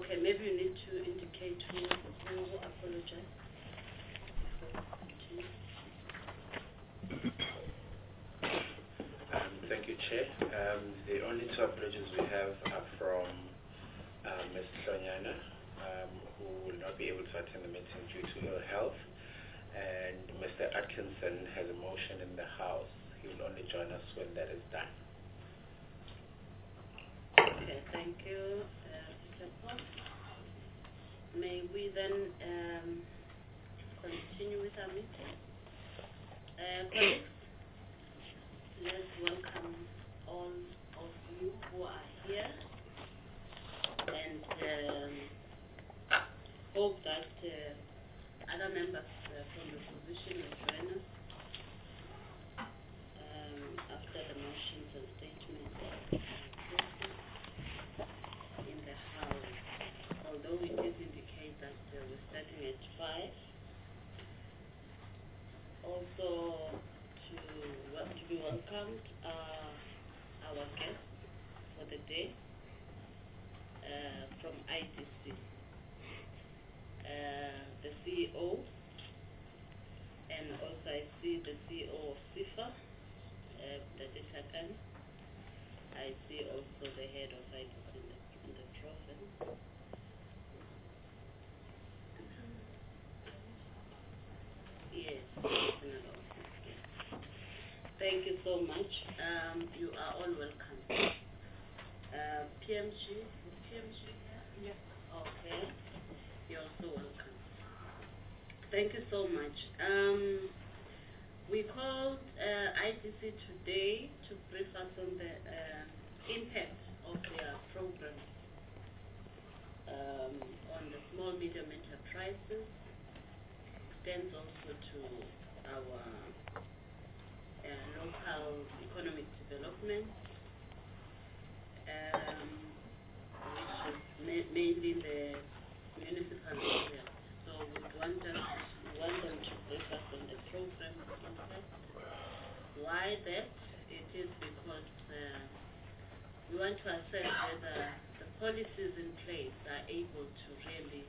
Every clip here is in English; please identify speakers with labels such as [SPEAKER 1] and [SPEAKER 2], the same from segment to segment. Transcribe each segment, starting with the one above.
[SPEAKER 1] Okay, maybe you need to indicate who apologize.
[SPEAKER 2] Thank you, Chair. The only two apologies we have are from Ms. Hlonyana, who will not be able to attend the meeting due to ill health, and Mr. Atkinson has a motion in the House. He will only join us when that is done.
[SPEAKER 1] Okay, thank you, Mr. Paul. May we then continue with our meeting? Colleagues, let's welcome all of you who are here, and hope that other members from the opposition will join us after the motions and statements in the House. Although it did indicate that we're starting at 5. Also, to be welcomed our guests for the day from IDC, the CEO, and also I see the CEO of SIFA, Dadisha Khan. I see also the head of IDC in the province. Yes. Thank you so much. You are all welcome. PMG, is PMG here? Yes. Okay. You're also welcome. Thank you so much. We called IDC today to brief us on the impact of their program on the small medium enterprises. Extends also to our local economic development, which is mainly the municipal area. So we want them to brief us on the program impact. Why that? It is because we want to assess whether the policies in place are able to really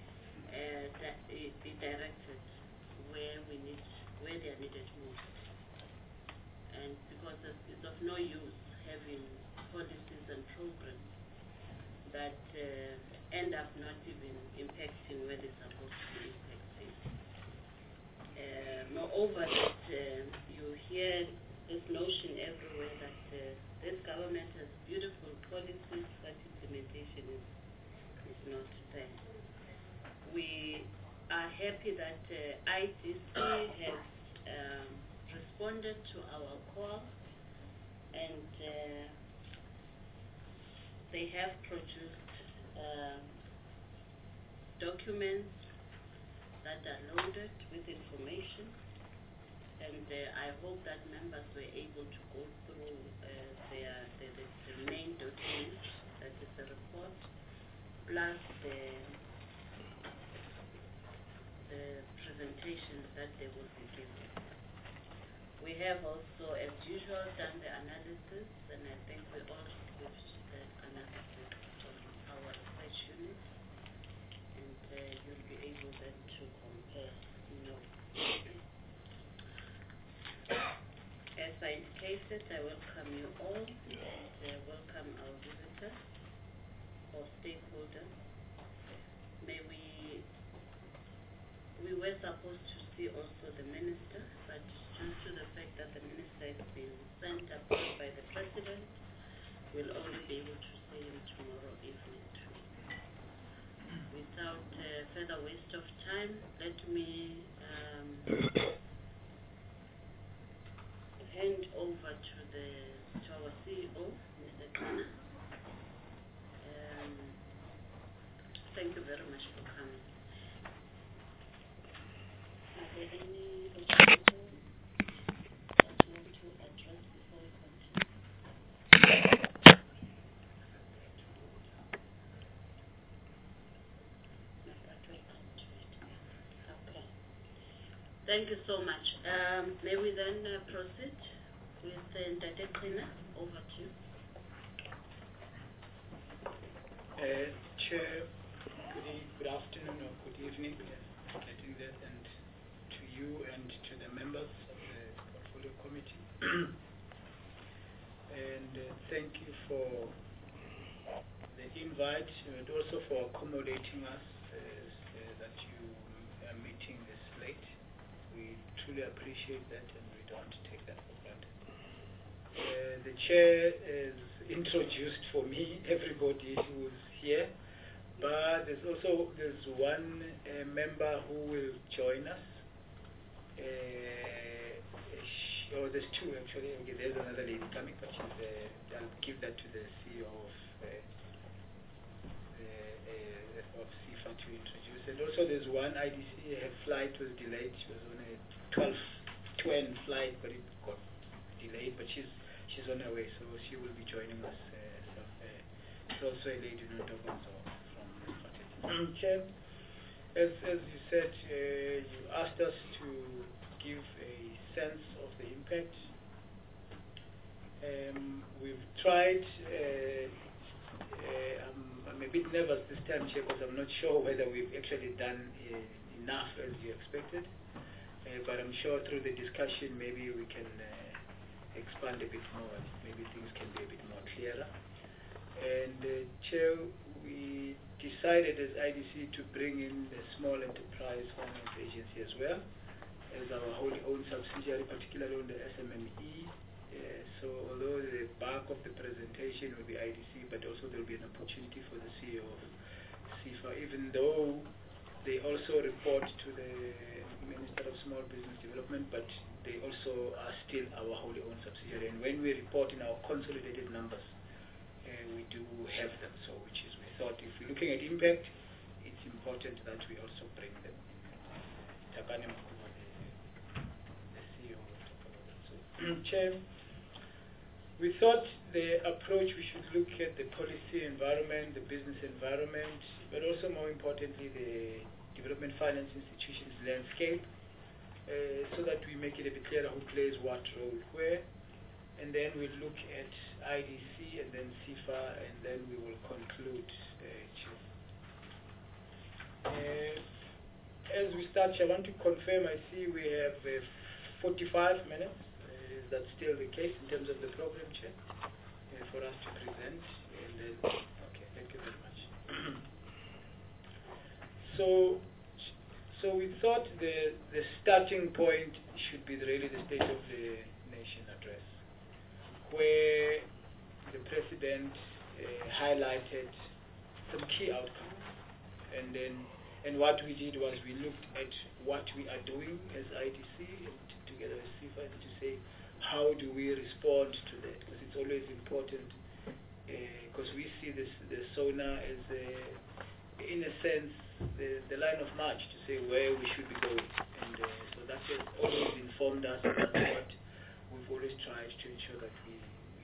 [SPEAKER 1] be directed where they are needed most. And because it's of no use having policies and programs that end up not even impacting where they're supposed to be impacting. Moreover, that you hear this notion everywhere that this government has beautiful policies, but implementation is not there. We are happy that IDC has responded to our call, and they have produced documents that are loaded with information, and I hope that members were able to go through the main document, that is the report, plus the presentations that they will be given. We have also, as usual, done the analysis, and I think we all received the analysis from our research unit, and you'll be able then to compare notes. As I indicated, I welcome you all, and welcome our visitors or stakeholders. We were supposed to see also the minister, but due to the fact that the minister has been sent abroad by the president, we'll only be able to see him tomorrow evening. Without further waste of time, let me hand over to our CEO, Mr. Kana. Thank you very much for coming. Are there any documents that you want to address before we continue? Okay. Thank you so much. May we then proceed with the Ndate Qhena? Over to you.
[SPEAKER 3] Chair, good afternoon or good evening, getting there, and to you and to the members of the Portfolio Committee. And thank you for the invite and also for accommodating us that you are meeting this late. We truly appreciate that and we don't take that for granted. The chair is introduced for me, everybody who's here, but there's one member who will join us. There's two actually. Okay, there's another lady coming, but I'll give that to the CEO of CIFA to introduce. And also there's one IDC, her flight was delayed. She was on a 12:20 flight, but it got delayed, but she's on her way, so she will be joining us. It's also a lady from Chair, as you said, you asked us to give a sense of the impact. We've tried. I'm a bit nervous this time, Chair, because I'm not sure whether we've actually done enough as you expected. But I'm sure through the discussion maybe we can expand a bit more. Maybe things can be a bit more clearer. And Chair, we decided as IDC to bring in the Small Enterprise Finance Agency as well as our wholly owned subsidiary, particularly on the SMME. So although the bulk of the presentation will be IDC, but also there will be an opportunity for the CEO of CIFA, even though they also report to the Minister of Small Business Development, but they also are still our wholly owned subsidiary. And when we report in our consolidated numbers, we do have them. So which is, we thought if we're looking at impact, it's important that we also bring them in. Takane Mkuma, the CEO, will talk about that. So, Chair, we thought the approach, we should look at the policy environment, the business environment, but also more importantly, the development finance institutions landscape, so that we make it a bit clearer who plays what role where. And then we look at IDC and then CIFA, and then we will conclude. As we start, I want to confirm, I see we have 45 minutes. Is that still the case in terms of the program, Chair, for us to present? And then, okay, thank you very much. So we thought the starting point should be really the State of the Nation address, where the President highlighted some key outcomes. And what we did was we looked at what we are doing as IDC and together with CIFA to say, how do we respond to that? Because it's always important, because we see the SONA as, in a sense, the line of march to say where we should be going. And so that has always informed us, and that's what we've always tried to ensure that we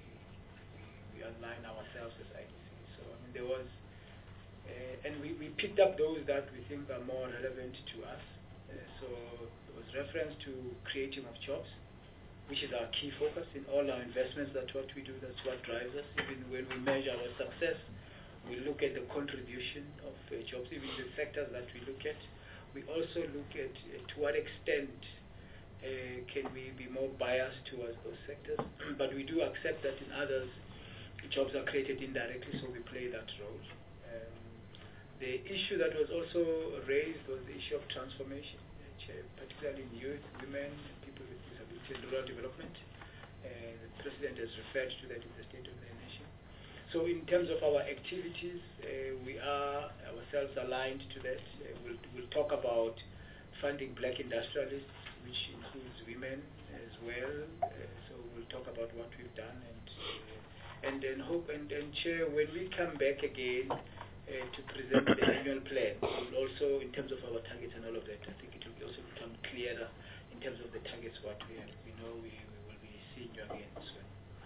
[SPEAKER 3] align ourselves as IDC. So I mean, there was, and we picked up those that we think are more relevant to us. So there was reference to creating of jobs, which is our key focus in all our investments. That's what we do, that's what drives us. Even when we measure our success, we look at the contribution of jobs, even the sectors that we look at. We also look at to what extent can we be more biased towards those sectors. But we do accept that in others, jobs are created indirectly, so we play that role. The issue that was also raised was the issue of transformation, particularly in youth, women, people with disability, and rural development. The President has referred to that in the State of the Nation. So in terms of our activities, we are ourselves aligned to that. We'll talk about funding black industrialists, which includes women as well. So we'll talk about what we've done, and then hope and Chair, when we come back again to present the annual plan, we'll also, in terms of our targets and all of that, I think it will also become clearer in terms of the targets what we have. We know we will be seeing you again soon.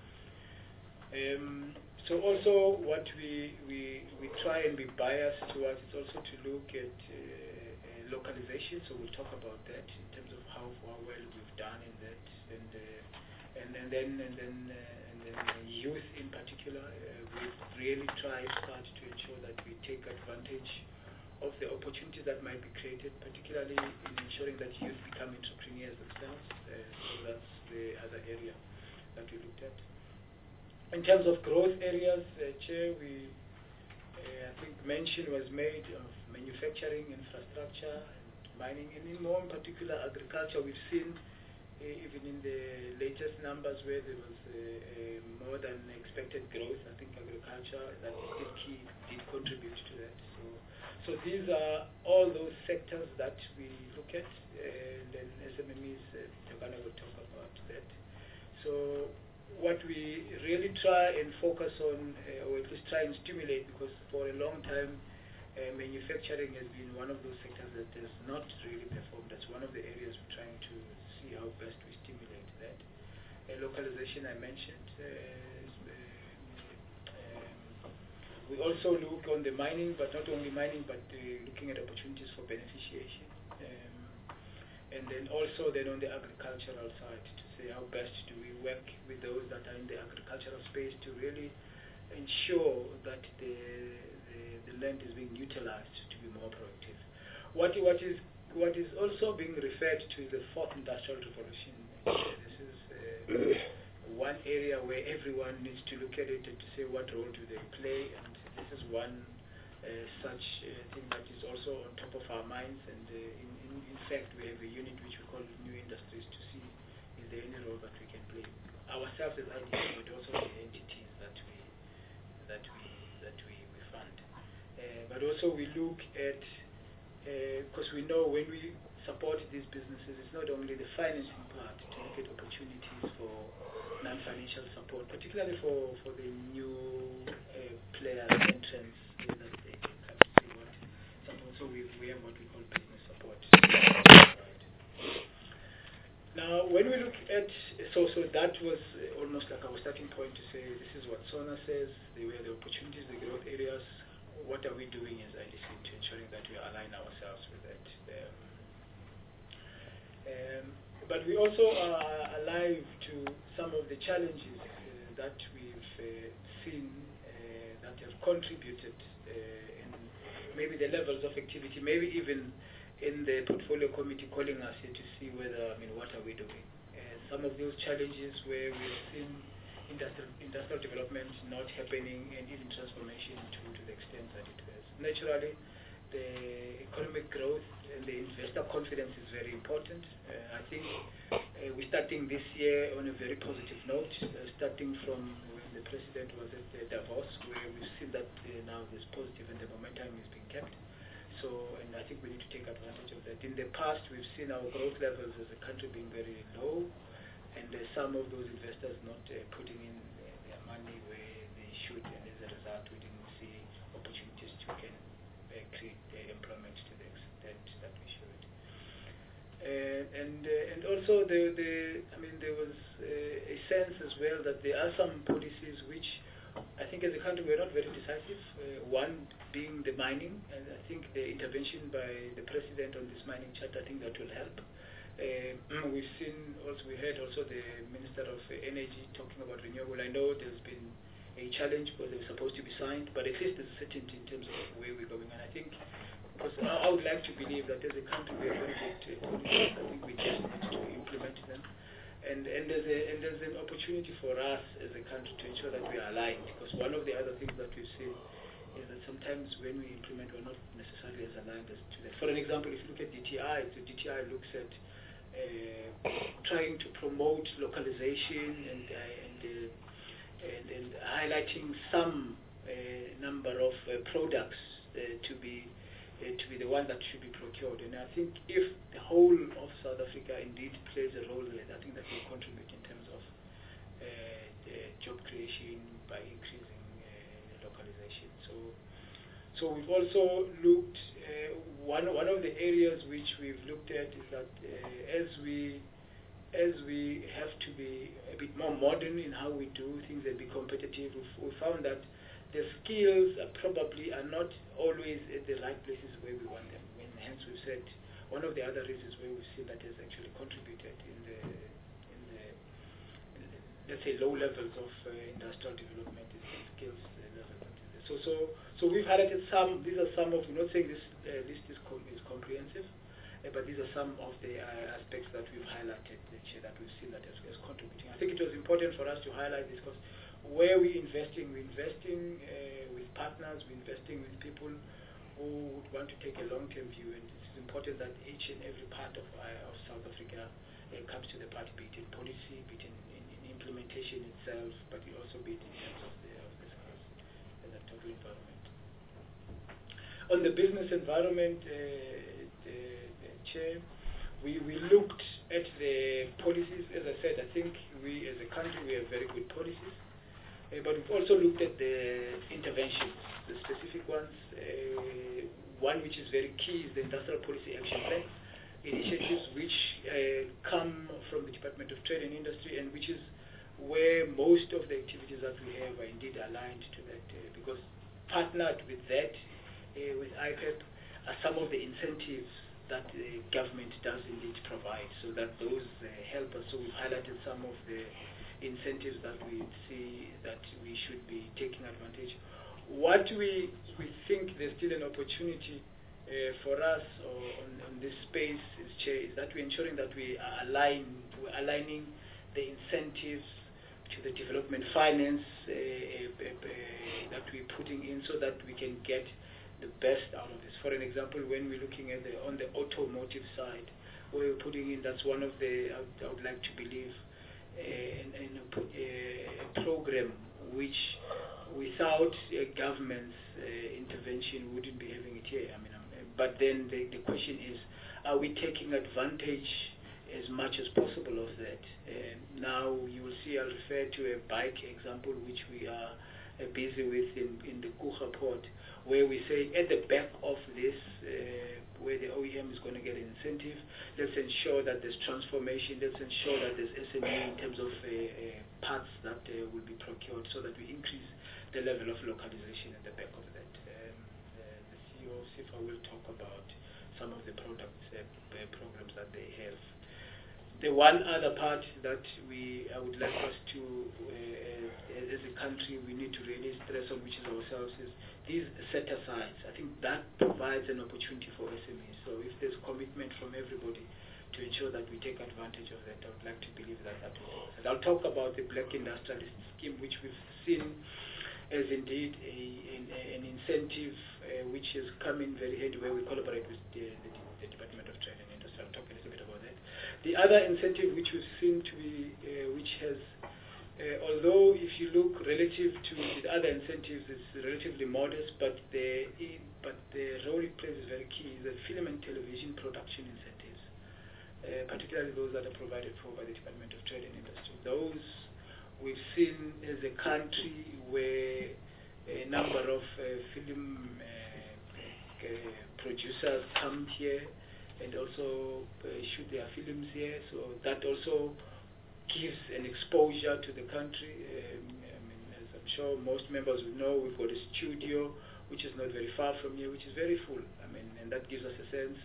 [SPEAKER 3] So also what we try and be biased towards is also to look at localization. So we'll talk about that in terms of how well we've done in that, and then youth in particular. We've really tried hard to ensure that we take advantage the opportunities that might be created, particularly in ensuring that youth become entrepreneurs themselves. So that's the other area that we looked at. In terms of growth areas, Chair, I think mention was made of manufacturing, infrastructure, and mining, and in more in particular agriculture. We've seen even in the latest numbers where there was more than expected growth. I think agriculture, that is key, did contribute to that. So these are all those sectors that we look at, and then SMMEs, Tabana will talk about that. So what we really try and focus on, or at least try and stimulate, because for a long time manufacturing has been one of those sectors that has not really performed. That's one of the areas we're trying to see how best we stimulate that. Localization I mentioned. We also look on the mining, but not only mining, but looking at opportunities for beneficiation. And then also then on the agricultural side to say how best do we work with those that are in the agricultural space to really ensure that the land is being utilized to be more productive. What is also being referred to the fourth industrial revolution. This is one area where everyone needs to look at it and to say what role do they play, and this is one such thing that is also on top of our minds, and in fact we have a unit which we call New Industries to see is there any role that we can play ourselves as IDC, but also the entities that we fund. But also we look at, because we know when we support these businesses, it's not only the financing part, to look at opportunities for non-financial support, particularly for the new players, entrants, that they can come to see what support. So we have what we call business support. Right. Now, when we look at, so that was almost like our starting point to say, this is what SONA says, they were the opportunities, the growth areas. What are we doing as IDC to ensuring that we align ourselves with that? But we also are alive to some of the challenges that we've seen that have contributed in maybe the levels of activity, maybe even in the portfolio committee calling us here to see whether, what are we doing? Some of those challenges where we've seen industrial development not happening and even transformation to the extent that it was. Naturally, the economic growth and the investor confidence is very important. I think we're starting this year on a very positive note, starting from when the president was at Davos, where we've seen that now this positive and the momentum is being kept. So, and I think we need to take advantage of that. In the past, we've seen our growth levels as a country being very low, and some of those investors not putting in their money where they should, and as a result, we didn't see opportunities to create employment to the extent that we should. And also there was a sense as well that there are some policies which I think as a country we're not very decisive. One being the mining, and I think the intervention by the president on this mining charter, I think that will help. We've seen also, we heard also the Minister of Energy talking about renewable. I know there's been a challenge because they're supposed to be signed, but at least there's certainty in terms of where we're going. And I think, because I would like to believe that as a country we are very good policies. I think we just need to implement them. And there's an opportunity for us as a country to ensure that we are aligned, because one of the other things that we've seen is that sometimes when we implement, we're not necessarily as aligned as to that. For an example, if you look at DTI, so DTI looks at trying to promote localization and highlighting some number of products to be the one that should be procured. And I think if the whole of South Africa indeed plays a role there, I think that will contribute in terms of job creation by increasing localization. So we've also looked, one of the areas which we've looked at is that as we have to be a bit more modern in how we do things and be competitive, we found that the skills probably are not always at the right places where we want them. And hence we've said one of the other reasons where we've seen that has actually contributed in the let's say low levels of industrial development is the skills level. There's So we've highlighted some. These are some of. We're not saying this list is comprehensive, but these are some of the aspects that we've highlighted that we've seen that as contributing. I think it was important for us to highlight this because where we're investing with partners, we're investing with people who would want to take a long-term view, and it's important that each and every part of South Africa comes to the party, be it in policy, be it in implementation itself, but it also be it in terms of the total environment. On the business environment, Chair, we looked at the policies. As I said, I think we as a country, we have very good policies, but we've also looked at the interventions, the specific ones. One which is very key is the Industrial Policy Action Plan, initiatives which come from the Department of Trade and Industry, and which is where most of the activities that we have are indeed aligned to that, because partnered with that, with IPEP, are some of the incentives that the government does indeed provide, so that those help us. So we've highlighted some of the incentives that we see that we should be taking advantage. What we think there's still an opportunity for us on this space is that we're ensuring that we're aligning the incentives to the development finance that we're putting in, so that we can get the best out of this. For an example, when we're looking at on the automotive side, where we're putting in, that's one of the, I would like to believe, a program which without a government's intervention we wouldn't be having it here. I mean, but then the question is, are we taking advantage as much as possible of that? Now you will see, I'll refer to a bike example which we are busy with in the Kucha port, where we say at the back of this, where the OEM is going to get an incentive, let's ensure that there's transformation, let's ensure that there's SME in terms of parts that will be procured, so that we increase the level of localization at the back of that. The CEO of SIFA will talk about some of the products, programs that they have. The one other part that I would like us to, as a country, we need to really stress on, which is ourselves, is these set-asides. I think that provides an opportunity for SMEs. So if there's commitment from everybody to ensure that we take advantage of that, I would like to believe that that will take. And I'll talk about the Black Industrialist Scheme, which we've seen as indeed an incentive which has come in very handy, where we collaborate with the Department of Trade and Industry. I'll talk a little bit about that. The other incentive which we've seen to be, which has, although if you look relative to the other incentives, it's relatively modest, but the role it plays is very key, is the film and television production incentives, particularly those that are provided for by the Department of Trade and Industry. Those we've seen as a country where a number of film producers come here and also shoot their films here, so that also gives an exposure to the country. I mean, as I'm sure most members will know, we've got a studio which is not very far from here, which is very full. I mean, and that gives us a sense.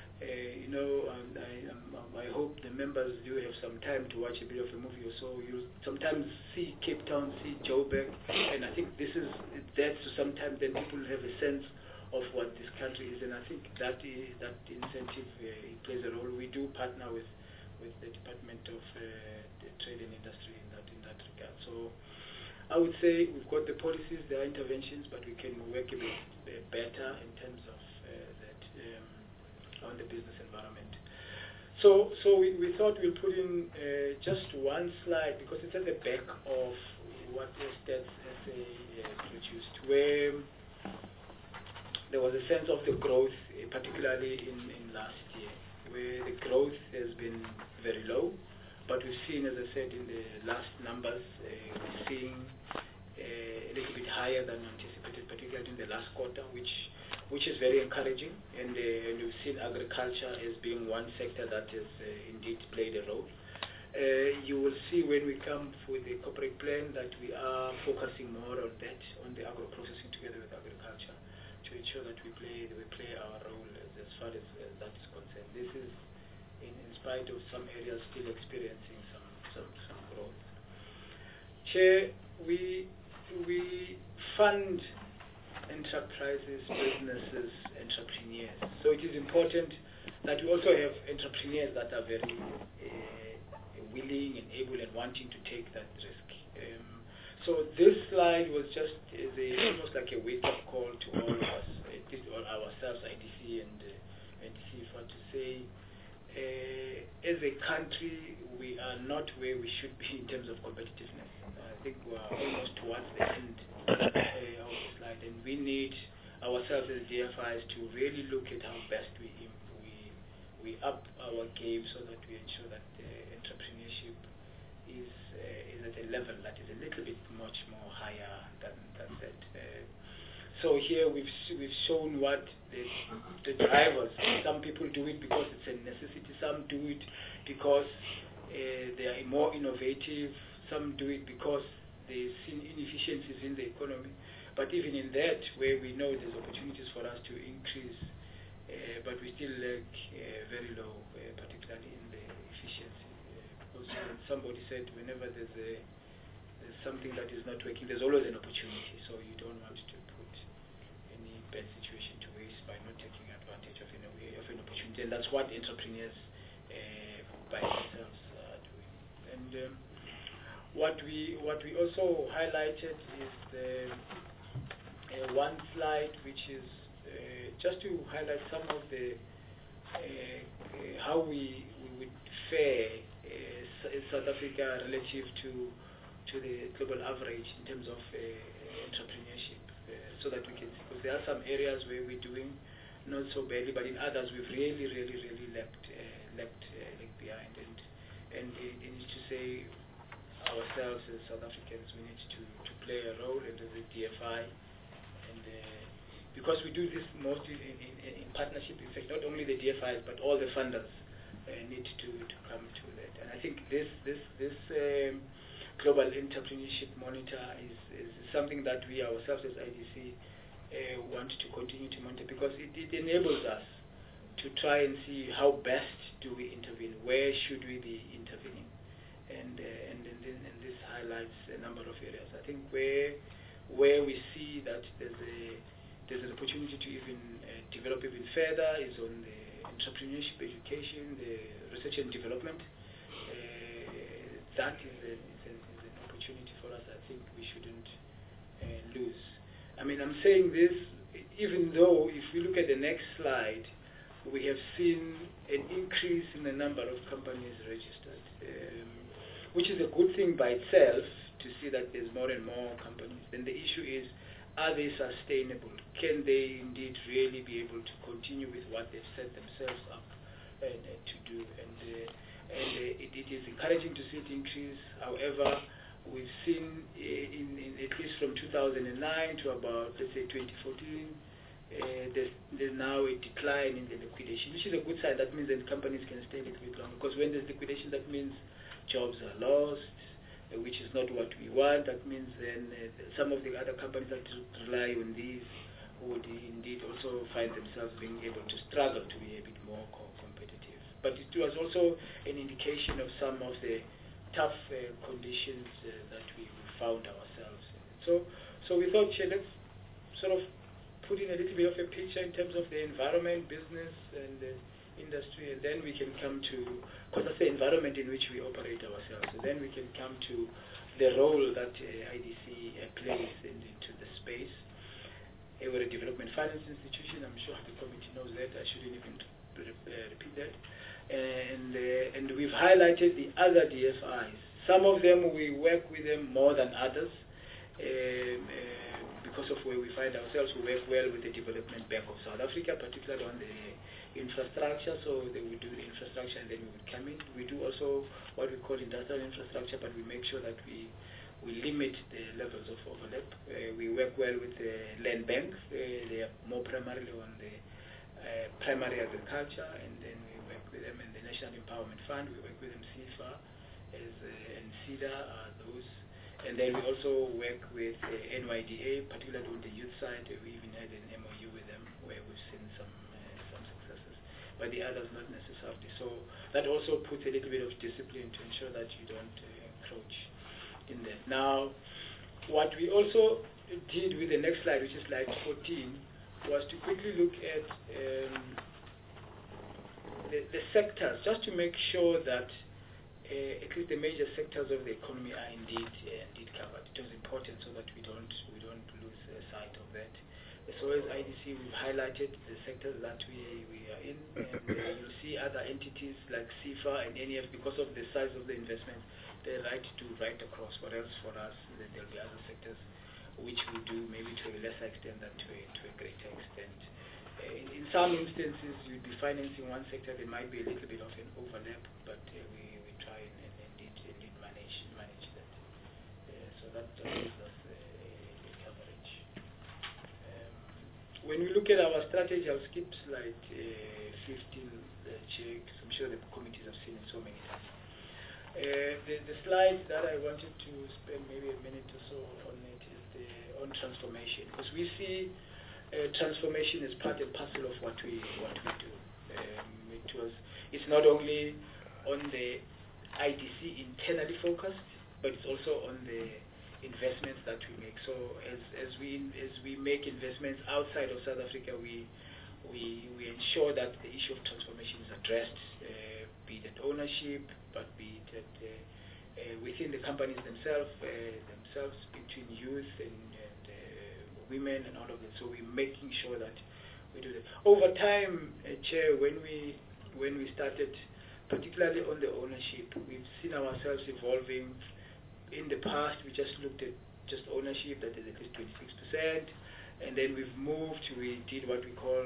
[SPEAKER 3] I hope the members do have some time to watch a bit of a movie or so. You sometimes see Cape Town, see Joburg, and I think this is that. So sometimes then people have a sense of what this country is, and I think that incentive plays a role. We do partner with the Department of Trade and Industry in that regard. So I would say we've got the policies, there are interventions, but we can work a bit better in terms of that on the business environment. So we thought we'll put in just one slide, because it's at the back of what the Stats SA produced, where there was a sense of the growth, particularly in last year, where the growth has been very low. But we've seen, as I said, in the last numbers, we're seeing a little bit higher than anticipated, particularly in the last quarter, which is very encouraging. And we've seen agriculture as being one sector that has indeed played a role. You will see when we come with the corporate plan that we are focusing more on that, on the agro-processing together with agriculture, to ensure that we play our role as far as that is concerned. This is in spite of some areas still experiencing some growth. Chair, we fund enterprises, businesses, entrepreneurs. So it is important that we also have entrepreneurs that are very willing and able and wanting to take that risk. So this slide was just almost like a wake-up call to all of us, at least all ourselves, IDC and CIFA, to say, as a country, we are not where we should be in terms of competitiveness. I think we are almost towards the end of the slide, and we need ourselves as DFIs to really look at how best we up our game so that we ensure that entrepreneurship is at a level that is a little bit much more higher than that. So here we've shown what the drivers. Some people do it because it's a necessity. Some do it because they are more innovative. Some do it because they see inefficiencies in the economy. But even in that, where we know there's opportunities for us to increase, but we still lack very low, particularly in the efficiency. Because somebody said whenever there's something that is not working, there's always an opportunity. So you don't want to put any bad situation to waste by not taking advantage of an opportunity. And that's what entrepreneurs by themselves are doing. And what we also highlighted is one slide which is just to highlight some of the how we would fare South Africa relative to the global average in terms of entrepreneurship, so that we can see, because there are some areas where we're doing not so badly, but in others we've really left behind. And it is to say, ourselves as South Africans, we need to play a role in the DFI, and because we do this mostly in partnership. In fact, not only the DFIs but all the funders need to come to that. And I think this global entrepreneurship monitor is something that we ourselves as IDC want to continue to monitor, because it enables us to try and see how best do we intervene, where should we be intervening, and this highlights a number of areas. I think where we see that there's an opportunity to even develop even further is on the entrepreneurship education, the research and development. That is an opportunity for us. I think we shouldn't lose. I mean, I'm saying this even though if we look at the next slide, we have seen an increase in the number of companies registered, which is a good thing by itself to see that there's more and more companies. Then the issue is, are they sustainable? Can they indeed really be able to continue with what they've set themselves up to do? And it is encouraging to see it increase. However, we've seen in at least from 2009 to about, let's say, 2014, there's now a decline in the liquidation, which is a good sign. That means that companies can stay a little bit longer, because when there's liquidation, that means jobs are lost, which is not what we want. That means then some of the other companies that rely on these would indeed also find themselves being able to struggle to be a bit more competitive. But it was also an indication of some of the tough conditions that we found ourselves in. So we thought, let's sort of put in a little bit of a picture in terms of the environment, business, and industry, and then we can come to, because that's the environment in which we operate ourselves, and then we can come to the role that IDC plays into the space. We're a development finance institution. I'm sure the committee knows that. I shouldn't even repeat that. And we've highlighted the other DFIs. Some of them we work with them more than others. Because of where we find ourselves, we work well with the Development Bank of South Africa, particularly on the infrastructure. So they would do the infrastructure and then we would come in. We do also what we call industrial infrastructure, but we make sure that we limit the levels of overlap. We work well with the Land Bank. They are more primarily on the primary agriculture, and then we work with them in the National Empowerment Fund. We work with them, CIFA, and CEDA are those. And then we also work with NYDA, particularly on the youth side. We even had an MOU with them where we've seen some successes, but the others not necessarily. So that also puts a little bit of discipline to ensure that you don't encroach in there. Now, what we also did with the next slide, which is slide 14, was to quickly look at the sectors, just to make sure that at least the major sectors of the economy are indeed covered. It was important so that we don't lose sight of that. So as IDC, we've highlighted the sectors that we are in, and you'll see other entities like CIFA and NEF, because of the size of the investment, they're right across. What else for us? Then there'll be other sectors which we do maybe to a lesser extent than to a greater extent. In some instances, you'd be financing one sector, there might be a little bit of an overlap, but we try and indeed manage that. So that gives us a coverage. When we look at our strategy, I'll skip slide 15, Chair, because I'm sure the committees have seen it so many times. The slide that I wanted to spend maybe a minute or so on it is on transformation, because we see transformation as part and parcel of what we do. It's not only on the IDC internally focused, but it's also on the investments that we make. So as we make investments outside of South Africa, we ensure that the issue of transformation is addressed, be it at ownership, but be it at, within the companies themselves, between youth and women and all of that. So we're making sure that we do that. Over time, Chair, when we started, particularly on the ownership, we've seen ourselves evolving. In the past, we just looked at just ownership, that is at least 26%, and then we've moved, we did what we call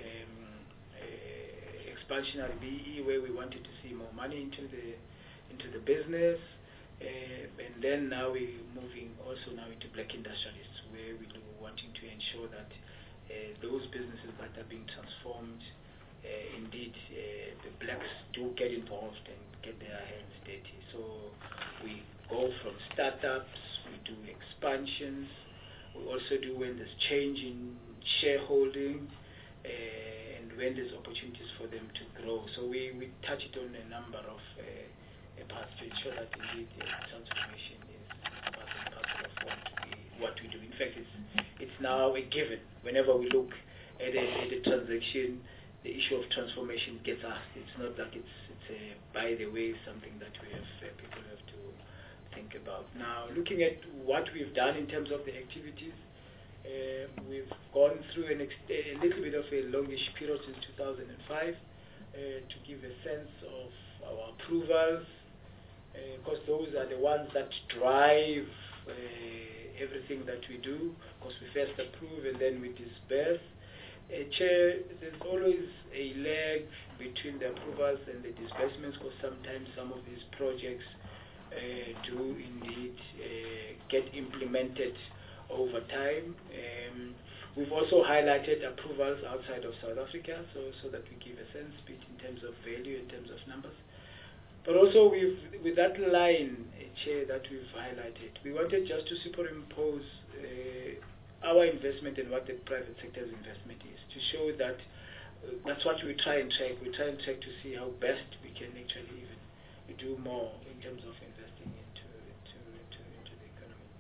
[SPEAKER 3] expansionary BEE, where we wanted to see more money into the business, and then now we're moving also now into black industrialists, where we're wanting to ensure that those businesses that are being transformed, indeed, the blacks do get involved and get their hands dirty. So we go from startups, we do expansions, we also do when there's change in shareholding, and when there's opportunities for them to grow. So we touch it on a number of parts to ensure that indeed transformation is part and parcel of what we do. In fact, it's now a given. Whenever we look at a transaction, the issue of transformation gets asked. It's not like it's by the way, something that people have to think about. Now, looking at what we've done in terms of the activities, we've gone through a little bit of a longish period since 2005 to give a sense of our approvals, because those are the ones that drive everything that we do, because we first approve and then we disburse. Chair, there's always a lag between the approvals and the disbursements, because sometimes some of these projects do indeed get implemented over time. We've also highlighted approvals outside of South Africa, so that we give a sense, be it in terms of value, in terms of numbers. But also with that line, Chair, that we've highlighted, we wanted just to superimpose our investment and what the private sector's investment is, to show that that's what we try and track. We try and track to see how best we can actually even do more in terms of investing into the economy.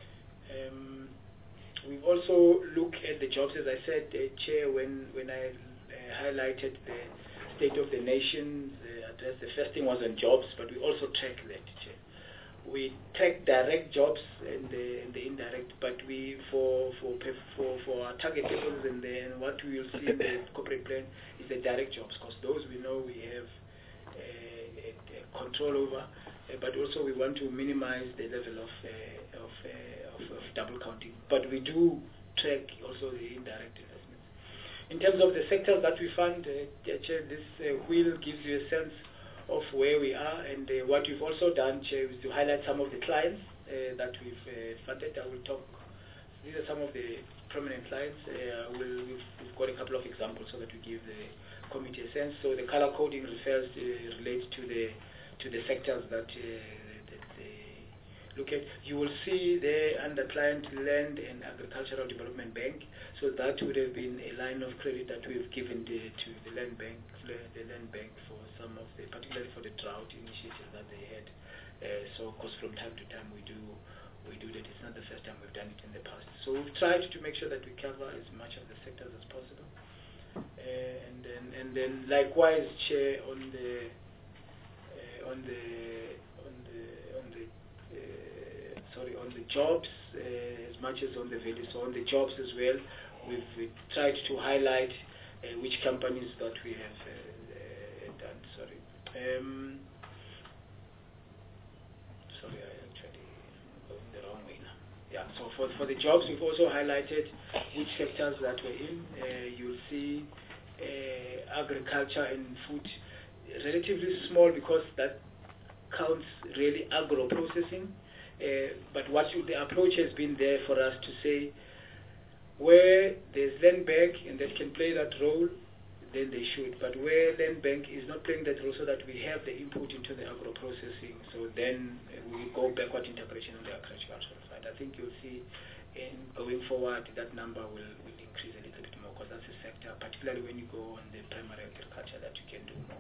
[SPEAKER 3] We've also looked at the jobs, as I said, Chair, when I highlighted the State of the Nation address. The first thing was on jobs, but we also track that, Chair. We track direct jobs and the indirect, but we for our target tables and what we will see in the corporate plan is the direct jobs, because those we know we have control over, but also we want to minimize the level of double counting. But we do track also the indirect investments. In terms of the sectors that we fund, Chair, this wheel gives you a sense of where we are, and what we've also done, Chair, is to highlight some of the clients that we've funded. I will talk. These are some of the prominent clients. We've got a couple of examples so that we give the committee a sense. So the color coding relates to the sectors that they look at. You will see there under Client Land and Agricultural Development Bank. So that would have been a line of credit that we've given to the land bank for some of the, particularly for the drought initiatives that they had. So, of course, from time to time we do we do that. It's not the first time we've done it in the past. So we've tried to make sure that we cover as much of the sectors as possible. And then likewise, Chair, on the jobs, as much as on the value, so on the jobs as well, we've tried to highlight which companies that we have done. Sorry, I actually going the wrong way now. Yeah, so for the jobs, we've also highlighted which sectors that we're in. You'll see agriculture and food, relatively small because that counts really agro-processing. But the approach has been there for us to say where there's land bank and that can play that role, then they should. But where land bank is not playing that role, so that we have the input into the agro-processing, so then we go backward integration on the agricultural side. I think you'll see in going forward that number will increase a little bit more, because that's a sector, particularly when you go on the primary agriculture, that you can do more.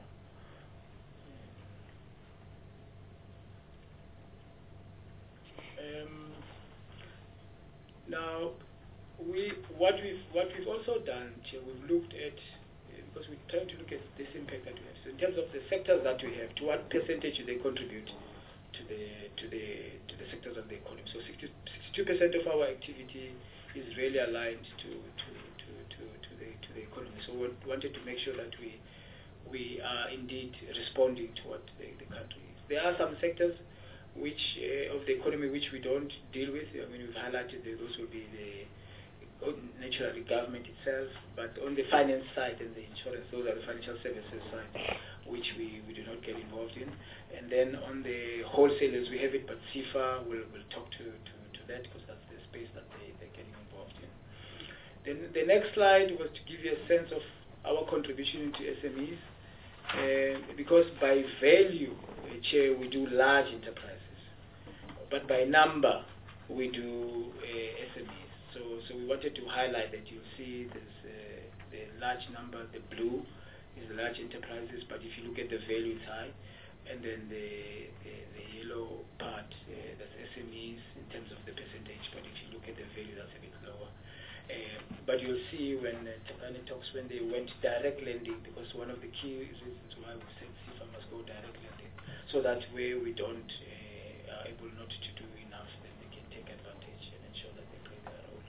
[SPEAKER 3] Now, what we've also done, Chair, we've looked at, because we're trying to look at this impact that we have. So in terms of the sectors that we have, to what percentage do they contribute to the sectors of the economy? So 62% of our activity is really aligned to the economy. So we wanted to make sure that we are indeed responding to what the country is. There are some sectors which of the economy which we don't deal with. I mean, we've highlighted that those will be naturally government itself, but on the finance side and the insurance, those are the financial services side, which we do not get involved in. And then on the wholesalers, we have it, but CIFA will talk to that, because that's the space that they're getting involved in. Then the next slide was to give you a sense of our contribution to SMEs, because by value, Chair, we do large enterprises, but by number, we do SMEs. So we wanted to highlight that. You'll see there's the large number, the blue is the large enterprises, but if you look at the value, it's high. And then the yellow part, that's SMEs in terms of the percentage, but if you look at the value, that's a bit lower. But you'll see when Takane talks, when they went direct lending, because one of the key reasons why we said CIFA must go direct lending, so that way we don't are able not to do enough, then they can take advantage and ensure that they play their role.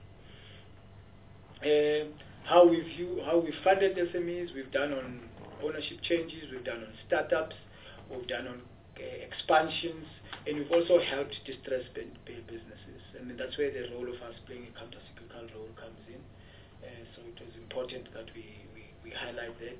[SPEAKER 3] How we funded SMEs, we've done on ownership changes, we've done on startups, we've done on expansions, and we've also helped distressed businesses. And that's where the role of us playing a counter-cyclical role comes in. So it was important that we highlight that.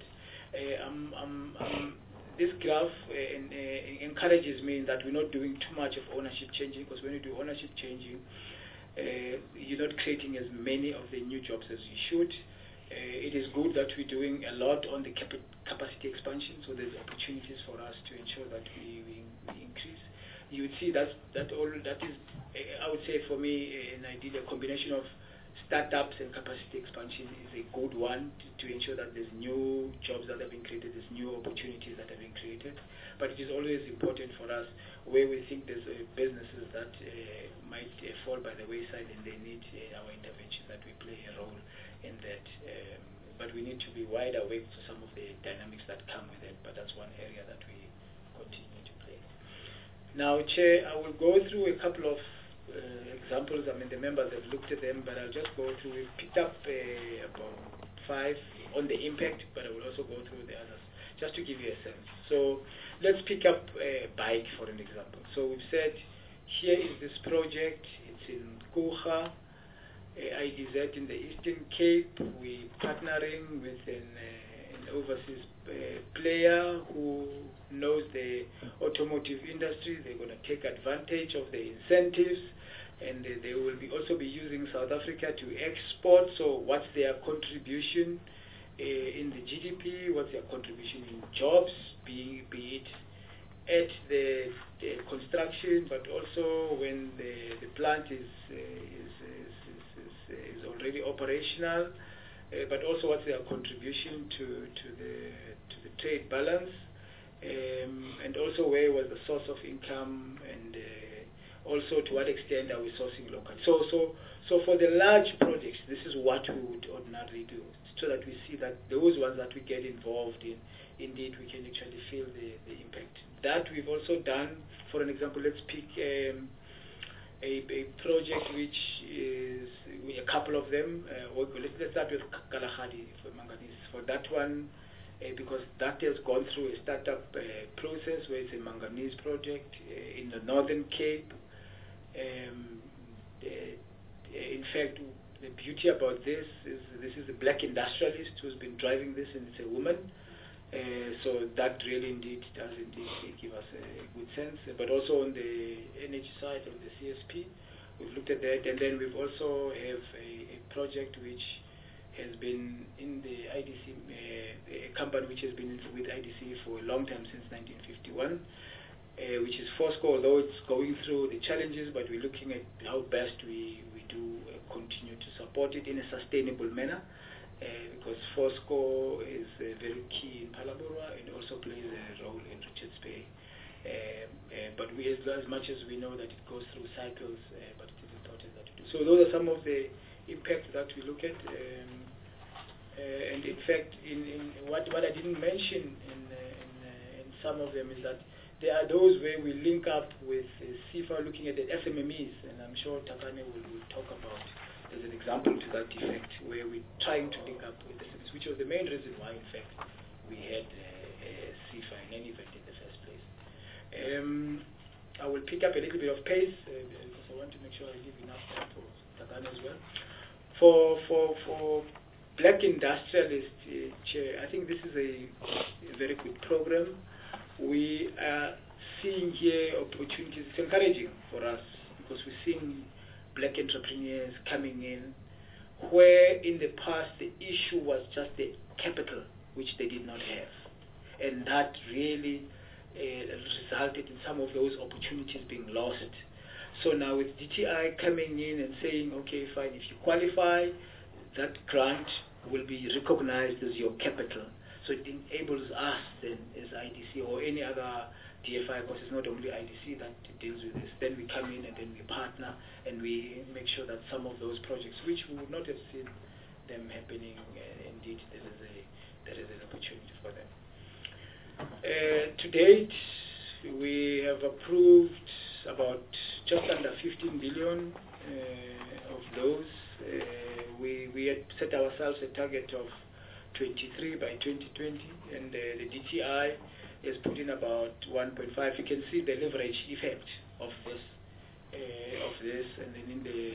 [SPEAKER 3] This graph encourages me that we're not doing too much of ownership changing, because when you do ownership changing, you're not creating as many of the new jobs as you should. It is good that we're doing a lot on the capacity expansion, so there's opportunities for us to ensure that we increase. You would see that is, I would say for me, an ideal combination of startups and capacity expansion is a good one to ensure that there's new jobs that have been created, there's new opportunities that have been created. But it is always important for us where we think there's businesses that might fall by the wayside and they need our intervention, that we play a role in that. But we need to be wide awake to some of the dynamics that come with it, but that's one area that we continue to play. Now, Chair, I will go through a couple of examples. I mean, the members have looked at them, but I'll just go through. We've picked up about 5 on the impact, but I will also go through the others, just to give you a sense. So let's pick up bike, for an example. So we've said, here is this project. It's in Kucha, IDZ in the Eastern Cape. We're partnering with an overseas player who knows the automotive industry. They're going to take advantage of the incentives, and they will also be using South Africa to export. So what's their contribution in the GDP? What's their contribution in jobs, be it at the construction, but also when the plant is already operational, but also what's their contribution to the trade balance, and also where was the source of income, and also to what extent are we sourcing local. So for the large projects, this is what we would ordinarily do, so that we see that those ones that we get involved in, indeed we can actually feel the impact. That we've also done, for an example, let's pick a project which is a couple of them. Let's start with Kalahari for manganese. For that one, because that has gone through a startup process where it's a manganese project in the Northern Cape. In fact, the beauty about this is a black industrialist who's been driving this, and it's a woman. So that really indeed does give us a good sense. But also on the energy side, on the CSP, we've looked at that, and then we've also have a project which has been in the IDC, a company which has been with IDC for a long time, since 1951, which is Fosco, although it's going through the challenges, but we're looking at how best we do continue to support it in a sustainable manner. Because Fosco is very key in Palabora and also plays a role in Richards Bay. But we, as much as we know that it goes through cycles, but it is important that we do. So those are some of the impacts that we look at. And in fact, in what I didn't mention in some of them is that there are those where we link up with CIFA looking at the SMMEs, and I'm sure Takane will talk about. There's an example to that effect where we're trying to link up with the SMEs, which was the main reason why, in fact, we had CIFA in any event in the first place. I will pick up a little bit of pace because I want to make sure I leave enough time for Takane as well. For Black Industrialist Chair, I think this is a very good program. We are seeing here opportunities. It's encouraging for us because we're seeing black entrepreneurs coming in where in the past the issue was just the capital, which they did not have. And that really resulted in some of those opportunities being lost. So now with DTI coming in and saying, okay, fine, if you qualify, that grant will be recognized as your capital. So it enables us then as IDC or any other DFI, because it's not only IDC that deals with this. Then we come in and then we partner and we make sure that some of those projects, which we would not have seen them happening, indeed there is an opportunity for them. To date, we have approved about just under 15 billion of those. We had set ourselves a target of 23 by 2020, and the DTI is put in about 1.5. You can see the leverage effect of this, and then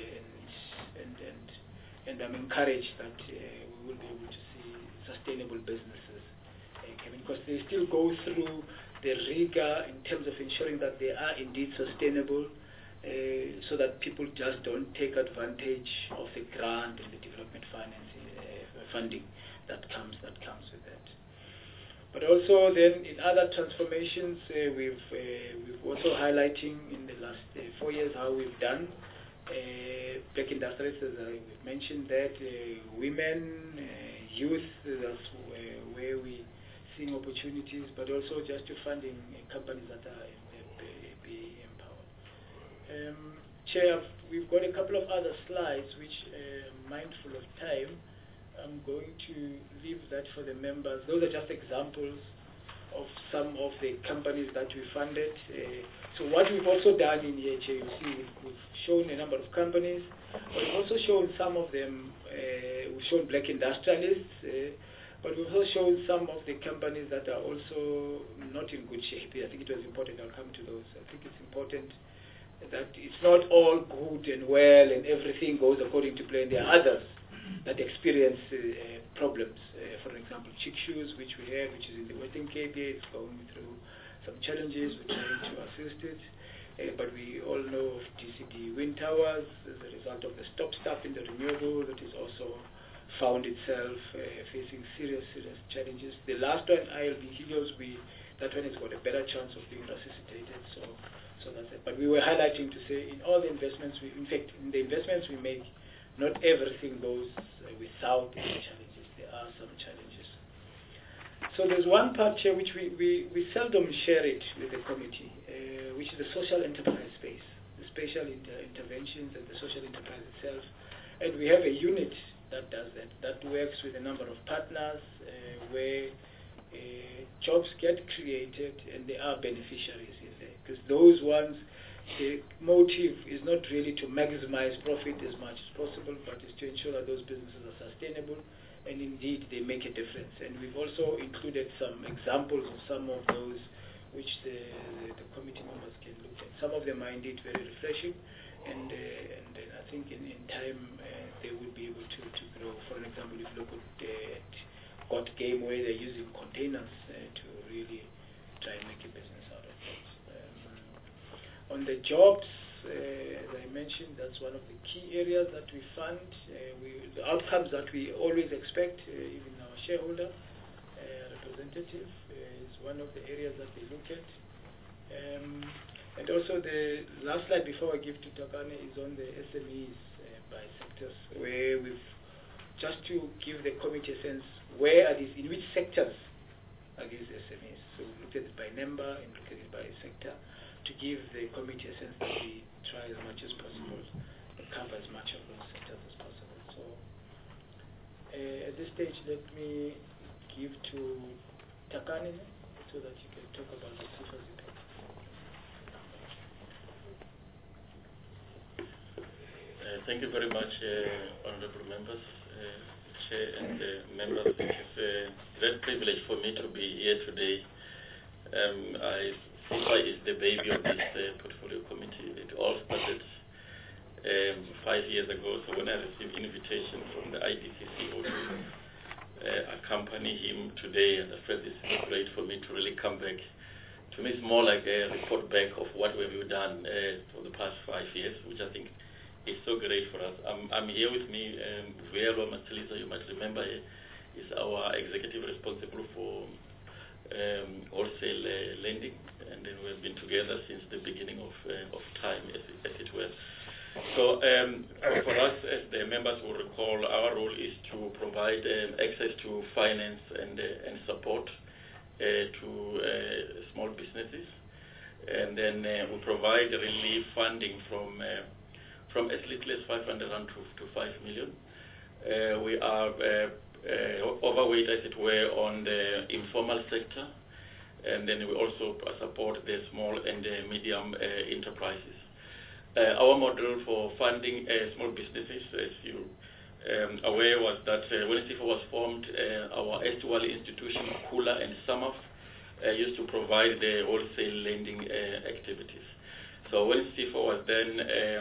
[SPEAKER 3] and I'm encouraged that we will be able to see sustainable businesses coming, because they still go through the rigor in terms of ensuring that they are indeed sustainable, so that people just don't take advantage of the grant and the development funding that comes with that. But also then in other transformations, we've also highlighting in the last 4 years how we've done black industrialists, as we've mentioned that, women, youth, that's where we seeing opportunities, but also just to funding companies that are empowered. Chair, we've got a couple of other slides which, mindful of time, I'm going to leave that for the members. Those are just examples of some of the companies that we funded. So what we've also done in here, you see, we've shown a number of companies, but we've also shown some of them, we've shown black industrialists, but we've also shown some of the companies that are also not in good shape. I think it was important, I'll come to those. I think it's important that it's not all good and well and everything goes according to plan. There are others that experience problems. For example, Chick Shoes, which we have, which is in the Western Cape, it's going through some challenges. We're trying to assist it. But we all know of DCD Wind Towers as a result of the stop-start in the renewable that is also found itself facing serious challenges. The last one, ILB Helios, that one has got a better chance of being resuscitated. So that's it. But we were highlighting to say in all the investments, in fact, in the investments we make, not everything goes without any challenges. There are some challenges. So there's one part here which we seldom share it with the committee, which is the social enterprise space. The special interventions and the social enterprise itself. And we have a unit that does that, that works with a number of partners where jobs get created and they are beneficiaries in there. Because those ones, the motive is not really to maximize profit as much as possible, but is to ensure that those businesses are sustainable and indeed they make a difference. And we've also included some examples of some of those which the committee members can look at. Some of them are indeed very refreshing, and I think in time they will be able to grow. For example, if you look at Got Game, where they're using containers to really try and make a business out of it. On the jobs, as I mentioned, that's one of the key areas that we fund. The outcomes that we always expect, even our shareholder representative, is one of the areas that they look at. And also the last slide before I give to Takane is on the SMEs by sectors, where we've, just to give the committee a sense, where are these, in which sectors are these SMEs? So we looked at it by number and looked at it by sector to give the committee a sense that we try as much as possible to cover as much of those sectors as possible. So at this stage, let me give to Takane so that you can talk about the CIFA's impact.
[SPEAKER 4] Thank you very much, honorable members, Chair and members. It's a great privilege for me to be here today. CIFA is the baby of this portfolio committee. It all started 5 years ago. So when I received invitation from the IDC CEO to accompany him today, and I felt it's great for me to really come back. To me, it's more like a report back of what we've done for the past 5 years, which I think is so great for us. I'm here with me, Vuyelwa Matseliza, you might remember, is our executive responsible for wholesale lending, and then we've been together since the beginning of time, as it were. So for us, as the members will recall, our role is to provide access to finance and support to small businesses, and then we provide relief funding from as little as 500 rand to 5 million. We are overweight, as it were, on the informal sector, and then we also support the small and medium enterprises. Our model for funding small businesses, as you aware, was that when CIFA was formed, our estuary institution, Kula and Samaf, used to provide the wholesale lending activities. So when CIFA was then,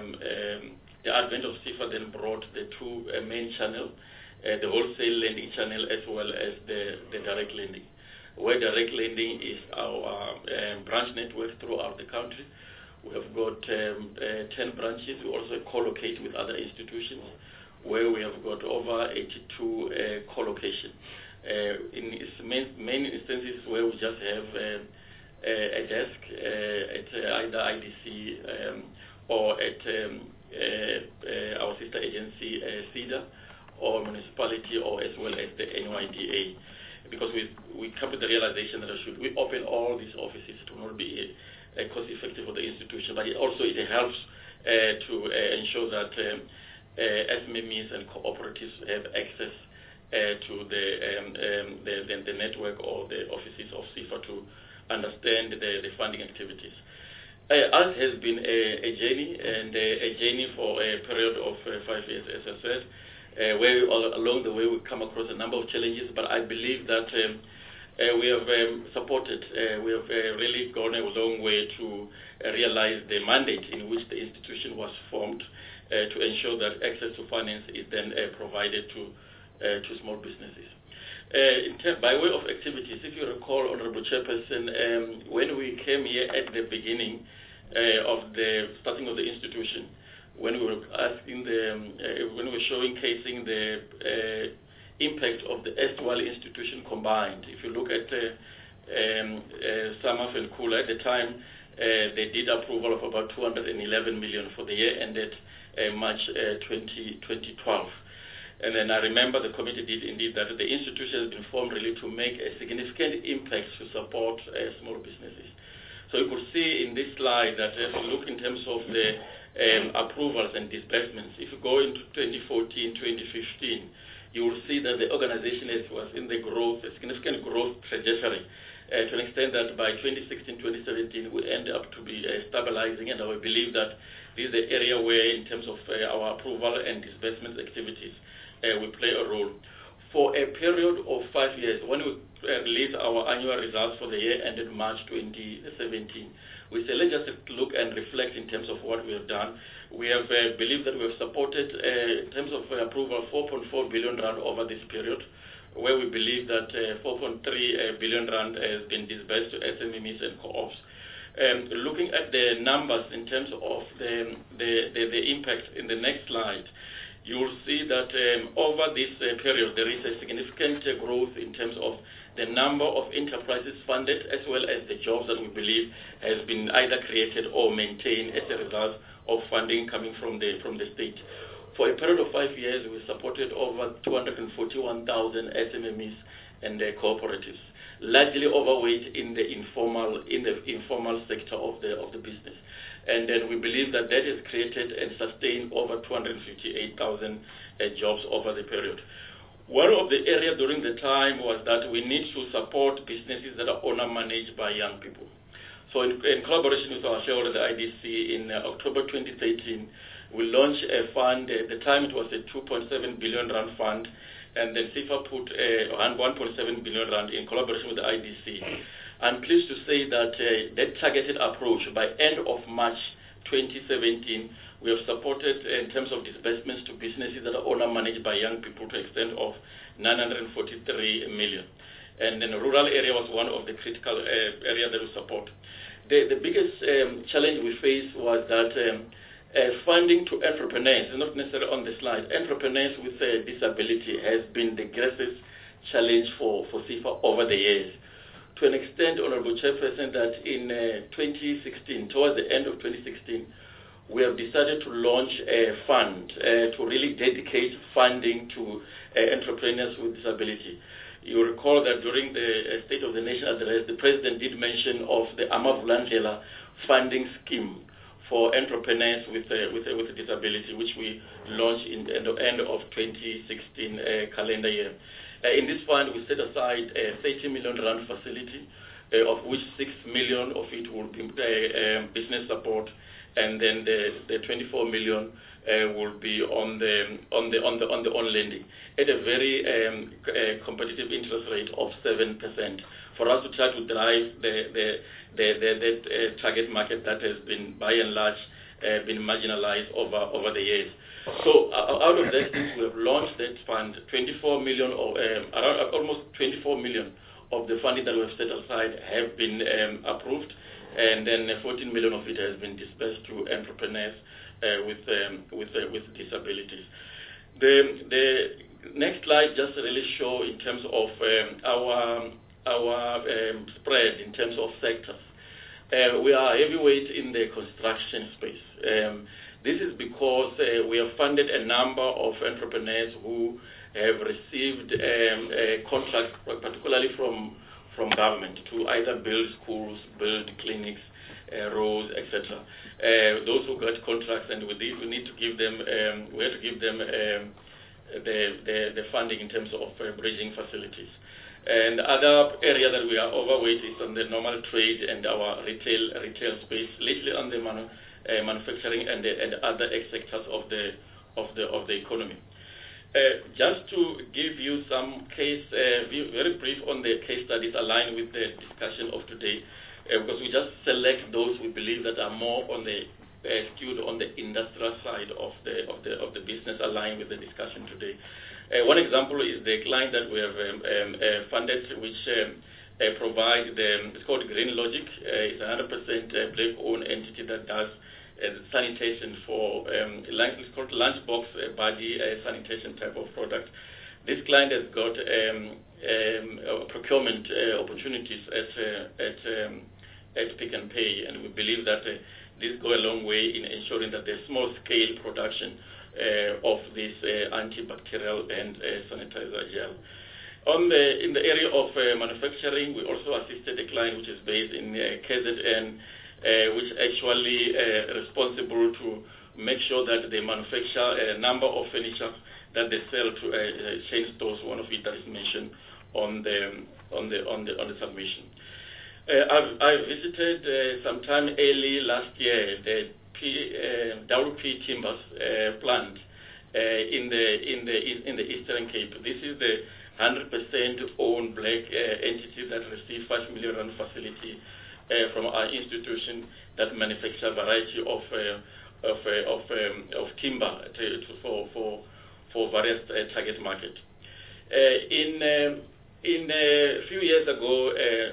[SPEAKER 4] the advent of CIFA then brought the two main channels, the wholesale lending channel as well as the direct lending, where direct lending is our branch network throughout the country. We have got 10 branches. We also co-locate with other institutions, where we have got over 82 co-location. In its main instances where we just have a desk at either IDC or at our sister agency, CEDA, or municipality, or as well as the NYDA. Because we come to the realization that should we open all these offices, it will not be cost effective for the institution, but it helps to ensure that SMEs and cooperatives have access to the network or the offices of CIFA to understand the funding activities. Ours has been a journey, and a journey for a period of 5 years, as I said, where along the way we come across a number of challenges, but I believe that we have supported, we have really gone a long way to realize the mandate in which the institution was formed to ensure that access to finance is then provided to small businesses. By way of activities, if you recall, Honorable Chairperson, when we came here at the beginning of the starting of the institution, when we were asking when we were showcasing the impact of the estuary institution combined, if you look at Samaf and Kula at the time, they did approval of about 211 million for the year ended March 2012. And then I remember the committee did indeed that the institution has been formed really to make a significant impact to support small businesses. So you could see in this slide that if you look in terms of the approvals and disbursements. If you go into 2014, 2015, you will see that the organization was in the growth, a significant growth trajectory, to an extent that by 2016, 2017, we end up to be stabilizing, and I believe that this is the area where, in terms of our approval and disbursement activities, we play a role. For a period of 5 years, when we released our annual results for the year ended March 2017, we said, let's just look and reflect in terms of what we have done. We have believed that we have supported, in terms of approval, 4.4 billion rand over this period, where we believe that 4.3 billion rand has been disbursed to SMEs and co-ops. Looking at the numbers in terms of the impact in the next slide, you will see that over this period there is a significant growth in terms of the number of enterprises funded, as well as the jobs that we believe has been either created or maintained as a result of funding coming from the state. For a period of 5 years, we supported over 241,000 SMEs and cooperatives, largely overweight in the informal sector of the business. And then we believe that that has created and sustained over 258,000 jobs over the period. One of the areas during the time was that we need to support businesses that are owner-managed by young people. So in collaboration with our shareholder, the IDC, in October 2013, we launched a fund. At the time, it was a 2.7 billion rand fund, and then SEFA put 1.7 billion rand in collaboration with the IDC. I'm pleased to say that that targeted approach, by end of March 2017, we have supported in terms of disbursements to businesses that are owner-managed by young people to the extent of 943 million. And then the rural area was one of the critical areas that we support. The biggest challenge we faced was that funding to entrepreneurs, not necessarily on the slide, entrepreneurs with a disability has been the greatest challenge for SEFA over the years. To an extent, Honorable Chairperson, that in 2016, towards the end of 2016, we have decided to launch a fund to really dedicate funding to entrepreneurs with disability. You recall that during the State of the Nation address, the President did mention of the Amavulandlela funding scheme for entrepreneurs with a disability, which we launched at the end of 2016 calendar year. In this fund, we set aside a 30 million rand facility, of which 6 million of it will be business support, and then the 24 million will be on lending at a very competitive interest rate of 7%, for us to try to drive the target market that has been, by and large, been marginalized over the years. So out of that, we have launched that fund. 24 million, or almost 24 million of the funding that we have set aside have been approved, and then 14 million of it has been disbursed to entrepreneurs with disabilities. The next slide just really show in terms of our spread in terms of sectors. We are heavyweight in the construction space. This is because we have funded a number of entrepreneurs who have received contracts, particularly from government, to either build schools, build clinics, roads, etc. Those who got contracts, and we need to give them, we have to give them the funding in terms of bridging facilities. And other area that we are overweight is on the normal trade and our retail space, lately on the manufacturing and other sectors of the economy. Just to give you some case, very brief on the case studies aligned with the discussion of today, because we just select those we believe that are more on the skewed on the industrial side of the business, aligned with the discussion today. One example is the client that we have funded, which provide it's called Green Logic. It's a 100% black-owned entity that does sanitation for it's called lunchbox body sanitation type of product. This client has got procurement opportunities at Pick n Pay, and we believe that this go a long way in ensuring that there's small-scale production of this antibacterial and sanitizer gel. In the area of manufacturing, we also assisted a client which is based in KZN, which actually responsible make sure that they manufacture a number of furniture that they sell to chain stores, one of it that is mentioned on the submission. I visited sometime early last year the WP Timbers plant in the Eastern Cape. This is the 100% owned black entity that received 5 million rand facility from our institution that manufacture a variety of timber for various target market. In a few years ago,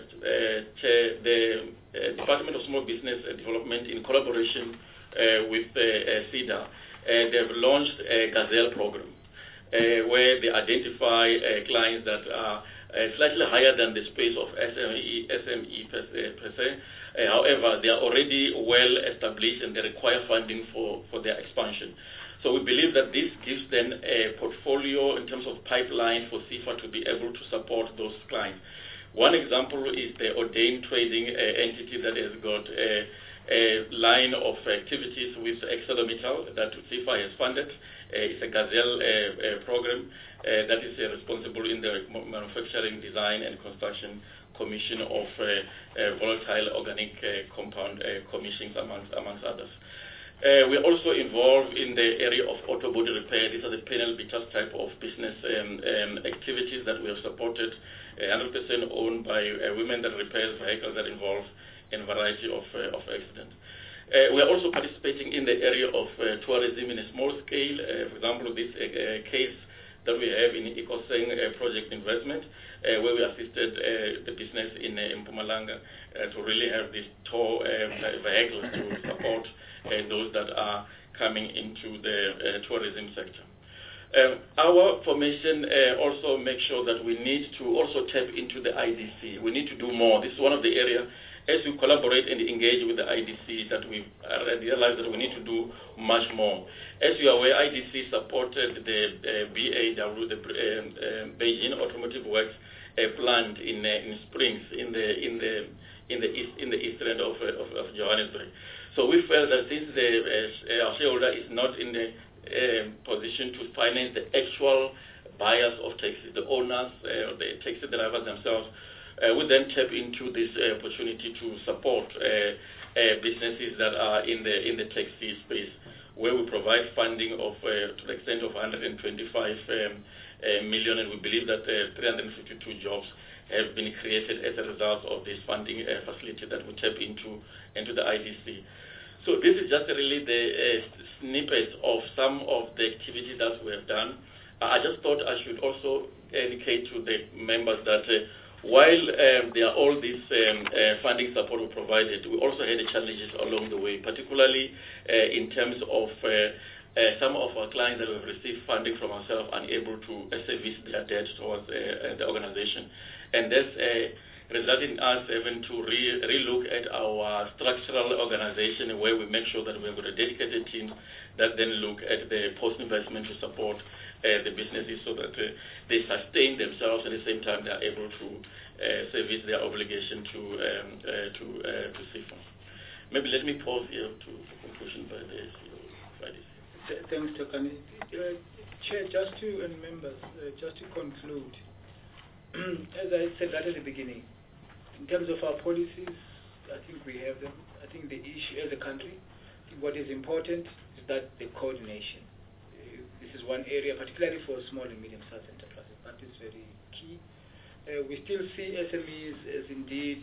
[SPEAKER 4] the Department of Small Business Development, in collaboration with CEDA, they've launched a Gazelle program where they identify clients that are slightly higher than the space of SME per se. However, they are already well established and they require funding for their expansion. So we believe that this gives them a portfolio in terms of pipeline for CIFA to be able to support those clients. One example is the Ordained Trading entity that has got a line of activities with ArcelorMittal that CIFA has funded. It's a Gazelle program that is responsible in the manufacturing, design, and construction commission of volatile organic compound commissions, amongst others. We are also involved in the area of auto body repair. These are the panel beaters type of business activities that we have supported, 100% owned by women that repair vehicles that involve in a variety of accidents. We are also participating in the area of tourism in a small scale. For example, this case that we have in Ikoseng project investment, where we assisted the business in Mpumalanga to really have these tow vehicles to support those that are coming into the tourism sector. Our formation also makes sure that we need to also tap into the IDC. We need to do more. This is one of the areas, as we collaborate and engage with the IDC, that we realize that we need to do much more. As you are aware, IDC supported the BAW, the Beijing Automotive Works plant in Springs in the east end of Johannesburg. So we felt that since our shareholder is not in the position to finance the actual buyers of taxis, the owners, the taxi drivers themselves, we then tap into this opportunity to support businesses that are in the taxi space, where we provide funding of to the extent of 125 million, and we believe that 352 jobs have been created as a result of this funding facility that we tap into the IDC. So this is just really the snippet of some of the activities that we have done. I just thought I should also indicate to the members that while there are all these funding support we provided, we also had challenges along the way, particularly in terms of some of our clients that have received funding from ourselves unable to service their debt towards the organization. And that's resulted in us having to relook at our structural organization, where we make sure that we have got a dedicated team that then look at the post-investment to support the businesses so that they sustain themselves, at the same time they are able to service their obligation to CIFA. Maybe let me pause here to conclusion by the CEO.
[SPEAKER 3] Thanks, Tokani. Chair, and members, just to conclude, as I said right at the beginning, in terms of our policies, I think we have them. I think the issue as a country, what is important is that the coordination. This is one area, particularly for small and medium-sized enterprises, that is very key. We still see SMEs as indeed,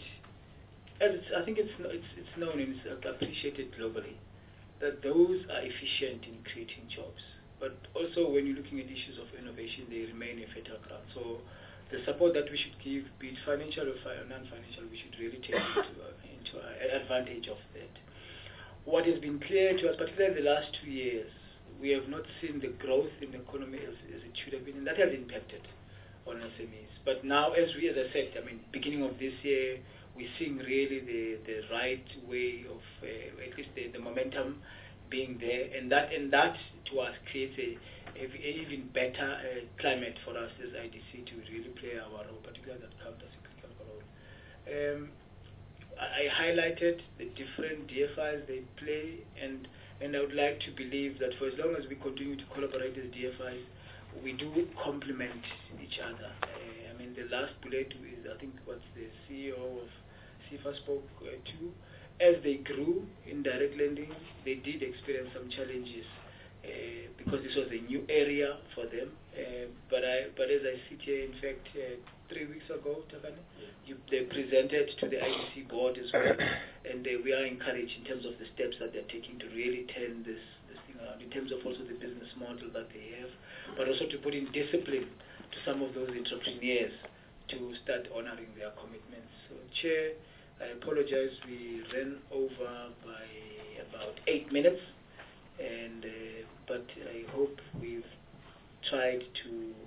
[SPEAKER 3] I think it's known and it's appreciated globally, that those are efficient in creating jobs. But also when you're looking at issues of innovation, they remain a fertile ground. So the support that we should give, be it financial or non-financial, we should really take into advantage of that. What has been clear to us, particularly in the last 2 years, we have not seen the growth in the economy as it should have been, and that has impacted on SMEs. But now, as I said, beginning of this year, we're seeing really the right way of at least the momentum being there, and that to us creates an even better climate for us as IDC to really play our role, particularly that counter-cyclical role. I highlighted the different DFIs they play, and And I would like to believe that for as long as we continue to collaborate as DFIs, we do complement each other. I mean, the last bullet is, I think, what the CEO of CIFA spoke to. As they grew in direct lending, they did experience some challenges because this was a new area for them. But as I sit here, in fact, 3 weeks ago, Takane, they presented to the IDC board as well, and we are encouraged in terms of the steps that they're taking to really turn this thing around, in terms of also the business model that they have, but also to put in discipline to some of those entrepreneurs to start honoring their commitments. So, Chair, I apologize, we ran over by about 8 minutes, and but I hope we've tried to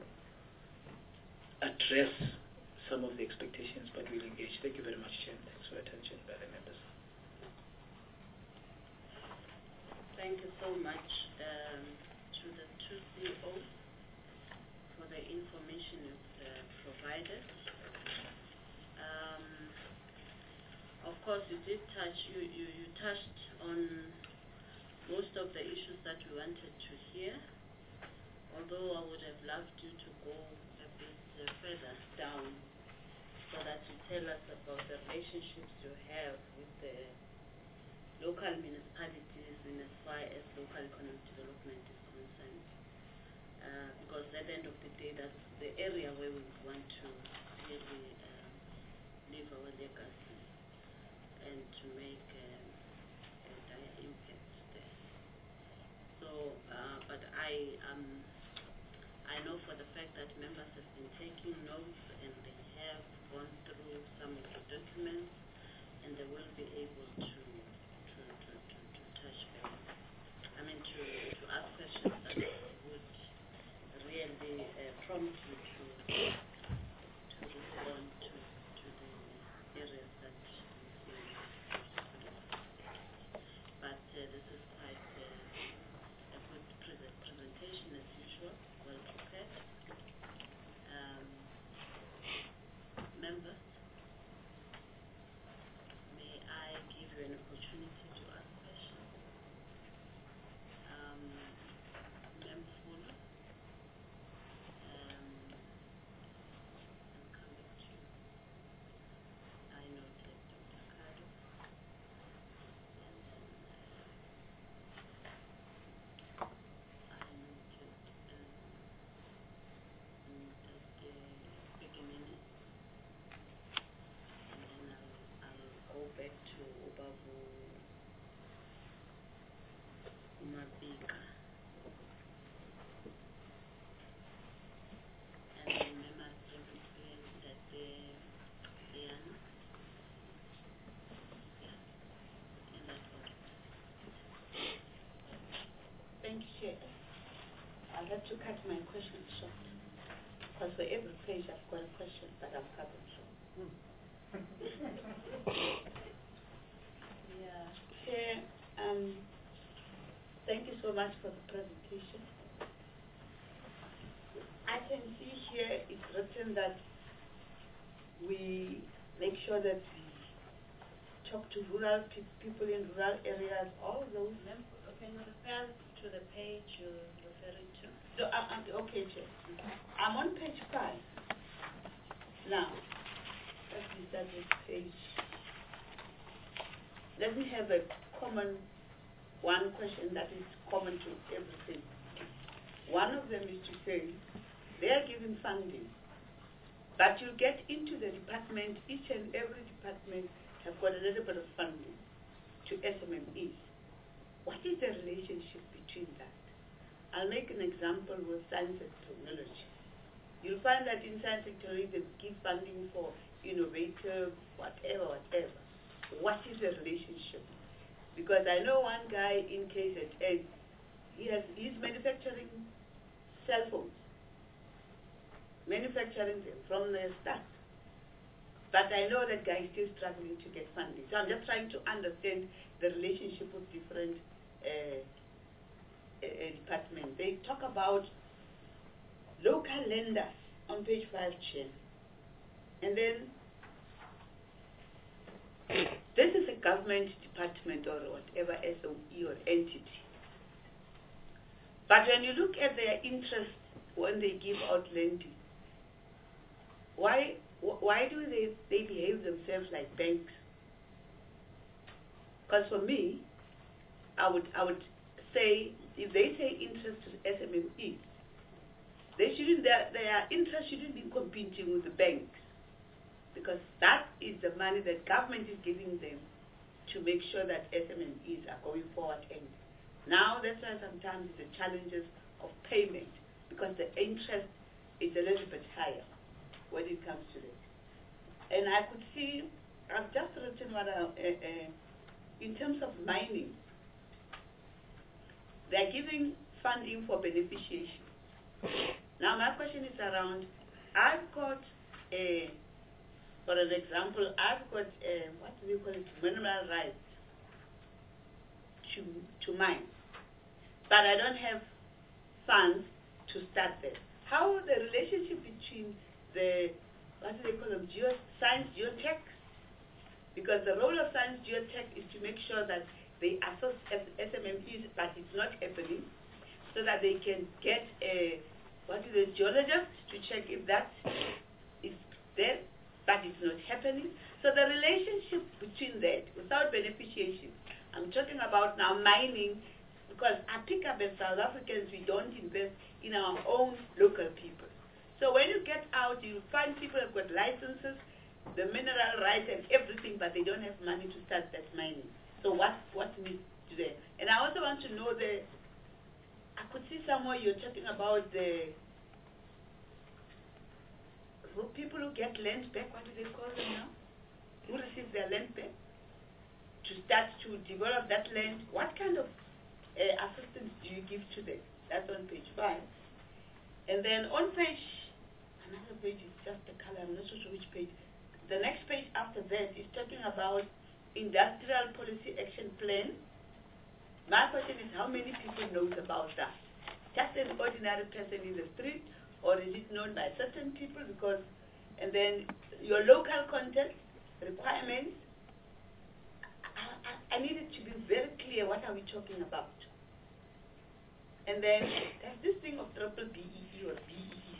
[SPEAKER 3] address some of the expectations, but we'll engage. Thank you very much, Chair. Thanks for your attention, by the members.
[SPEAKER 1] Thank you so much to the two CEOs for the information you've provided. Of course, you touched on most of the issues that we wanted to hear, although I would have loved you to go a bit further down so that you tell us about the relationships you have with the local municipalities in as far as local economic development is concerned. Because at the end of the day, that's the area where we want to really leave our legacy and to make a dire impact there. So, but I know for the fact that members have been taking notes and they have gone through some of the documents, and they will be able to touch base. I mean, to ask questions that would really prompt you to respond to the areas that you feel. But this is quite a good presentation as usual, well prepared. Members, may I give you an opportunity to ask questions? Member Fuller, I'll come back to you. I noted Dr. Kado, and then I noted Beginning, and then I'll go back to Ubavu Umabika, and then remember that Diana, yeah, in that order.
[SPEAKER 5] Thank you, Chair. I'll have to cut my questions short, because for every page I've got a question, but I'll cut them short. Yeah, Chair, thank you so much for the presentation. I can see here it's written that we make sure that we talk to rural people in rural areas, all those.
[SPEAKER 1] Can you refer to the page you're referring to?
[SPEAKER 5] So, okay, Chair. I'm on page 5. Now, let me start with page. Let me have a common one question that is common to everything. One of them is to say, they are giving funding, but you get into the department, each and every department have got a little bit of funding to SMMEs. What is the relationship between that? I'll make an example with science and technology. You'll find that in science and technology they give funding for innovative, whatever. What is the relationship? Because I know one guy in KZN, he's manufacturing cell phones, manufacturing them from the start. But I know that guy is still struggling to get funding. So I'm just trying to understand the relationship with different departments. They talk about local lenders on page 5, Chair. And then this is a government department or whatever SOE or entity. But when you look at their interest when they give out lending, why do they behave themselves like banks? Because for me, I would say, if they say interest to SMME, their interest shouldn't be competing with the banks, because that is the money that government is giving them to make sure that SMMEs are going forward. And now that's why sometimes the challenges of payment, because the interest is a little bit higher when it comes to that. And I could see, I've just written what in terms of mining, they're giving funding for beneficiation. Now my question is around, I've got for an example, I've got what do we call it, mineral rights to mine, but I don't have funds to start that. How the relationship between the, what do they call them, science geotech? Because the role of science geotech is to make sure that they assess SMMEs, but it's not happening, so that they can get a, geologist to check if that is there, but it's not happening. So the relationship between that, without beneficiation, I'm talking about now mining, because I pick up as South Africans, we don't invest in our own local people. So when you get out, you find people have got licenses, the mineral rights and everything, but they don't have money to start that mining. So what needs to there? And I also want to know I could see somewhere you're talking about the people who get land back, what do they call them now? Who receive their land back? To start to develop that land, what kind of assistance do you give to them? That's on page 5. And then on another page is just the color, I'm not so sure which page. The next page after that is talking about Industrial Policy Action Plan. My question is, how many people knows about that? Just an ordinary person in the street, or is it known by certain people? Because, and then your local content requirements, I need it to be very clear, what are we talking about? And then there's this thing of triple BEE or BEE.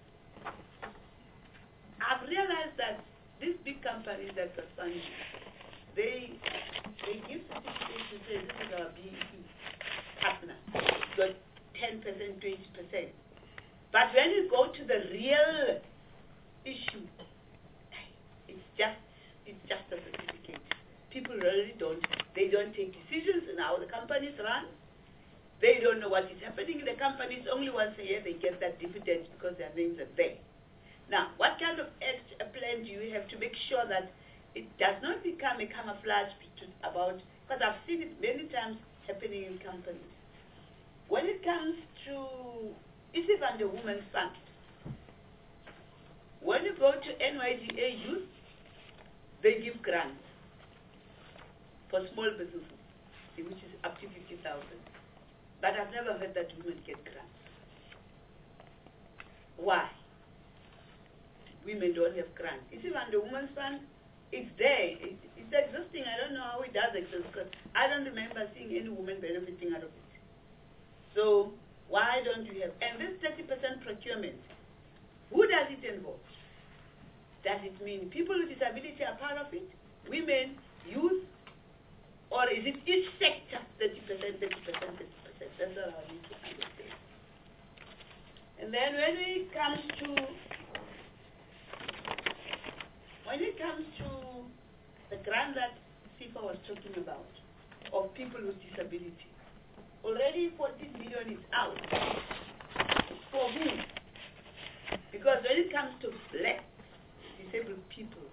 [SPEAKER 5] I've realized that these big companies that are funding, they give certificates to say this is our BEE partner, got 10%, 20%. But when you go to the real issue, it's just a certificate. People really don't take decisions in how the companies run. They don't know what is happening in the companies. Only once a year they get that dividend because their names are there. Now, what kind of plan do you have to make sure that it does not become a camouflage about, because I've seen it many times happening in companies. When it comes to, it's even the Women's Fund. When you go to NYDA Youth, they give grants for small businesses, which is up to 50,000. But I've never heard that women get grants. Why? Women don't have grants. It's even the Women's Fund, it's there. It's existing. I don't know how it does exist, because I don't remember seeing any woman benefiting out of it. So why don't you have, and this 30% procurement, who does it involve? Does it mean people with disability are part of it? Women, youth, or is it each sector 30%, 30%, 30%? That's what I need to understand. And then when it comes to the grant that Sifa was talking about of people with disability, already 14 million is out. For who? Because when it comes to black disabled people,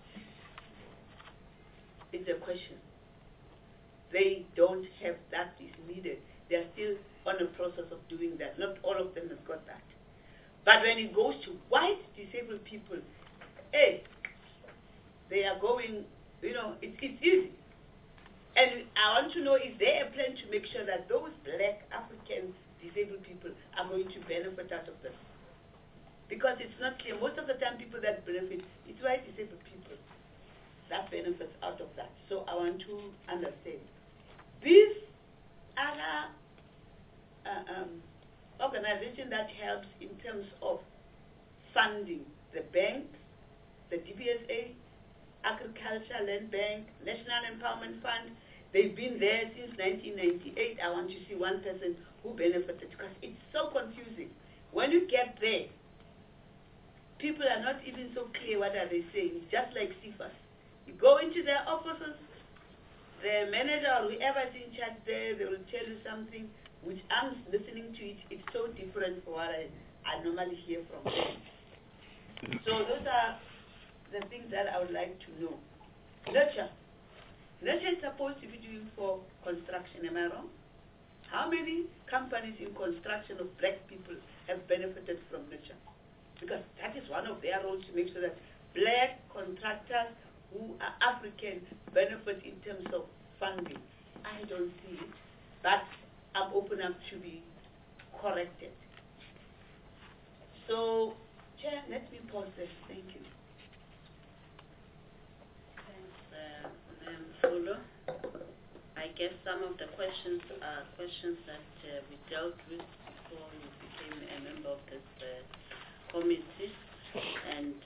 [SPEAKER 5] it's a question. They don't have that is needed. They are still on the process of doing that. Not all of them have got that. But when it goes to white disabled people, they are going, it's easy. And I want to know, is there a plan to make sure that those black African disabled people are going to benefit out of this? Because it's not clear. Most of the time people that benefit, it's white disabled people. that benefits out of that. So I want to understand. These other organization that helps in terms of funding, the banks, the DBSA, Agriculture Land Bank, National Empowerment Fund, they've been there since 1998. I want to see one person who benefited, because it's so confusing. When you get there, people are not even so clear what are they saying. It's just like CFAS. You go into their offices, the manager or whoever is in charge there, they will tell you something which I'm listening to it. It's so different from what I normally hear from them. So those are the things that I would like to know. Nurture. Nurture is supposed to be doing for construction, am I wrong? How many companies in construction of black people have benefited from Nurture? Because that is one of their roles, to make sure that black contractors who are African benefit in terms of funding. I don't see it, but I'm open up to be corrected. So, Chair, let me pause there. Thank you.
[SPEAKER 1] Thanks, Fulo. I guess some of the questions are questions that we dealt with before you became a member of this committee, and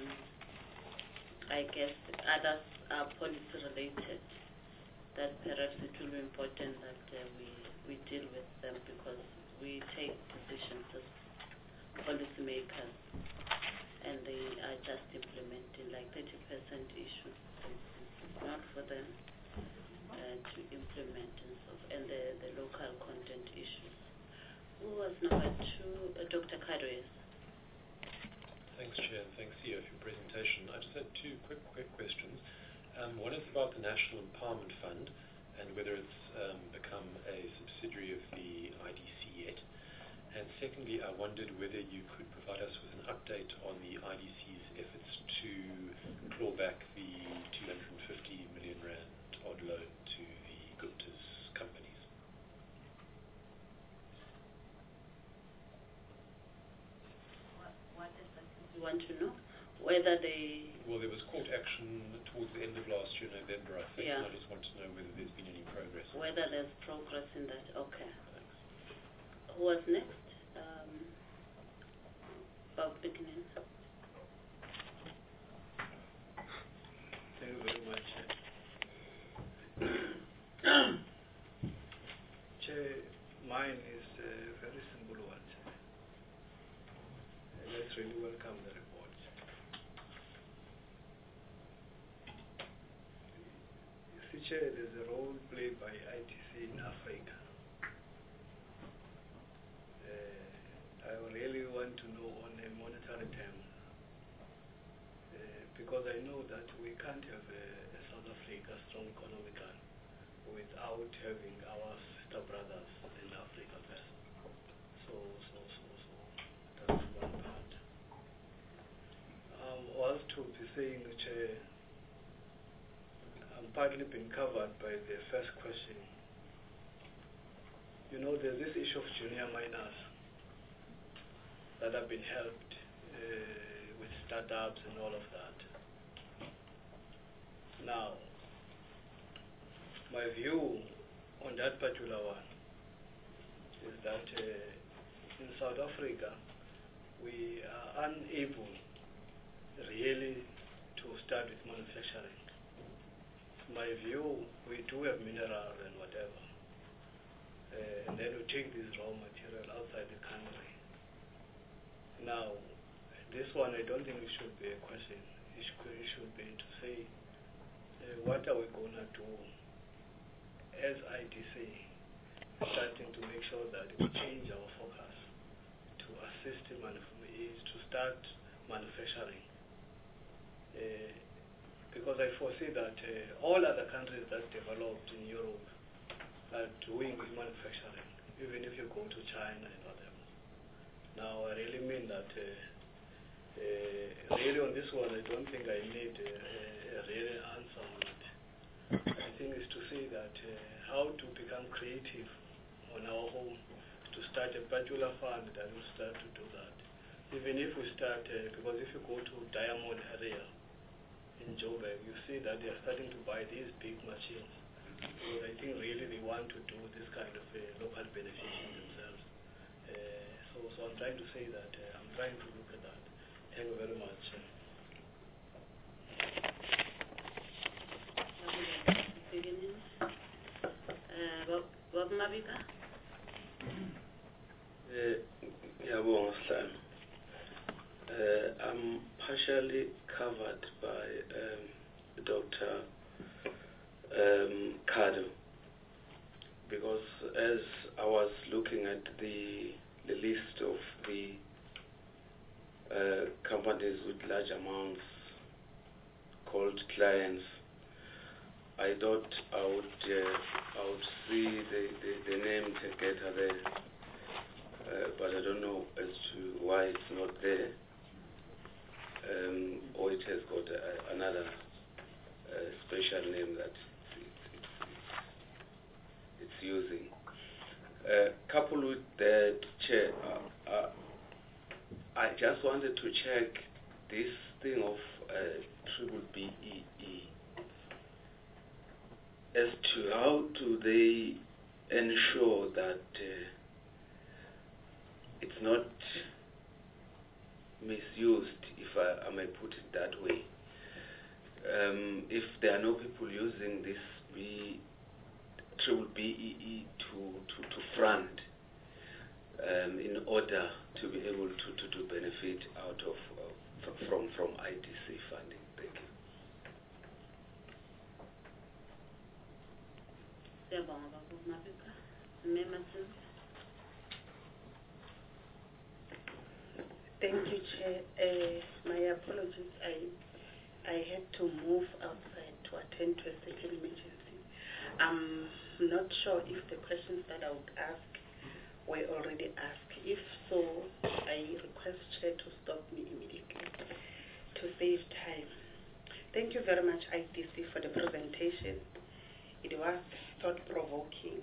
[SPEAKER 1] I guess others are policy related, that perhaps it will be important that we deal with them, because we take decisions as policymakers and they are just implementing, like 30% issue. It's not for them to implement and the local content issues. Who was number two? Dr. Kadoes.
[SPEAKER 6] Thanks, Chair, and thanks, Theo, for your presentation. I just had two quick questions. One is about the National Empowerment Fund and whether it's become a subsidiary of the IDC yet. And secondly, I wondered whether you could provide us with an update on the IDC's efforts to claw back the 250 million rand odd loan to the Gupta's companies.
[SPEAKER 1] What is that you want to know? Whether they...
[SPEAKER 6] Well, there was court action towards the end of last year, November, I think.
[SPEAKER 1] Yeah.
[SPEAKER 6] And I just want to know whether there's been any progress.
[SPEAKER 1] Whether there's progress in that. Okay.
[SPEAKER 6] Thanks.
[SPEAKER 1] Who was next? Bob beginning.
[SPEAKER 3] Thank you very much. Chair, mine is a very simple one. Let's really welcome the report. You see, Chair, there's a role played by ITC in Africa. I really want to know on a monetary term, because I know that we can't have a South Africa strong economically without having our sister brothers in Africa first. So that's one part. Was to be saying, Chair, I'm partly been covered by the first question. You know, there's this issue of junior miners that have been helped with startups and all of that. Now, my view on that particular one is that in South Africa, we are unable really to start with manufacturing. My view, we do have minerals and whatever, and then we take this raw material outside the country. Now, this one, I don't think it should be a question. It should be to say, what are we going to do as IDC, starting to make sure that we change our focus to assist to start manufacturing. Because I foresee that all other countries that developed in Europe are doing manufacturing, even if you go to China and whatever. Now, I really mean that really on this one, I don't think I need a real answer on it. I think it's to say that how to become creative on our own, to start a particular fund that will start to do that. Even if we start, because if you go to Diamond area
[SPEAKER 7] in Joburg, you see that they are starting to buy these big machines. So I think really they want to do this kind of local beneficiation themselves. So I'm trying to say that I'm trying to look at that. Thank you very much.
[SPEAKER 1] Bob Mabika?
[SPEAKER 8] I'm partially covered by Dr. Kado, because as I was looking at the list of the companies with large amounts called clients, I thought I would see the name Tegeta there, but I don't know as to why it's not there, or it has got another special name that it's using. Coupled with that, Chair, I just wanted to check this thing of BBBEE as to how do they ensure that it's not misused, if I may put it that way. If there are no people using this BBBEE to front in order to be able to benefit out of from IDC funding. Thank you.
[SPEAKER 5] Thank you, Chair. My apologies. I had to move outside to attend to a certain emergency. I'm not sure if the questions that I would ask were already asked. If so, I request Chair to stop me immediately to save time. Thank you very much, IDC, for the presentation. It was thought-provoking,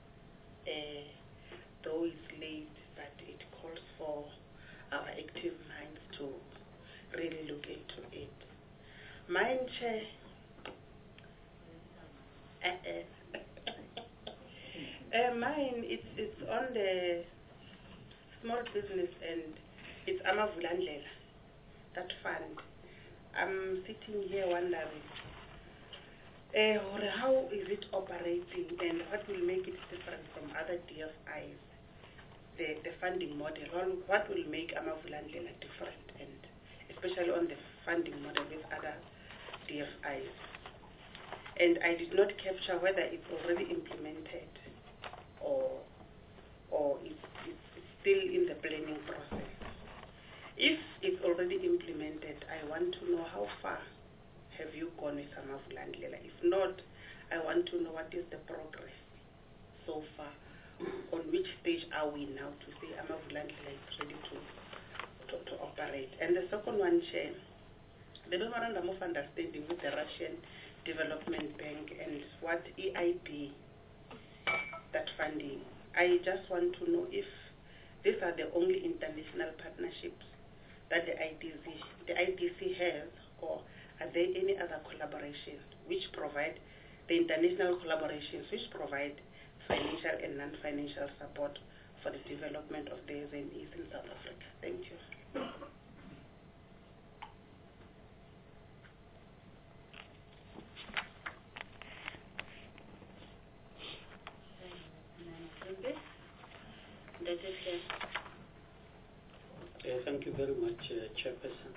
[SPEAKER 5] though it's late, but it calls for our active minds to really look into it. Mine, Chair, mine, it's on the small business and it's Amavulandlela, that fund. I'm sitting here wondering, how is it operating and what will make it different from other DFIs, the funding model? What will make Amavulandlela different, and especially on the funding model with other DFIs? And I did not capture whether it's already implemented or it's still in the planning process. If it's already implemented, I want to know how far have you gone with Amavulandlela. If not, I want to know what is the progress so far. On which stage are we now to say Amavulandlela is ready to operate? And the second one, Chair, the memorandum of understanding with the Russian Development Bank and what EIB, that funding. I just want to know if these are the only international partnerships that the IDC has, or are there any other collaborations which provide, the international collaborations which provide financial and non-financial support for the development of the SMEs in South Africa? Thank you.
[SPEAKER 9] Thank you very much, Chairperson.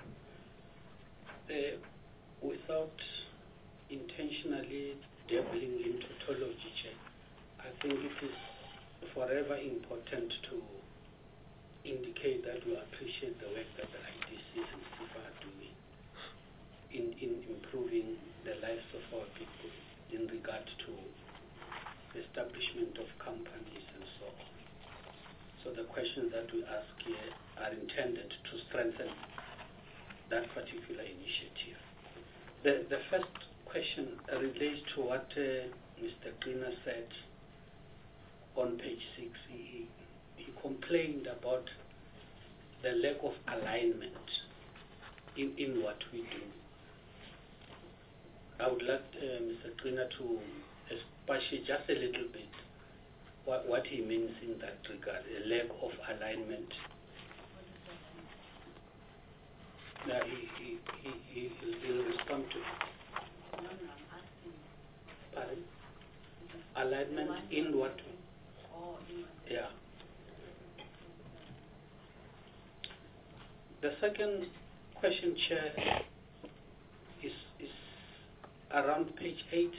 [SPEAKER 9] Without intentionally dabbling in tautology, Chair, I think it is forever important to indicate that we appreciate the work that the IDC and SIFA are doing in improving the lives of our people in regard to establishment of companies and so on. So the questions that we ask here are intended to strengthen that particular initiative. The first question relates to what Mr. Greener said on page 6. He complained about the lack of alignment in what we do. I would like Mr. Trina to expatiate just a little bit what he means in that regard, a lack of alignment. Now he'll respond to it.
[SPEAKER 1] No, I'm asking.
[SPEAKER 9] Pardon? Alignment in what?
[SPEAKER 1] Oh, in what?
[SPEAKER 9] Yeah. The second question, Chair, is around page 8.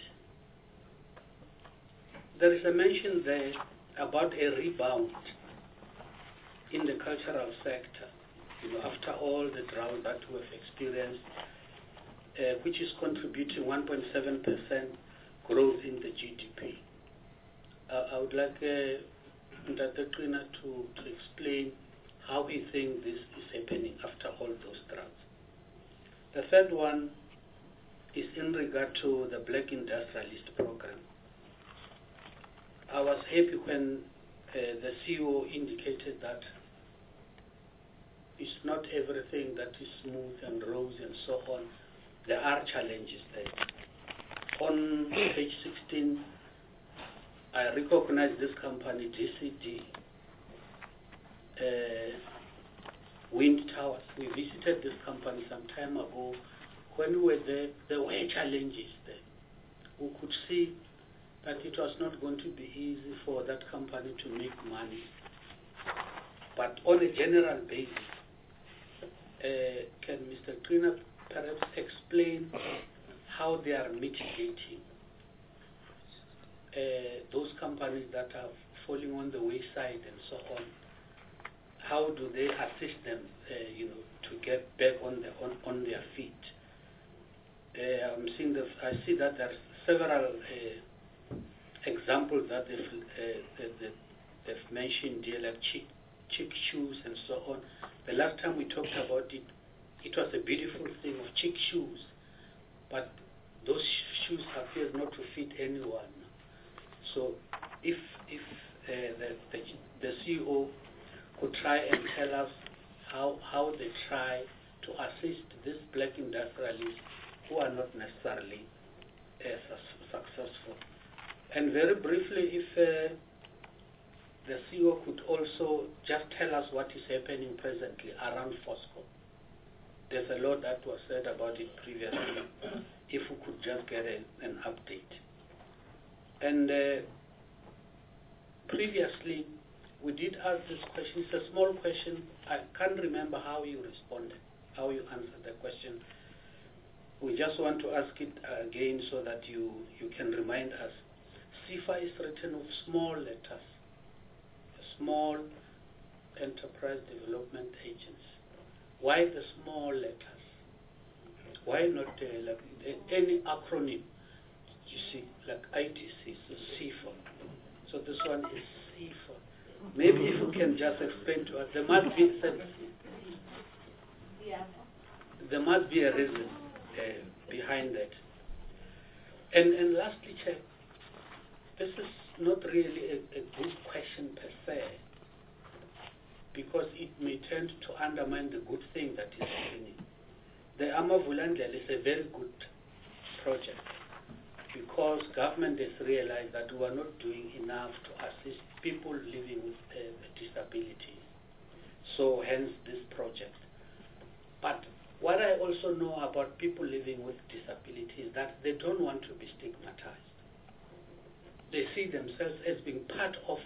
[SPEAKER 9] There is a mention there about a rebound in the cultural sector, after all the drought that we have experienced, which is contributing 1.7% growth in the GDP. I would like Dr. Trina to explain how he thinks this is happening after all those droughts. The third one is in regard to the Black Industrialist Program. I was happy when the CEO indicated that it's not everything that is smooth and rosy and so on. There are challenges there. On page 16, I recognize this company, DCD, Wind Towers. We visited this company some time ago. When we were there were challenges there. We could see that it was not going to be easy for that company to make money. But on a general basis, can Mr. Trina perhaps explain how they are mitigating those companies that are falling on the wayside and so on? How do they assist them, to get back on their feet? I see that there are several examples that they've mentioned here, like chic shoes and so on. The last time we talked about it, it was a beautiful thing of chic shoes, but those shoes appear not to fit anyone. So if the CEO could try and tell us how they try to assist these black industrialists who are not necessarily successful. And very briefly, if the CEO could also just tell us what is happening presently around Fosco. There's a lot that was said about it previously. If we could just get an update. And previously, we did ask this question. It's a small question. I can't remember how you responded, how you answered the question. We just want to ask it again so that you can remind us. SEFA is written with small letters, Small Enterprise Development Agency. Why the small letters? Why not like any acronym? You see, like IDC, so SEFA. So this one is SEFA. Maybe if you can just explain to us, there must be a reason behind that. And lastly, Chair, this is not really a good question per se, because it may tend to undermine the good thing that is happening. The Amavulandlela is a very good project, because government has realized that we are not doing enough to assist people living with disabilities. So hence this project. But what I also know about people living with disabilities is that they don't want to be stigmatized. They see themselves as being part of,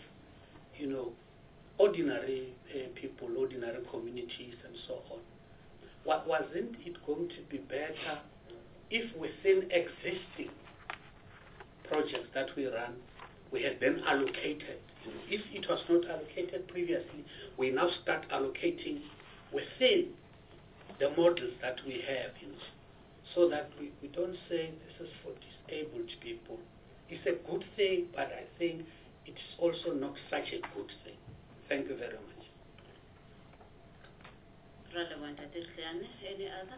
[SPEAKER 9] ordinary people, ordinary communities and so on. Wasn't it going to be better if within existing projects that we run, we had been allocated? If it was not allocated previously, we now start allocating within the models that we have, so that we don't say this is for disabled people. It's a good thing, but I think it's also not such a good thing. Thank you very much.
[SPEAKER 1] Any other?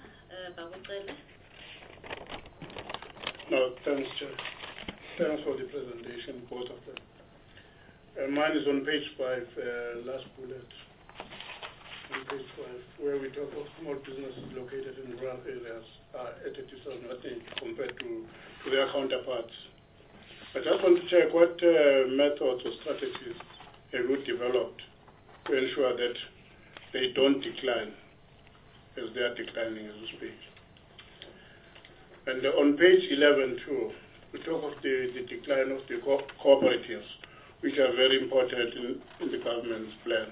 [SPEAKER 10] No, thanks, Chair. Thanks for the presentation, both of them. Mine is on page 5, last bullet. on page 12, where we talk of small businesses located in rural areas are at a disadvantage compared to their counterparts. I just want to check what methods or strategies have you developed to ensure that they don't decline as they are declining as we speak. And on page 11 too, we talk of the decline of the cooperatives, which are very important in the government's plan.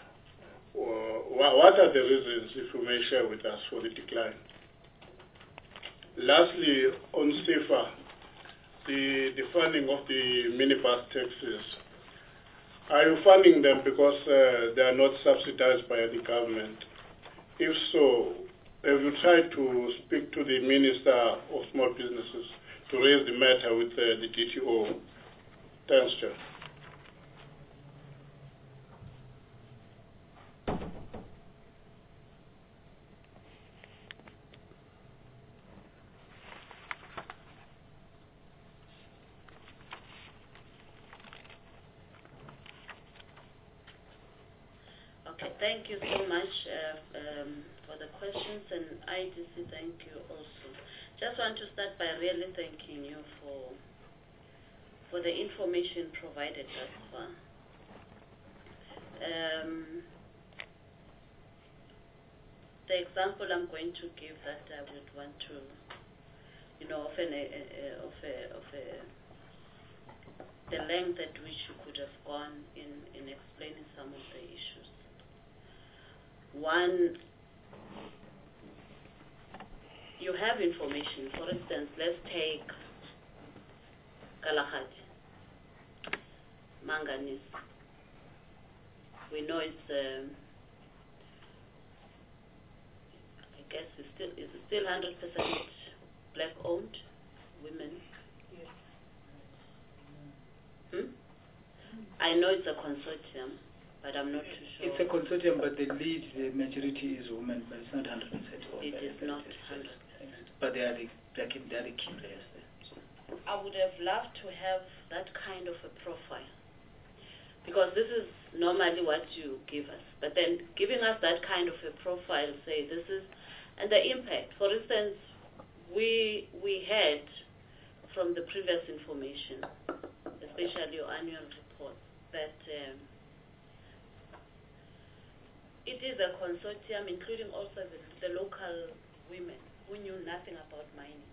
[SPEAKER 10] What are the reasons, if you may share with us, for the decline? Lastly, on SEFA, the funding of the minibus taxis, are you funding them because they are not subsidized by the government? If so, have you tried to speak to the Minister of Small Businesses to raise the matter with the DTO? Thanks, Chair.
[SPEAKER 1] Okay, thank you so much for the questions, and IDC, thank you also. Just want to start by really thanking you for the information provided thus far. The example I'm going to give that I would want to, the length at which you could have gone in explaining some of the issues. One, you have information. For instance, let's take Kalahati, manganese. We know it's, I guess it's still 100% black-owned women. I know it's a consortium, but I'm not too sure.
[SPEAKER 3] It's a consortium, but the majority is women, but it's not 100%.
[SPEAKER 1] It is not 100%.
[SPEAKER 3] But they are the key players there.
[SPEAKER 1] I would have loved to have that kind of a profile, because this is normally what you give us. But then giving us that kind of a profile, say this is, and the impact. For instance, we had from the previous information, especially your annual report, that it is a consortium, including also the local women who knew nothing about mining.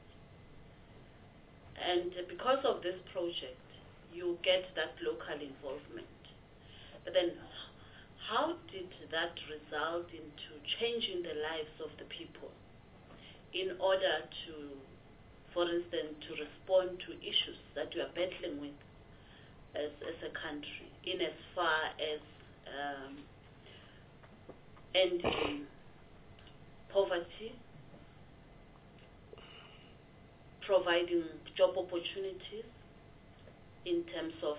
[SPEAKER 1] And because of this project, you get that local involvement. But then, how did that result into changing the lives of the people in order to, for instance, to respond to issues that we are battling with as a country, in as far as ending poverty, providing job opportunities in terms of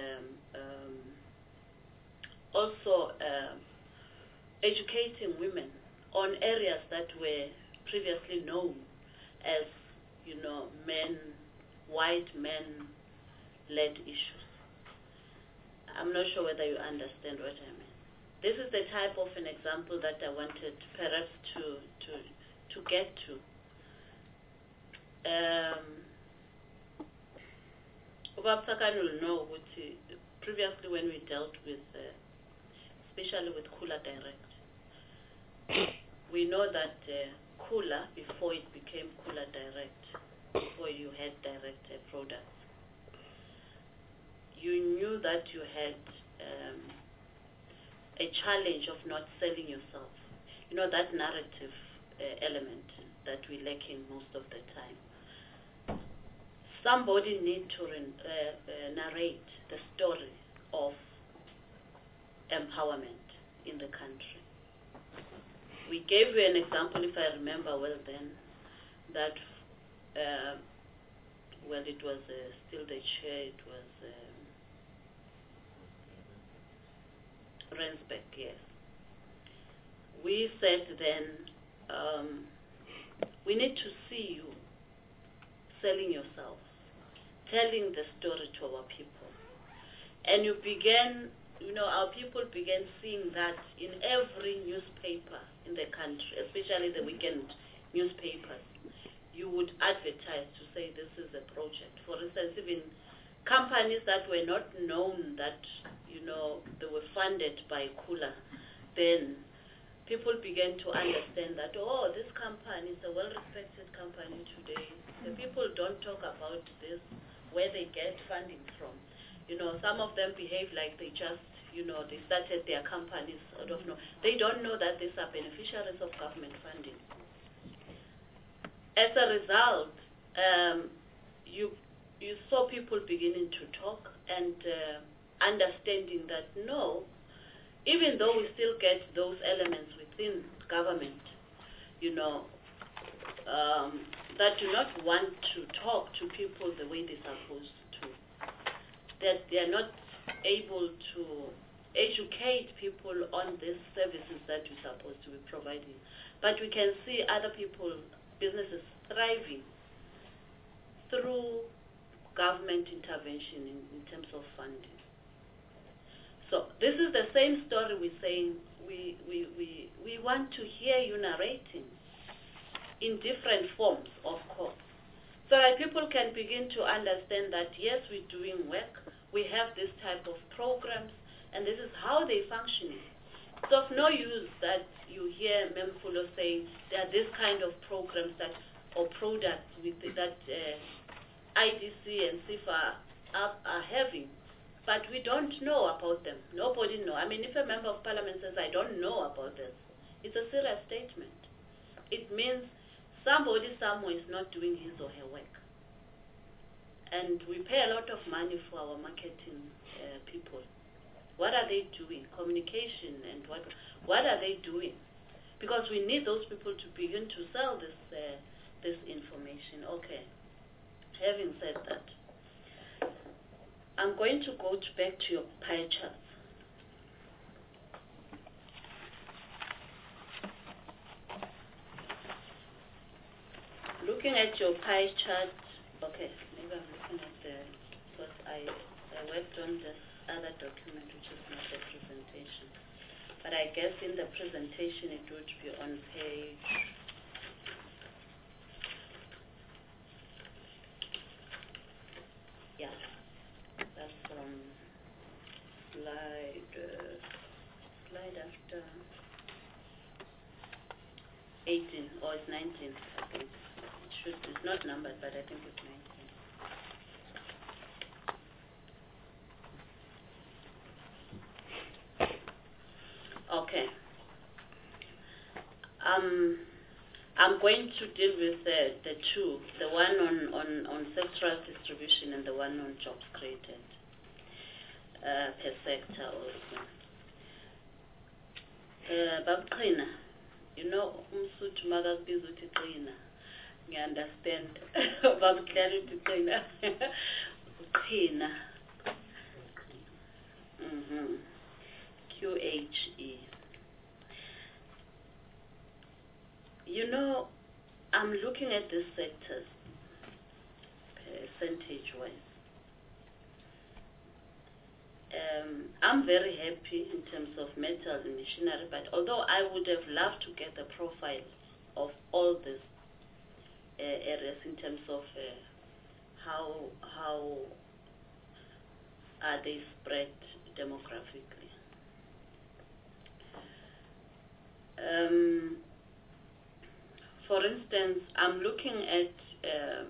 [SPEAKER 1] also educating women on areas that were previously known as, white men-led issues. I'm not sure whether you understand what I mean. This is the type of an example that I wanted perhaps to get to. Ubabsakan will know previously when we dealt with, especially with Kula Direct, we know that Kula, before it became Kula Direct, before you had direct products, you knew that you had a challenge of not selling yourself. That narrative element that we're lacking most of the time. Somebody needs to narrate the story of empowerment in the country. We gave you an example, if I remember well then, that, it was still the chair, it was Rensbeck, yes. We said then, we need to see you selling yourself, telling the story to our people. And you began our people began seeing that in every newspaper in the country, especially the weekend newspapers, you would advertise to say this is a project. For instance, even companies that were not known that, they were funded by Kula, then people began to understand that, this company is a well-respected company today. The people don't talk about this, where they get funding from. Some of them behave like they just, they started their companies out of no. They don't know that these are beneficiaries of government funding. As a result, you saw people beginning to talk and understanding that no, even though we still get those elements within government, that do not want to talk to people the way they're supposed to, that they are not able to educate people on these services that we're supposed to be providing. But we can see other people, businesses thriving through government intervention in terms of funding. So this is the same story we're saying we want to hear you narrating in different forms, of course, so that people can begin to understand that, yes, we're doing work, we have this type of programs, and this is how they're functioning. It's of no use that you hear Memfulo saying there are this kind of programs or products that IDC and CIFA are having, but we don't know about them. Nobody knows. I mean, if a member of parliament says, I don't know about this, it's a serious statement. It means somebody somewhere is not doing his or her work. And we pay a lot of money for our marketing people. What are they doing? Communication and what are they doing? Because we need those people to begin to sell this information. Okay. Having said that, I'm going to go back to your pie charts. Looking at your pie chart, okay, maybe I'm looking at because I worked on this other document, which is not the presentation. But I guess in the presentation it would be on page... Yeah, that's from slide after 18, or it's 19, I think. It's not numbered, but I think it's 19. Okay. I'm going to deal with the two, the one on sectoral distribution and the one on jobs created per sector also. Babqina, umsuthu makakubiza uthi qina. You understand? Babqina uthi qina. Qina. QHE. I'm looking at the sectors percentage-wise. I'm very happy in terms of metals and machinery, but although I would have loved to get the profile of all these areas in terms of how are they spread demographically. For instance, I'm looking at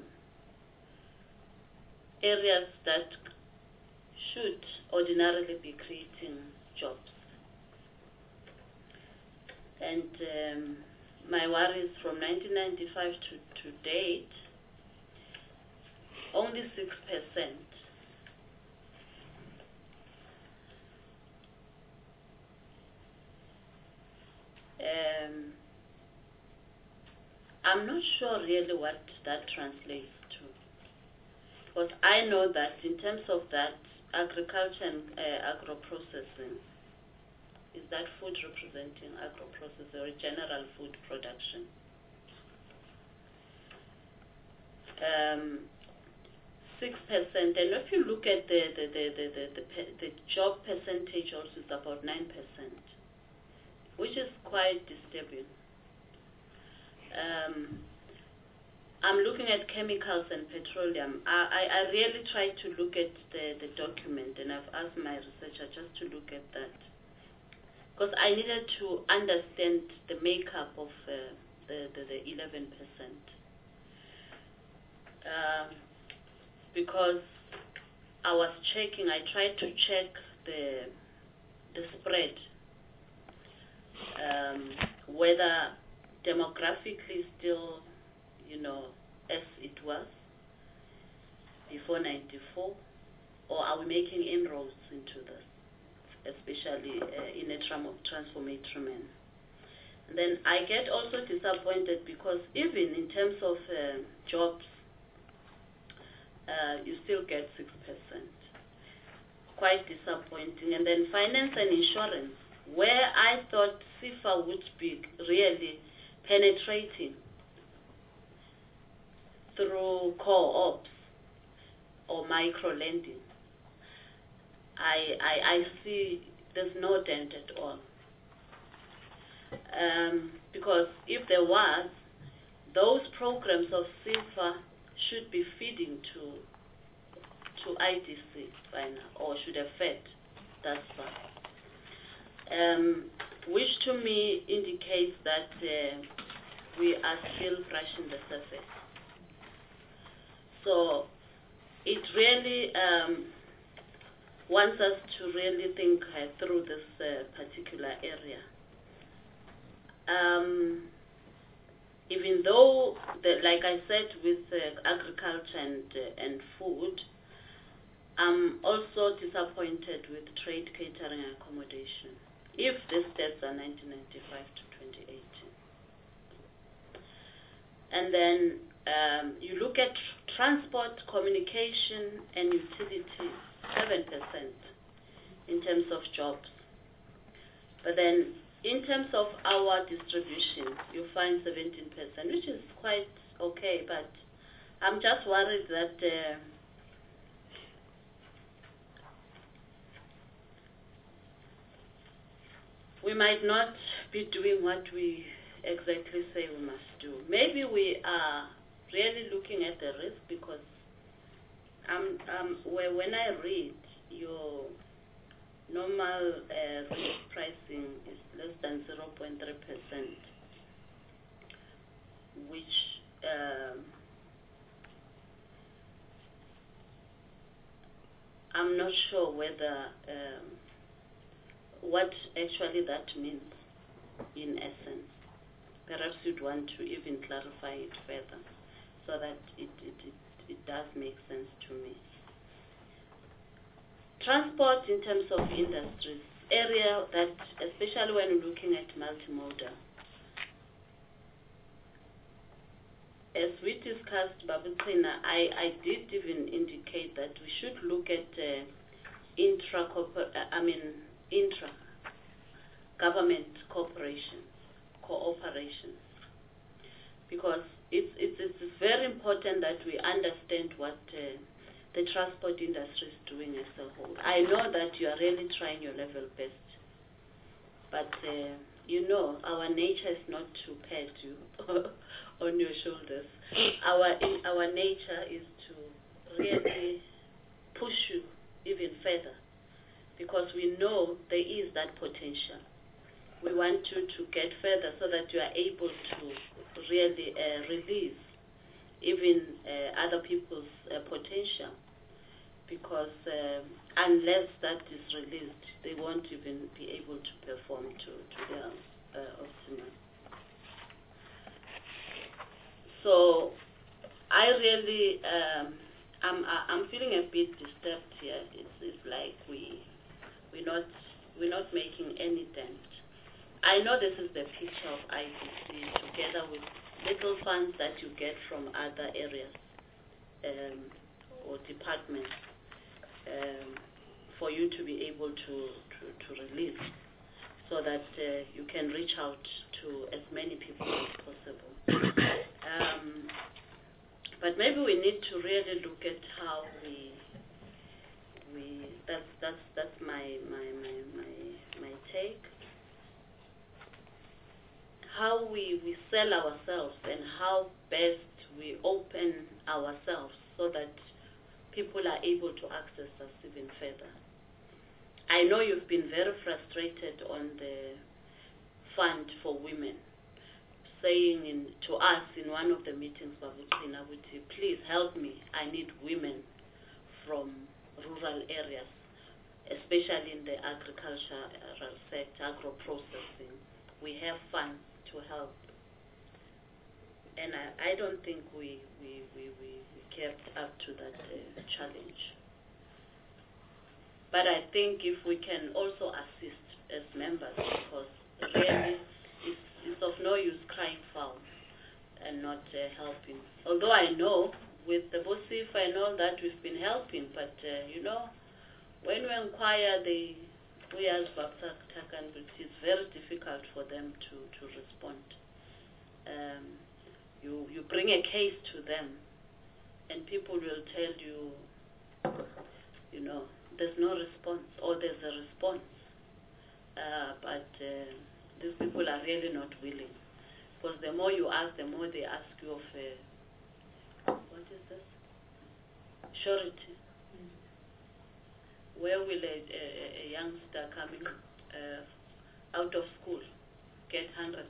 [SPEAKER 1] areas that should ordinarily be creating jobs. And my worries from 1995 to date, only 6%. I'm not sure really what that translates to. Because I know that in terms of that, agriculture and agro-processing, is that food representing agro-processing or general food production? 6%, and if you look at the job percentage also, it's about 9%, which is quite disturbing. I'm looking at chemicals and petroleum. I really try to look at the document, and I've asked my researcher just to look at that, because I needed to understand the makeup of the 11%. Because I was checking, I tried to check the spread, whether demographically still, as it was before 94, or are we making inroads into this, especially in a transformatory manner. And then I get also disappointed because even in terms of jobs, you still get 6%. Quite disappointing. And then finance and insurance, where I thought CIFA would be really penetrating through co-ops or micro-lending, I see there's no dent at all. Because if there was, those programs of CIFA should be feeding to IDC by now, or should have fed thus far. Which to me indicates that we are still brushing the surface. So it really wants us to really think through this particular area. Even though, like I said, with agriculture and food, I'm also disappointed with trade, catering, and accommodation, if the stats are 1995 to 2018. And then you look at transport, communication, and utilities, 7% in terms of jobs. But then in terms of our distribution, you find 17%, which is quite okay, but I'm just worried that we might not be doing what we exactly say we must do. Maybe we are really looking at the risk, because when I read your normal risk pricing is less than 0.3%, which I'm not sure whether what actually that means in essence. Perhaps you'd want to even clarify it further so that it does make sense to me. Transport in terms of industries, area that, especially when we're looking at multimodal. As we discussed, Babutsina, I did even indicate that we should look at intra-government cooperations, because it's very important that we understand what the transport industry is doing as a whole. I know that you are really trying your level best, but our nature is not to pat you on your shoulders. Our nature is to really push you even further, because we know there is that potential. We want you to get further so that you are able to really release even other people's potential, because unless that is released, they won't even be able to perform to their optimum. So I really, I'm feeling a bit disturbed here. It's like we're not making any dent. I know this is the picture of IDC, together with little funds that you get from other areas or departments for you to be able to release, so that you can reach out to as many people as possible. But maybe we need to really look at how we that's my take. How we sell ourselves and how best we open ourselves so that people are able to access us even further. I know you've been very frustrated on the fund for women, saying to us in one of the meetings, Nabuti, please help me. I need women from rural areas, especially in the agricultural sector, agro-processing. We have funds to help. And I don't think we kept up to that challenge. But I think if we can also assist as members, because really it's of no use crying foul and not helping. Although I know with the BOSIF and all that we've been helping, but when we inquire it's very difficult for them to respond. You bring a case to them and people will tell you, there's no response or there's a response. But these people are really not willing. Because the more you ask, the more they ask you of what is this? Surety. Where will a youngster coming out of school get 100,000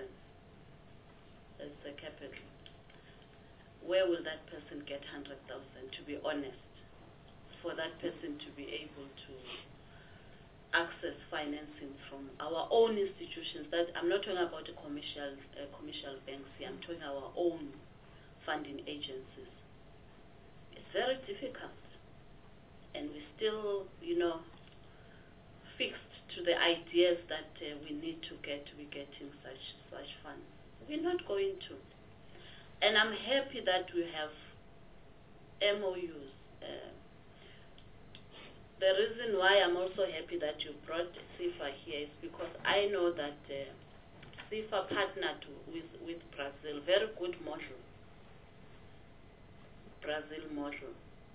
[SPEAKER 1] as the capital? Where will that person get 100,000, to be honest? For that person to be able to access financing from our own institutions. That I'm not talking about the commercial banks here. I'm talking our own funding agencies. It's very difficult, and we still, fixed to the ideas that we need to be getting such funds. We're not going to, and I'm happy that we have MOUs. The reason why I'm also happy that you brought CIFA here is because I know that CIFA partnered with Brazil, very good model. Brazil model,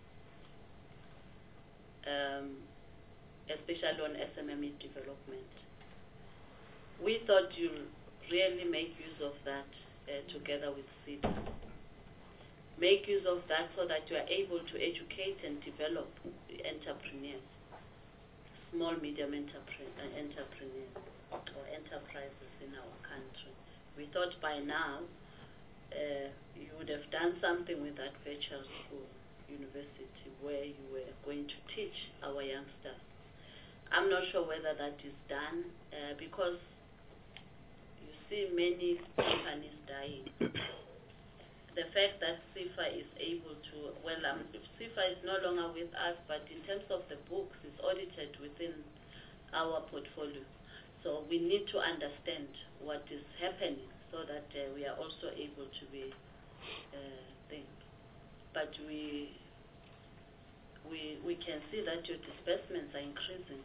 [SPEAKER 1] especially on SMME development. We thought you'll really make use of that together with CIFA. Make use of that so that you are able to educate and develop entrepreneurs, small, medium entrepreneurs or enterprises in our country. We thought by now you would have done something with that virtual school, university, where you were going to teach our youngsters. I'm not sure whether that is done because you see many companies dying. The fact that CIFA is able to, CIFA is no longer with us, but in terms of the books, it's audited within our portfolio. So we need to understand what is happening so that we are also able to be things. But we can see that your disbursements are increasing.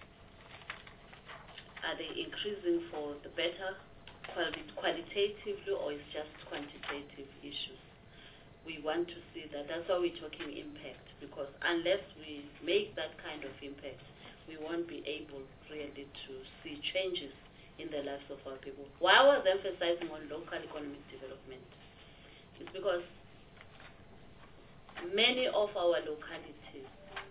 [SPEAKER 1] Are they increasing for the better? Qualitatively, or it's just quantitative issues? We want to see that. That's why we're talking impact, because unless we make that kind of impact, we won't be able really to see changes in the lives of our people. Why I was emphasizing on local economic development is because many of our localities,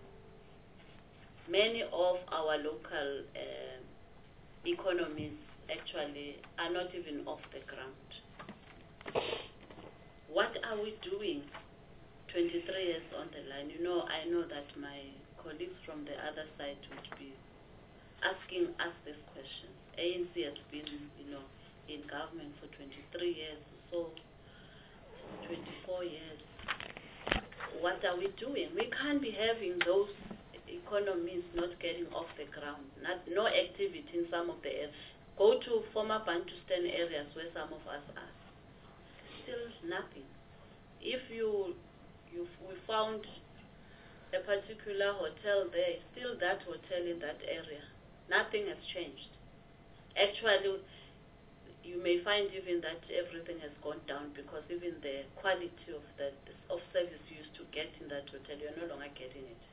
[SPEAKER 1] many of our local economies actually are not even off the ground. What are we doing 23 years on the line? I know that my colleagues from the other side would be asking us this question. ANC has been, in government for 23 years, so 24 years. What are we doing? We can't be having those economies not getting off the ground, no activity in some of the areas. Go to former Bantustan areas where some of us are. Still nothing. If we found a particular hotel there, still that hotel in that area. Nothing has changed. Actually, you may find even that everything has gone down because even the quality of service you used to get in that hotel, you're no longer getting it.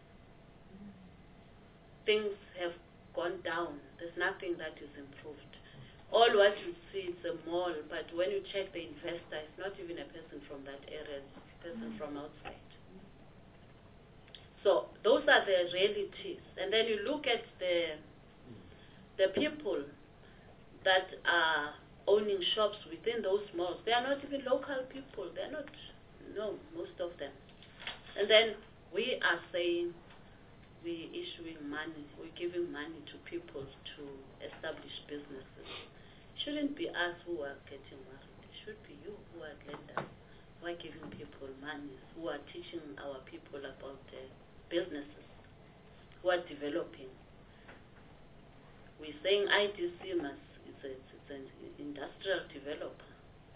[SPEAKER 1] Things have gone down. There's nothing that is improved. All what you see is a mall, but when you check the investor, it's not even a person from that area, it's a person from outside. So those are the realities. And then you look at the people that are owning shops within those malls. They are not even local people. They're not, no, most of them. And then we are saying we're issuing money, we're giving money to people to establish businesses. It shouldn't be us who are getting worried. It should be you who are lenders, who are giving people money, who are teaching our people about businesses, who are developing. We're saying IDC it's an industrial developer.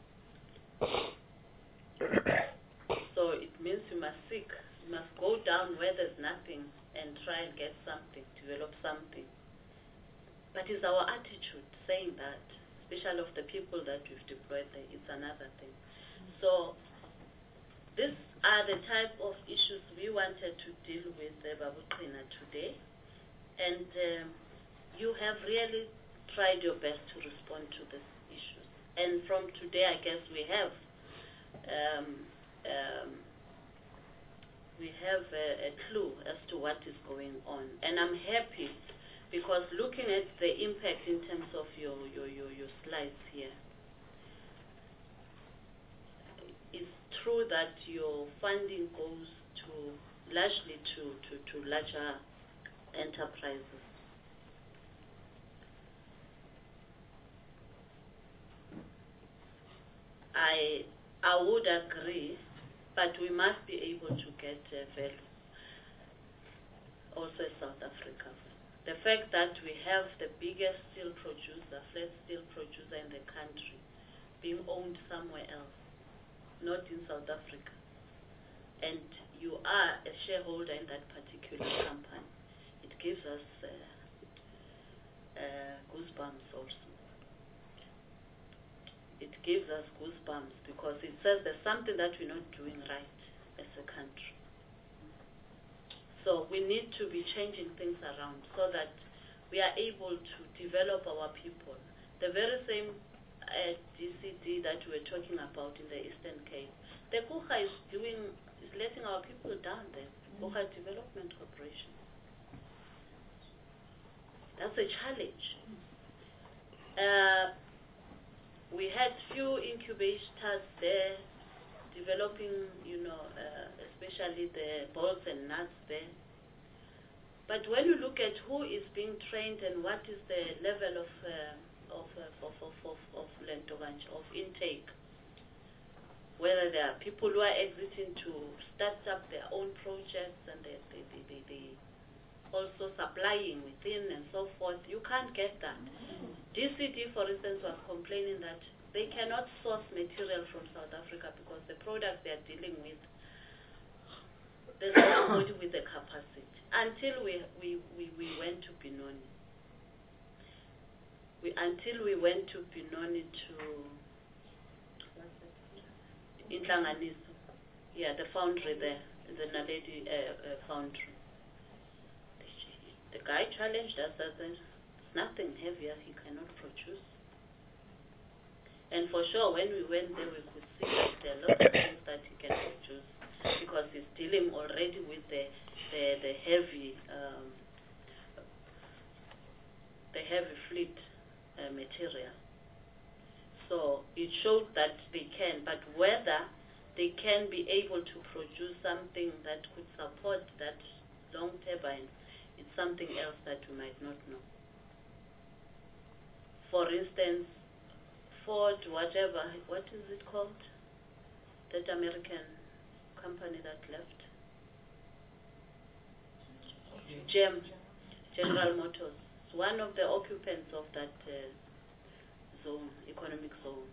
[SPEAKER 1] So it means you must seek, you must go down where there's nothing and try and get something, develop something. But it's our attitude saying that, especially of the people that we've deployed there, it's another thing. So these are the type of issues we wanted to deal with Babuqhina today. And you have really tried your best to respond to these issues. And from today, I guess we have a clue as to what is going on. And I'm happy because looking at the impact in terms of your slides here, it's true that your funding goes largely to larger enterprises. I would agree, but we must be able to get value. Also South Africa. The fact that we have the biggest steel producer, flat steel producer in the country, being owned somewhere else, not in South Africa, and you are a shareholder in that particular company, it gives us goosebumps also. It gives us goosebumps because it says there's something that we're not doing right as a country. So we need to be changing things around so that we are able to develop our people. The very same DCD that we were talking about in the Eastern Cape, the Kucha is letting our people down there, Kucha Development Corporation. That's a challenge. We had few incubators there developing, especially the balls and nuts there. But when you look at who is being trained and what is the level of intake, whether there are people who are exiting to start up their own projects and they also supplying within and so forth, you can't get that. DCD, for instance, was complaining that they cannot source material from South Africa because the products they are dealing with, there's nobody with the capacity. Until we went to Benoni. Until we went to Benoni to Intlanganiso. Yeah, the foundry there, the Naledi foundry. The guy challenged us that there's nothing heavier he cannot produce. And for sure, when we went there, we could see that there are lots of things that he can produce because he's dealing already with the heavy fleet material. So it showed that they can, but whether they can be able to produce something that could support that long turbine, it's something else that we might not know. For instance, Ford, whatever, what is it called? That American company that left? GEM, General Motors, one of the occupants of that zone, economic zone.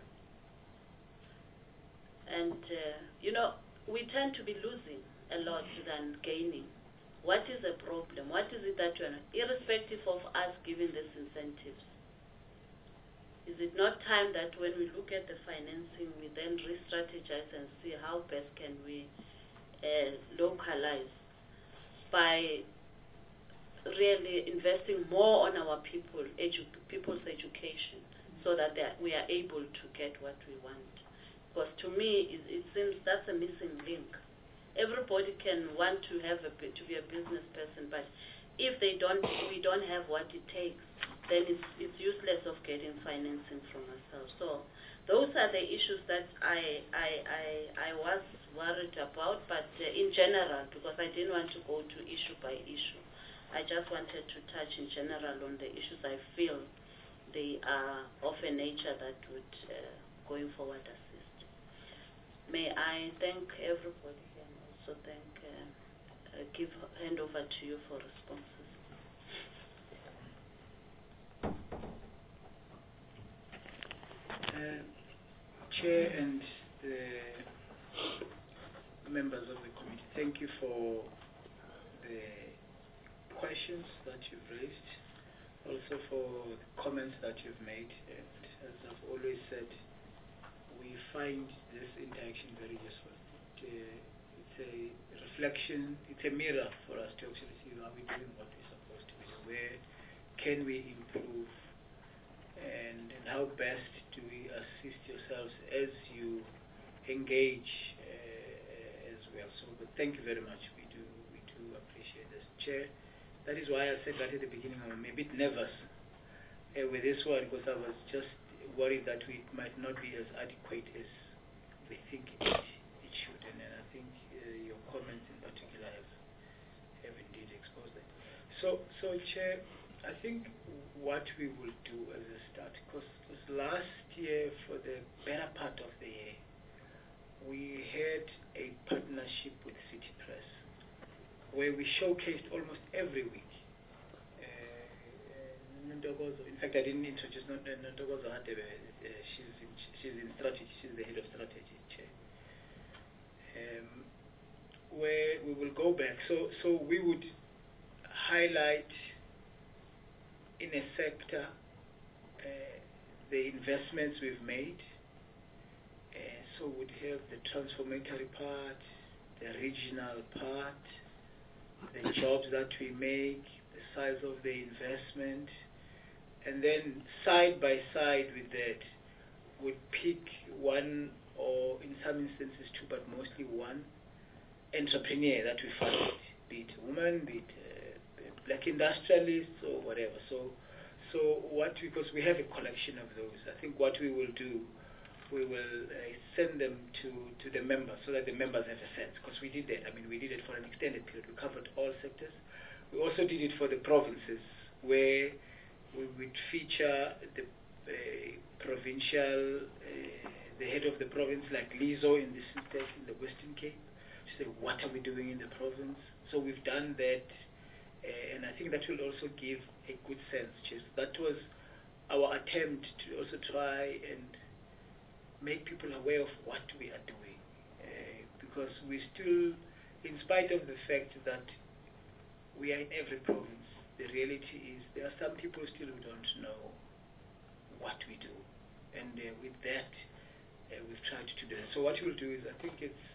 [SPEAKER 1] And, we tend to be losing a lot than gaining. What is the problem? What is it that you're not, irrespective of us giving these incentives? Is it not time that when we look at the financing, we then re-strategize and see how best can we localize by really investing more on our people's education, so that we are able to get what we want. Because to me, it seems that's a missing link. Everybody can want to to be a business person, but if we don't have what it takes, then it's useless of getting financing from ourselves. So those are the issues that I was worried about, but in general, because I didn't want to go to issue by issue. I just wanted to touch in general on the issues I feel they are of a nature that would, going forward, assist. May I thank everybody and also hand over to you for responses.
[SPEAKER 3] Chair and the members of the committee, thank you for the questions that you've raised, also for the comments that you've made. And as I've always said, we find this interaction very useful. It's a reflection, it's a mirror for us to actually see how we're doing what we're supposed to be doing. Where can we improve, and how best do we assist yourselves as you engage as well. So, but thank you very much. We do appreciate this, Chair. That is why I said that at the beginning I'm a bit nervous with this one, because I was just worried that we might not be as adequate as we think it should. And I think your comments in particular have indeed exposed that. So Chair, I think what we will do as a start, because last year, for the better part of the year, we had a partnership with City Press, where we showcased almost every week. In fact, I didn't introduce Ntokozo Hadebe. She's in strategy. She's the head of strategy, Chair. Where we will go back. So we would highlight in a sector the investments we've made. So we'd have the transformatory part, the regional part, the jobs that we make, the size of the investment, and then side by side with that, would pick one, or in some instances two, but mostly one entrepreneur that we find, be it woman, be it black industrialists or whatever. So because we have a collection of those, I think what we will do, we will send them to the members, so that the members have a sense, because we did that. I mean, we did it for an extended period. We covered all sectors. We also did it for the provinces, where we would feature the provincial, the head of the province, like Lizo in this instance, in the Western Cape, to say, what are we doing in the province? So we've done that, and I think that will also give a good sense. That was our attempt to also try and make people aware of what we are doing, because we still, in spite of the fact that we are in every province, the reality is there are some people still who don't know what we do, and with that we've tried to do that. So what we'll do is, I think it's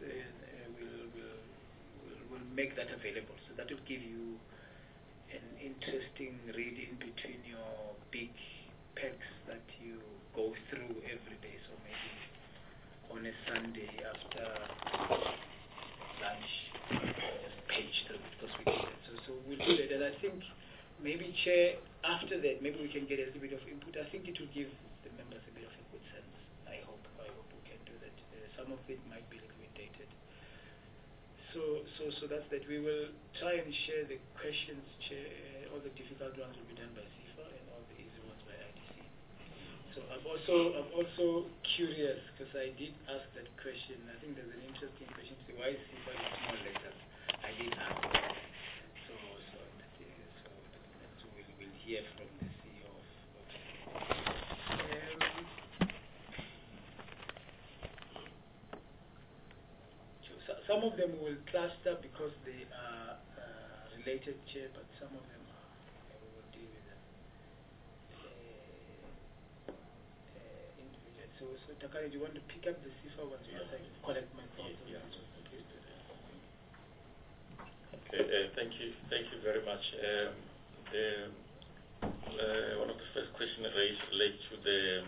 [SPEAKER 3] we'll make that available, so that will give you an interesting read in between your big packs that you go through every day. So maybe on a Sunday after lunch, just page through, because we do that. So we'll do that. And I think maybe, Chair, after that, maybe we can get a little bit of input. I think it will give the members a bit of a good sense. I hope we can do that. Some of it might be a little bit dated. So that's that. We will try and share the questions, Chair. All the difficult ones will be done by CIFA, and all the easy ones by IDC. So I'm also curious, because I did ask that question. I think there's an interesting question to say, why is CIFA in small letters? I did ask that. So we'll hear from the CEO of some of them will cluster because they are related, Chair, but some of them we will deal with them. So Takari, do you want to pick up the CIFA ones as I collect my thoughts on
[SPEAKER 4] Yeah.
[SPEAKER 3] this one?
[SPEAKER 4] Okay, thank you very much. One of the first questions raised relates to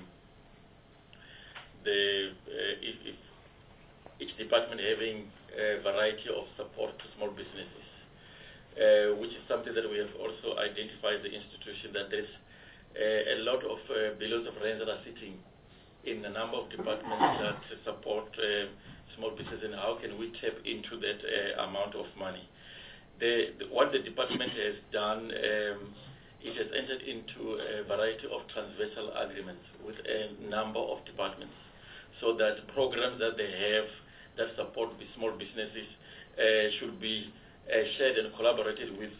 [SPEAKER 4] if each department having a variety of support to small businesses, which is something that we have also identified the institution that there's a lot of billions of rands that are sitting in a number of departments that support small businesses, and how can we tap into that amount of money. What the department has done, it has entered into a variety of transversal agreements with a number of departments, so that programs that they have that support the small businesses should be shared and collaborated with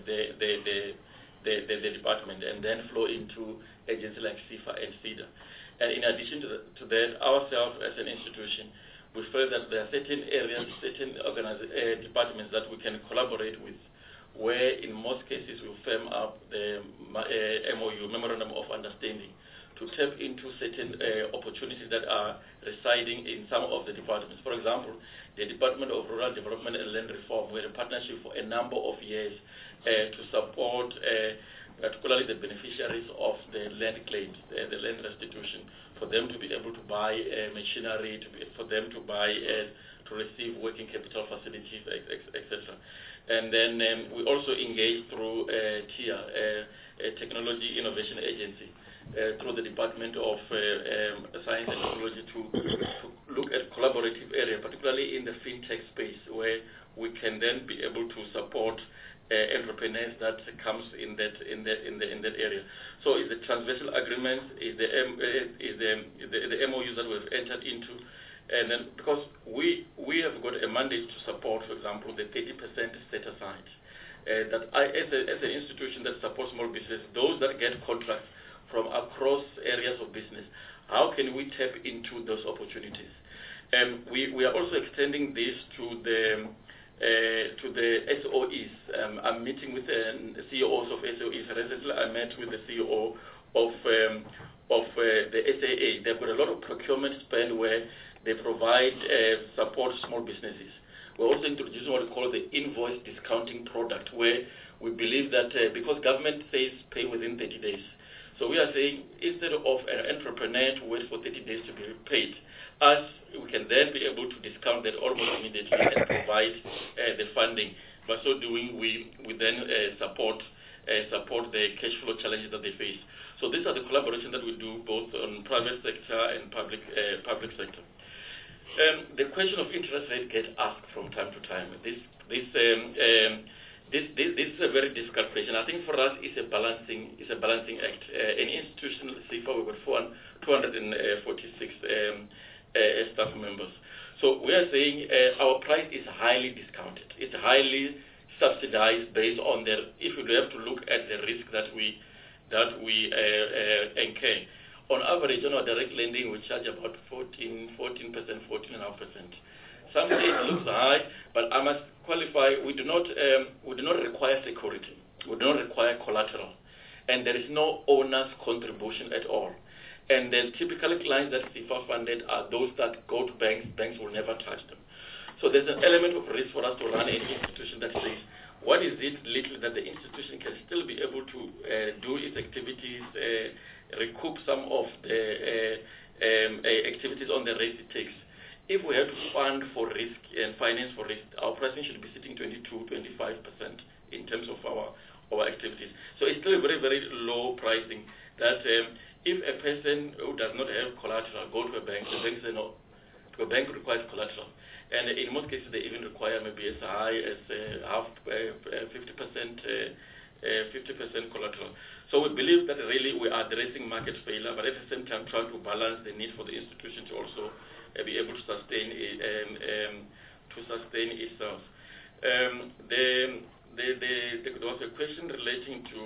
[SPEAKER 4] the department, and then flow into agencies like CIFA and CEDA. And in addition to that, ourselves as an institution, we feel that there are certain areas, certain departments that we can collaborate with, where in most cases we firm up the MOU, Memorandum of Understanding, to tap into certain opportunities that are residing in some of the departments. For example, the Department of Rural Development and Land Reform, we had a partnership for a number of years to support particularly the beneficiaries of the land claims, the land restitution, for them to be able to buy machinery, for them to buy, to receive working capital facilities, etc. And then we also engage through TIA, a Technology Innovation Agency, through the Department of Science and Technology to look at collaborative area, particularly in the fintech space, where we can then be able to support entrepreneurs that comes in that area. So it's the transversal agreements, is the MOUs that we've entered into, and then because we have got a mandate to support, for example, the 30% set aside. That as an institution that supports small business, those that get contracts from across areas of business, how can we tap into those opportunities? We are also extending this to the SOEs. I'm meeting with the CEOs of SOEs. Recently, I met with the CEO of the SAA. They've got a lot of procurement spend where they provide support to small businesses. We're also introducing what we call the invoice discounting product, where we believe that because government says pay within 30 days, so we are saying instead of an entrepreneur to wait for 30 days to be paid, we can then be able to discount that almost immediately and provide the funding. By so doing, we then support the cash flow challenges that they face. So these are the collaboration that we do both on private sector and public sector. The question of interest rate gets asked from time to time. This is a very difficult question. I think for us it's a balancing act. An institutional CIFA, we've got 246 staff members. So we are saying our price is highly discounted. It's highly subsidized based on if we have to look at the risk that we incur. On average, on our direct lending, we charge about 14%, 14.5%. Some say it looks high, but I must qualify, we do not require security. We do not require collateral. And there is no owner's contribution at all. And the typical clients that CIFA funded are those that go to banks. Banks will never touch them. So there's an element of risk for us to run an institution that says, what is it little that the institution can still be able to do its activities, recoup some of the activities on the risk it takes. If we have to fund for risk and finance for risk, our pricing should be sitting 22-25% in terms of our activities. So it's still a very, very low pricing that if a person who does not have collateral go to a bank, the bank says no. The bank requires collateral. And in most cases, they even require maybe as high as 50% collateral. So we believe that really we are addressing market failure, but at the same time trying to balance the need for the institution to also be able to sustain itself. There was a question relating to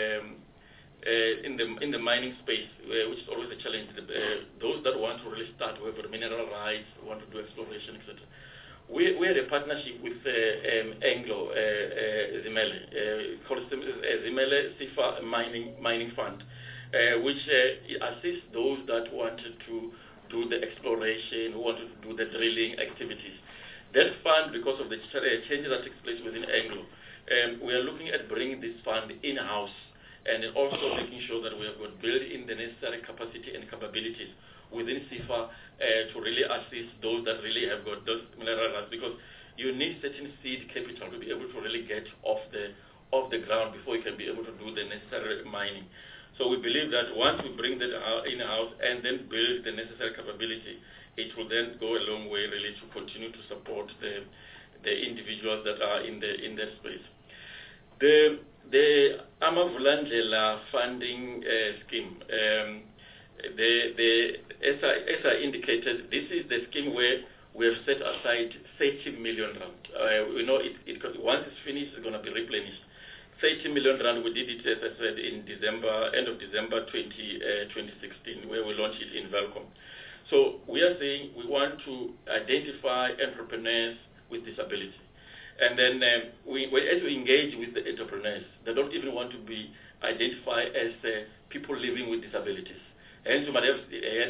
[SPEAKER 4] in the mining space, which is always a challenge. Those that want to really start with mineral rights, want to do exploration, etc. We had a partnership with Anglo Zimele, called Zimele CIFA Mining Fund, which assists those that wanted to do the exploration, who wanted to do the drilling activities. That fund, because of the changes that takes place within Anglo, we are looking at bringing this fund in-house and also making sure that we have got built in the necessary capacity and capabilities within SIFA to really assist those that really have got those mineral rights, because you need certain seed capital to be able to really get off the ground before you can be able to do the necessary mining. So we believe that once we bring that in-house and then build the necessary capability, it will then go a long way really to continue to support the individuals that are in that space. The Amavulandlela funding scheme, as I indicated, this is the scheme where we have set aside 30 million rand. We know once it's finished, it's going to be replenished. 30 million rand, we did it, as I said, in December, end of December 2016, where we launched it in Velcom. So we are saying we want to identify entrepreneurs with disability. And then as we engage with the entrepreneurs, they don't even want to be identified as people living with disabilities. Hence, you might have heard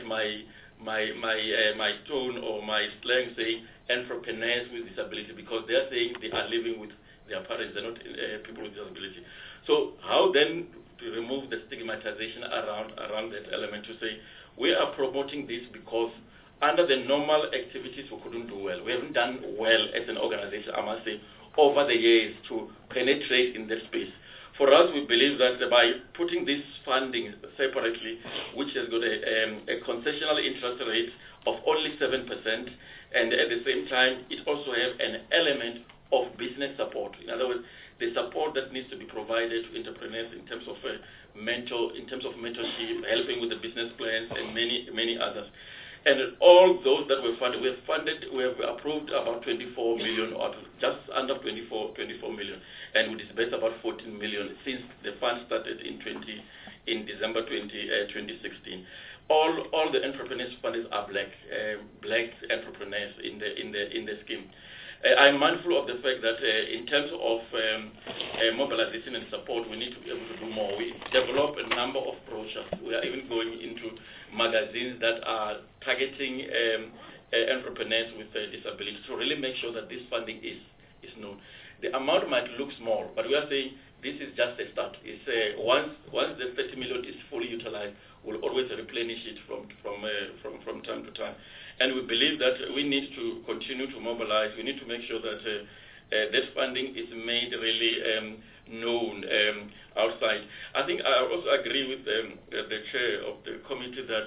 [SPEAKER 4] my tone or my slang saying entrepreneurs with disability, because they are saying they are living with their parents, they're not people with disability. So how then to remove the stigmatization around that element, to say we are promoting this because under the normal activities we couldn't do well. We haven't done well as an organization, I must say, over the years to penetrate in that space. For us, we believe that by putting this funding separately, which has got a concessional interest rate of only 7%, and at the same time, it also has an element of business support. In other words, the support that needs to be provided to entrepreneurs in terms of mentorship, helping with the business plans, and many others. And all those that we have approved about 24 million, or just under 24 million, and we disbursed about 14 million since the fund started in December 2016. All the entrepreneurs funded are black entrepreneurs in the scheme. I'm mindful of the fact that in terms of mobilization and support, we need to be able to do more. We develop a number of brochures. We are even going into magazines that are targeting entrepreneurs with disabilities to really make sure that this funding is known. The amount might look small, but we are saying this is just a start. It's once the 30 million is fully utilized, we'll always replenish it from time to time. And we believe that we need to continue to mobilize. We need to make sure that that funding is made really known outside. I think I also agree with the chair of the committee that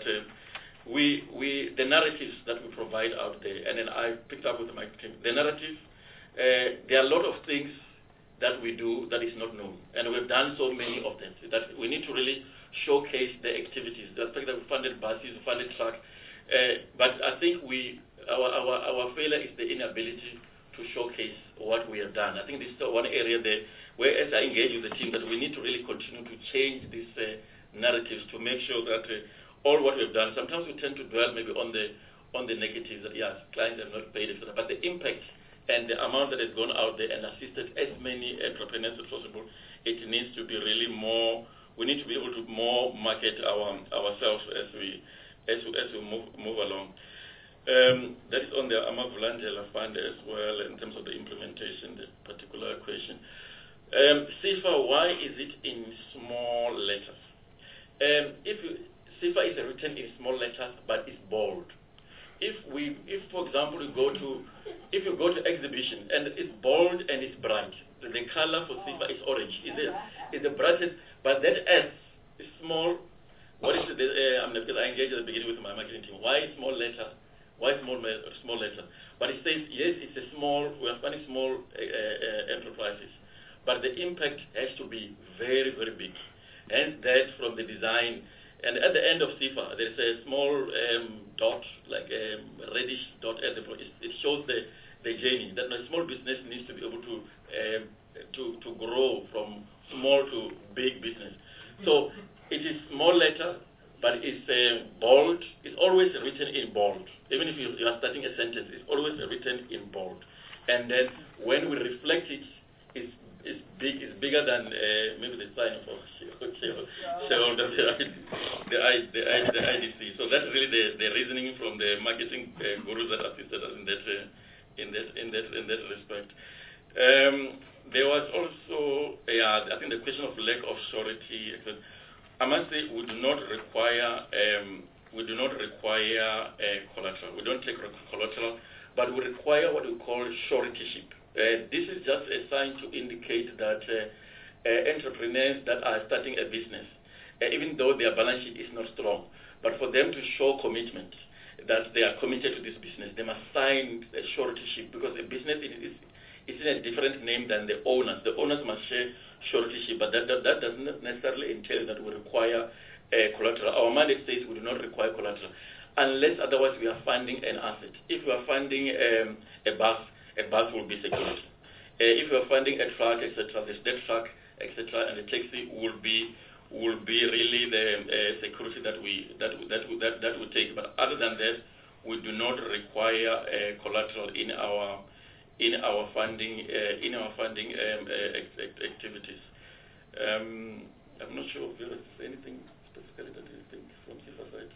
[SPEAKER 4] the narratives that we provide out there, and then I picked up with my team, the narrative, there are a lot of things that we do that is not known, and we've done so many of them, that we need to really showcase the activities. The fact that we funded buses, we funded trucks, but I think our failure is the inability to showcase what we have done. I think this is one area there where, as I engage with the team, that we need to really continue to change these narratives to make sure that all what we've done. Sometimes we tend to dwell maybe on the negatives, that yes, clients have not paid, etc. But the impact and the amount that has gone out there and assisted as many entrepreneurs as possible, it needs to be really more. We need to be able to more market ourselves as we move along. That is on the Amavulandlela Fund as well in terms of the implementation, the particular question. SIFA, why is it in small letters? SIFA is written in small letters, but it's bold. If for example, you go to exhibition and it's bold and it's bright, the color for SIFA is orange. It's the brightest, but that S is small. What is it? Because I engaged at the beginning with my marketing team. Why small letter? Why small letter? But it says, yes, it's a small, we are funding small enterprises. But the impact has to be very, very big. Hence that from the design. And at the end of SIFA, there's a small dot, like a reddish dot at the point. It shows the journey. That a small business needs to be able to grow from small to big business. So it is small letter, but it's bold. It's always written in bold. Even if you are starting a sentence, it's always written in bold. And then when we reflect it, it's It's big. It's bigger than maybe the sign of shareholder, the IDC. So that's really the reasoning from the marketing gurus that assisted us in that respect. There was also, I think the question of lack of surety. I must say we do not require collateral. We don't take collateral, but we require what we call suretyship. This is just a sign to indicate that entrepreneurs that are starting a business, even though their balance sheet is not strong, but for them to show commitment that they are committed to this business, they must sign a suretyship, because a business is in a different name than the owners. The owners must share suretyship, but that does not necessarily entail that we require collateral. Our mandate says we do not require collateral, unless otherwise we are funding an asset. If we are funding a bus will be security. If we are funding a truck, etc., that truck, etc., and the taxi will be really the security that we take. But other than that, we do not require collateral in our funding activities. I'm not sure if there is anything specifically that you think from your side.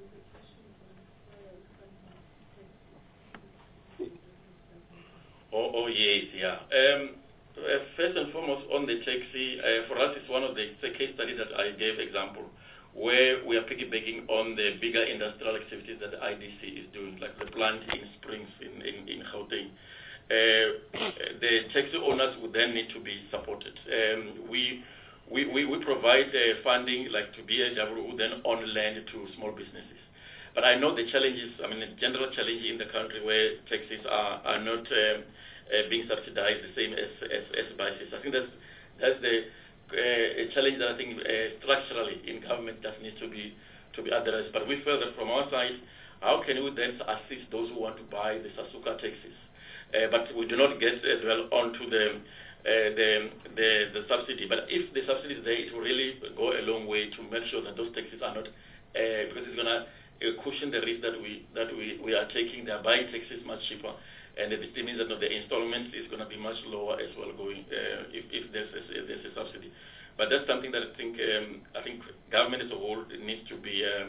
[SPEAKER 4] Oh yes, yeah. First and foremost, on the taxi, for us, it's one of the case studies that I gave example, where we are piggybacking on the bigger industrial activities that the IDC is doing, like the plant in Springs in Gauteng. The taxi owners would then need to be supported. We provide funding, like to BAW, who then own land to small businesses. But I know the challenges, the general challenge in the country where taxis are not being subsidized the same as buses. I think that's a challenge that I think structurally in government that needs to be addressed. But we further from our side, how can we then assist those who want to buy the Sasuka taxis? But we do not get as well onto the subsidy. But if the subsidy is there, it will really go a long way to make sure that those taxis are not, because it's going to cushion the risk that we are taking. They are buying taxis much cheaper, and it means that the installment is going to be much lower as well going if there's a subsidy. But that's something that I think government as a whole needs to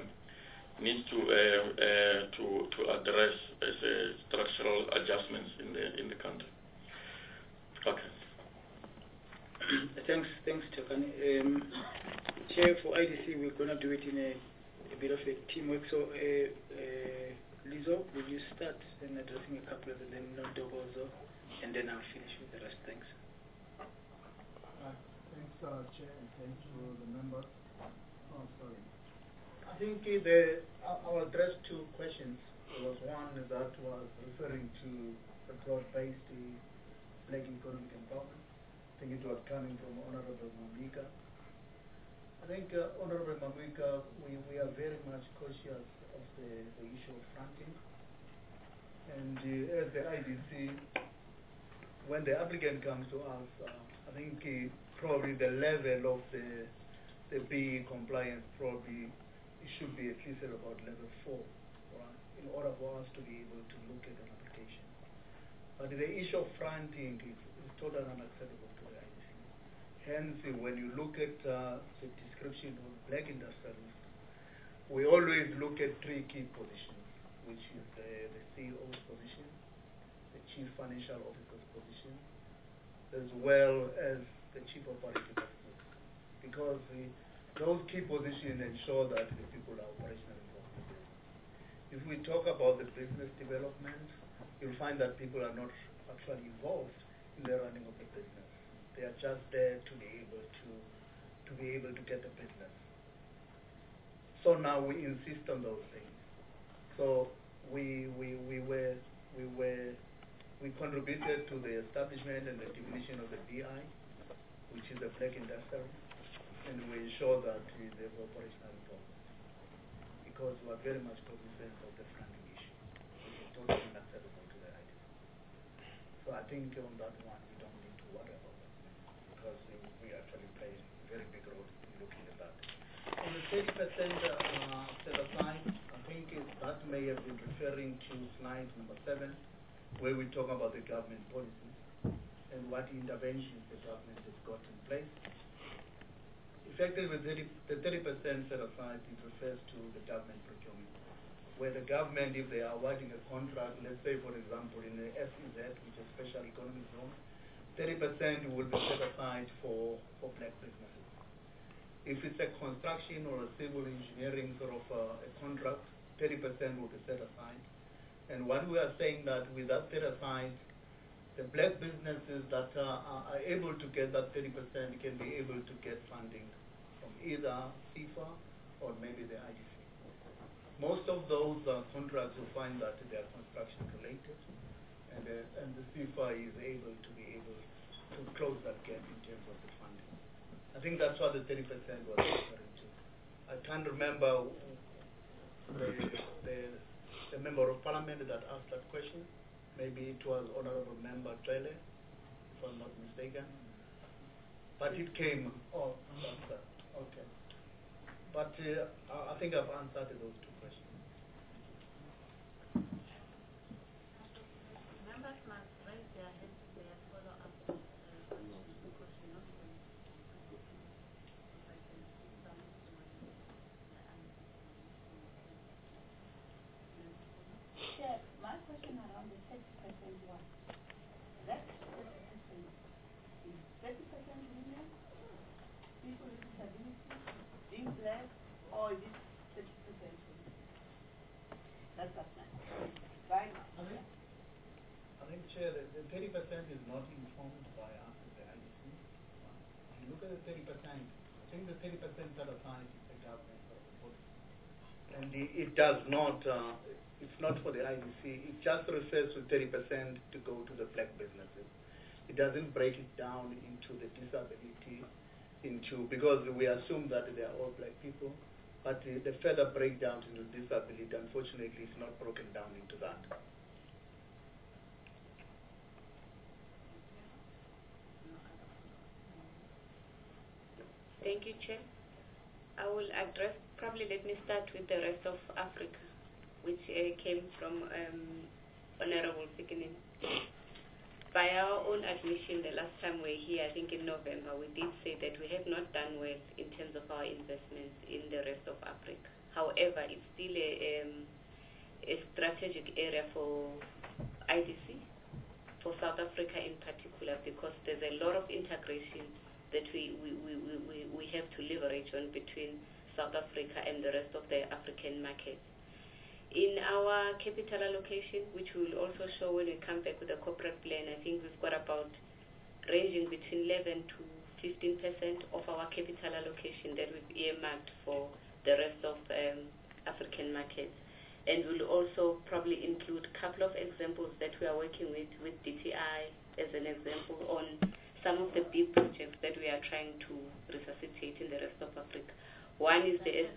[SPEAKER 4] address as structural adjustments in the country. Okay.
[SPEAKER 3] Thanks, Tekani. Chair, for IDC, we're going to do it in a bit of a teamwork. So, Lizo, will you start in addressing a couple of them, and then Nondogozo, and then I'll finish with the rest. Thanks.
[SPEAKER 11] Thanks, Chair, and thanks to the members. Oh, sorry. I think I'll address two questions. There was one that was referring to the broad-based black economic empowerment. I think it was coming from Honorable Mamika. I think, Honorable Mamika, we are very much cautious of the issue of fronting. And as the IDC, when the applicant comes to us, I think probably the level of the BE compliance probably it should be at least at about level 4, right, in order for us to be able to look at an application. But the issue of fronting is totally unacceptable to the IDC. Hence, when you look at the description of black industrialists, we always look at 3 key positions, which is the CEO's position, the Chief Financial Officer's position, as well as the Chief Operating Officer, because those key positions ensure that the people are operationally involved. If we talk about the business development, you'll find that people are not actually involved in the running of the business. They are just there to be able to get the business. So now we insist on those things. So we contributed to the establishment and the definition of the BI, which is the black industrial, and we ensure that there's operational involvement, because we are very much cognizant of the funding issue, which is totally unacceptable to the IDC. So I think on that one we don't need to worry about that, because we actually play a very big role in looking at that. On the 6% set aside, I think that may have been referring to slide number 7, where we talk about the government policies. and what interventions the government has got in place. Effectively, the 30% set aside, it refers to the government procurement, where the government, if they are awarding a contract, let's say, for example, in the SEZ, which is Special Economic Zone, 30% will be set aside for black businesses. If it's a construction or a civil engineering sort of a contract, 30% will be set aside. And what we are saying that with that set aside, the black businesses that are able to get that 30% can be able to get funding from either CFA or maybe the IDC. Most of those contracts will find that they are construction related, and the CFA is able to close that gap in terms of the funding. I think that's what the 30% was referring to. I can't remember the member of parliament that asked that question. Maybe it was Honorable Member Trele, if I'm not mistaken. But it came, okay. But I think I've answered those two questions.
[SPEAKER 1] Members must raise their hands if they have follow-up questions, because we're not going to if I can see some
[SPEAKER 5] Yeah, my question around the 30% one. That 30% is 30% women, people with disabilities, being black, or is it 30% women? That's what my right now.
[SPEAKER 11] I think, Chair, the 30% is not informed by us as the IDC. If you look at the 30%, I think the 30% set aside is the government policy. And it does not, it's not for the IDC, it just refers to 30% to go to the black businesses. It doesn't break it down into the disability, because we assume that they are all black people, but the further breakdown into disability, unfortunately, is not broken down into that.
[SPEAKER 12] Thank you, Chair. I will address, probably let me start with the rest of Africa, which came from Honorable Fikinin. By our own admission, the last time we were here, I think in November, we did say that we have not done well in terms of our investments in the rest of Africa. However, it's still a strategic area for IDC, for South Africa in particular, because there's a lot of integration that we have to leverage on between South Africa and the rest of the African markets. In our capital allocation, which we will also show when we come back with the corporate plan, I think we've got about ranging between 11 to 15% of our capital allocation that we've earmarked for the rest of African markets. And we'll also probably include a couple of examples that we are working with DTI as an example on some of the big projects that we are trying to resuscitate in the rest of Africa. One is the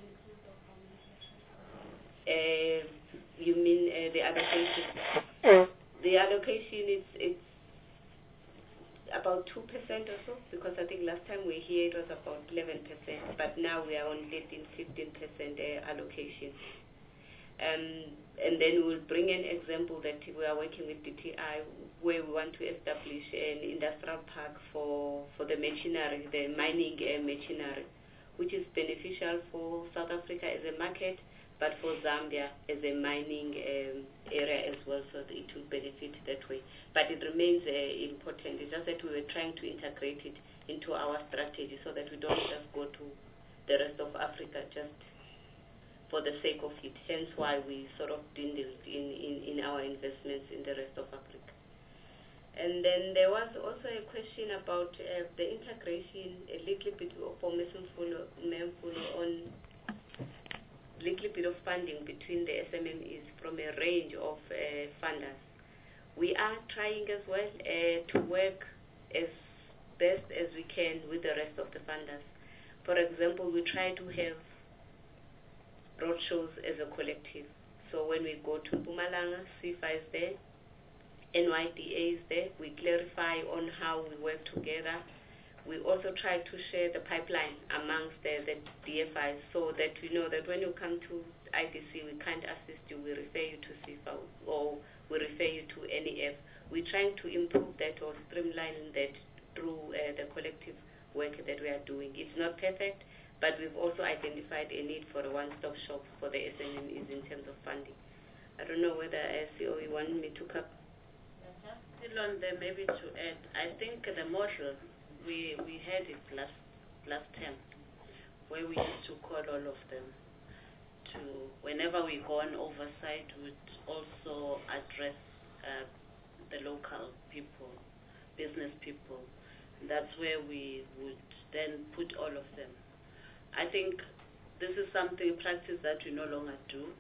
[SPEAKER 12] you mean the allocation? The allocation is about 2% or so, because I think last time we were here it was about 11%, but now we are on 15% allocation. And then we'll bring an example that we are working with DTI, where we want to establish an industrial park for the machinery, the mining machinery, which is beneficial for South Africa as a market, but for Zambia as a mining area as well, so that it will benefit that way. But it remains important. It's just that we were trying to integrate it into our strategy so that we don't just go to the rest of Africa just for the sake of it, hence why we sort of dwindled in our investments in the rest of Africa. And then there was also a question about the integration, a little bit for Memfulo on a little bit of funding between the SMMEs from a range of funders. We are trying as well to work as best as we can with the rest of the funders. For example, we try to have roadshows as a collective. So when we go to Mpumalanga, CFA is there, NYDA is there, we clarify on how we work together. We also try to share the pipeline amongst the DFIs, so that we know that when you come to IDC, we can't assist you, we refer you to CIFA or we refer you to NEF. We're trying to improve that or streamline that through the collective work that we are doing. It's not perfect, but we've also identified a need for a one-stop shop for the SMEs in terms of funding. I don't know whether CEO you want me to cover.
[SPEAKER 1] Still on there, maybe to add, I think the model, we had it last term, where we used to call all of them to, whenever we go on oversight, would also address the local people, business people. That's where we would then put all of them. I think this is something, practice that we no longer do,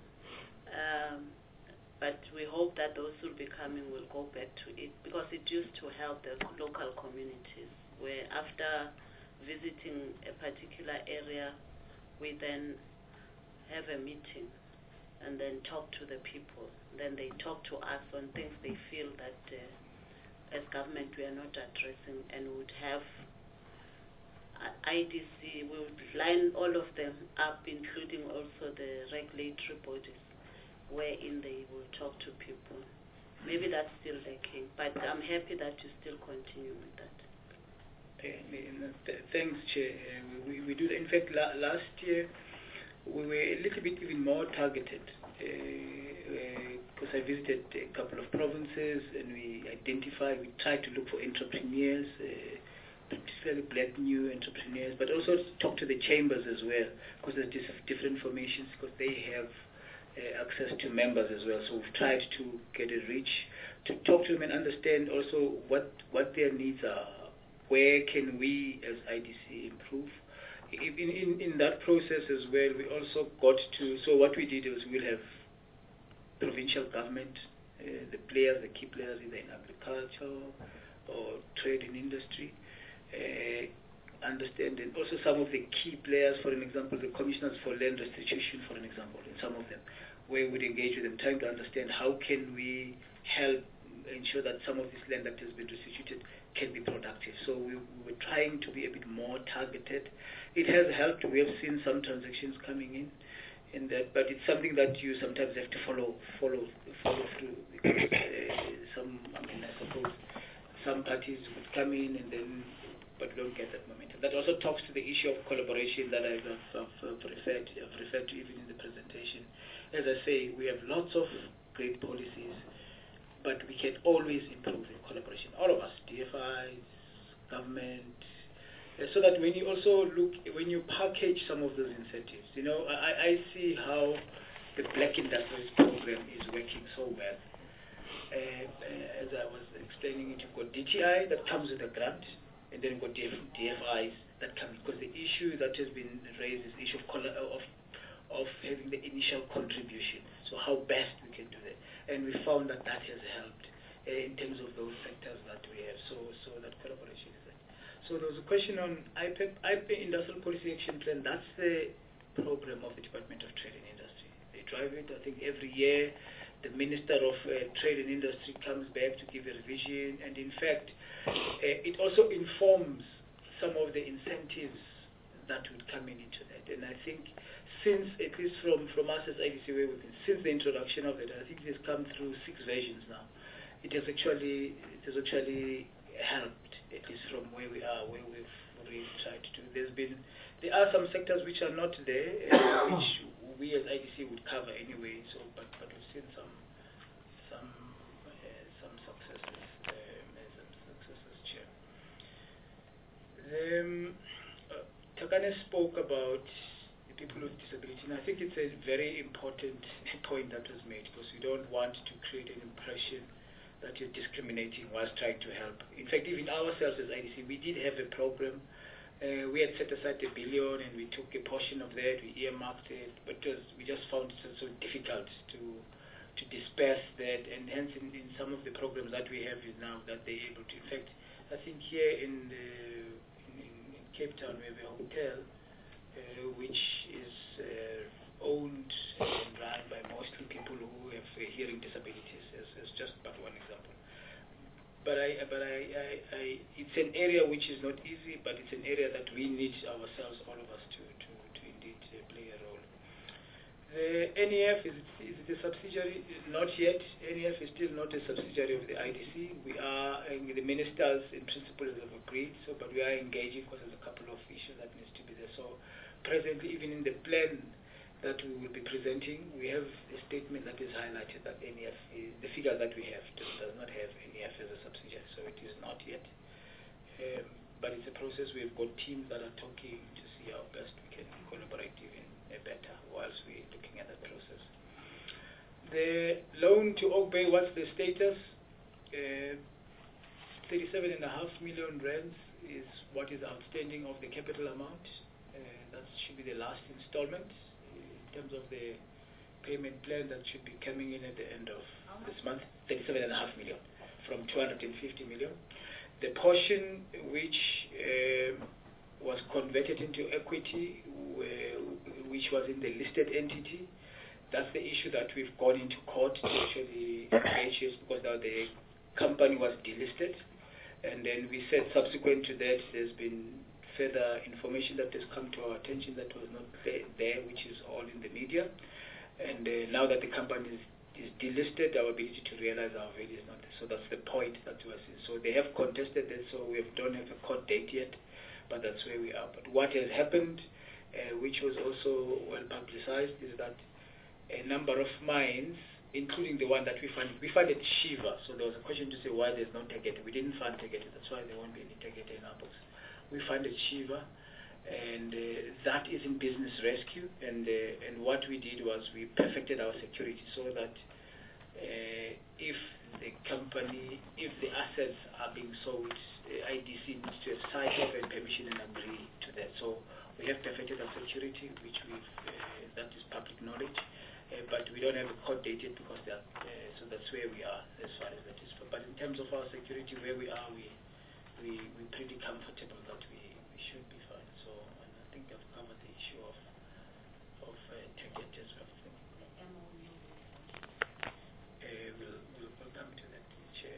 [SPEAKER 1] but we hope that those who will be coming will go back to it, because it used to help the local communities, where after visiting a particular area, we then have a meeting and then talk to the people. Then they talk to us on things they feel that as government we are not addressing, and would have IDC, we would line all of them up, including also the regulatory bodies, wherein they will talk to people. Maybe that's still lacking, but I'm happy that you still continue with that.
[SPEAKER 3] Thanks, Chair. We do. In fact, last year we were a little bit even more targeted, because I visited a couple of provinces and we tried to look for entrepreneurs, particularly black new entrepreneurs, but also talk to the chambers as well, because there's just different formations, because they have access to members as well. So we've tried to get a reach to talk to them and understand also what their needs are. Where can we as IDC improve? In that process as well, we also got to, so what we did was we'll have provincial government, the key players either in agriculture or trade and industry, understand, and also some of the key players, for an example, the commissioners for land restitution, for an example, in some of them, where we'd engage with them, trying to understand how can we help ensure that some of this land that has been restituted can be productive. So we were trying to be a bit more targeted. It has helped. We have seen some transactions coming in that, but it's something that you sometimes have to follow through. Because, I suppose some parties would come in and then, but we don't get that momentum. That also talks to the issue of collaboration that I've referred to even in the presentation. As I say, we have lots of great policies, but we can always improve the collaboration. All of us, DFIs, government, so that when you also when you package some of those incentives, I see how the Black Industries program is working so well. As I was explaining, you've got DTI that comes with a grant, and then you've got DFIs that come, because the issue that has been raised is the issue of having the initial contribution. So how best we can do that. And we found that has helped in terms of those sectors that we have. So that collaboration is there. So there was a question on IPEP, Industrial Policy Action Plan. That's the program of the Department of Trade and Industry. They drive it. I think every year the Minister of Trade and Industry comes back to give a revision. And in fact, it also informs some of the incentives that would come into that. And I think since, at least from us as IDC, since the introduction of it, I think it has come through 6 versions now. It has actually helped, at least from where we are, where we've really tried to. There are some sectors which are not there, which we as IDC would cover anyway. So, but we've seen some successes, Chair. Takane spoke about people with disability, and I think it's a very important point that was made, because we don't want to create an impression that you're discriminating whilst trying to help. In fact, even ourselves as IDC, we did have a program. We had set aside 1 billion, and we took a portion of that, we earmarked it, but we just found it so difficult to disperse that, and hence in some of the programs that we have now, that they're able to. In fact, I think here in Cape Town we have a hotel which is owned and run by mostly people who have hearing disabilities, as just but one example. But it's an area which is not easy, but it's an area that we need ourselves, all of us, to indeed play a role. The NEF, is it a subsidiary? Not yet. NEF is still not a subsidiary of the IDC. We are, the ministers in principle have agreed, but we are engaging because there's a couple of issues that needs to be there. So presently, even in the plan that we will be presenting, we have a statement that is highlighted that NEF, the figure that we have does not have NEF as a subsidiary, so it is not yet. But it's a process. We've got teams that are talking to see how best we can collaborate even better whilst we're looking at that process. The loan to Oak Bay, what's the status? 37.5 million rands is what is outstanding of the capital amount. That should be the last installment in terms of the payment plan that should be coming in at the end of this month. 37.5 million from 250 million. The portion which was converted into equity, which was in the listed entity, that's the issue that we've gone into court to actually engage, because now the company was delisted, and then we said subsequent to that there's been further information that has come to our attention that was not there, which is all in the media, and now that the company is delisted, our ability to realize our value is not there. So that's the point that was in. So they have contested that, so we don't have a court date yet, but that's where we are. But what has happened, which was also well publicized, is that a number of mines, including the one that we funded Shiva. So there was a question to say why there's no Tegeta. We didn't fund Tegeta, that's why there won't be any Tegeta in our books. We funded Shiva, and that is in business rescue, and what we did was we perfected our security so that if the company, if the assets are being sold, IDC needs to have signed off and permission and agree to that. So we have perfected our security, which that is public knowledge, but we don't have a court date yet because that, so that's where we are as far as that is. But in terms of our security, where we are, we're pretty comfortable that we should be fine. So and I think I've covered the issue of Tegeta as well. We'll come to that.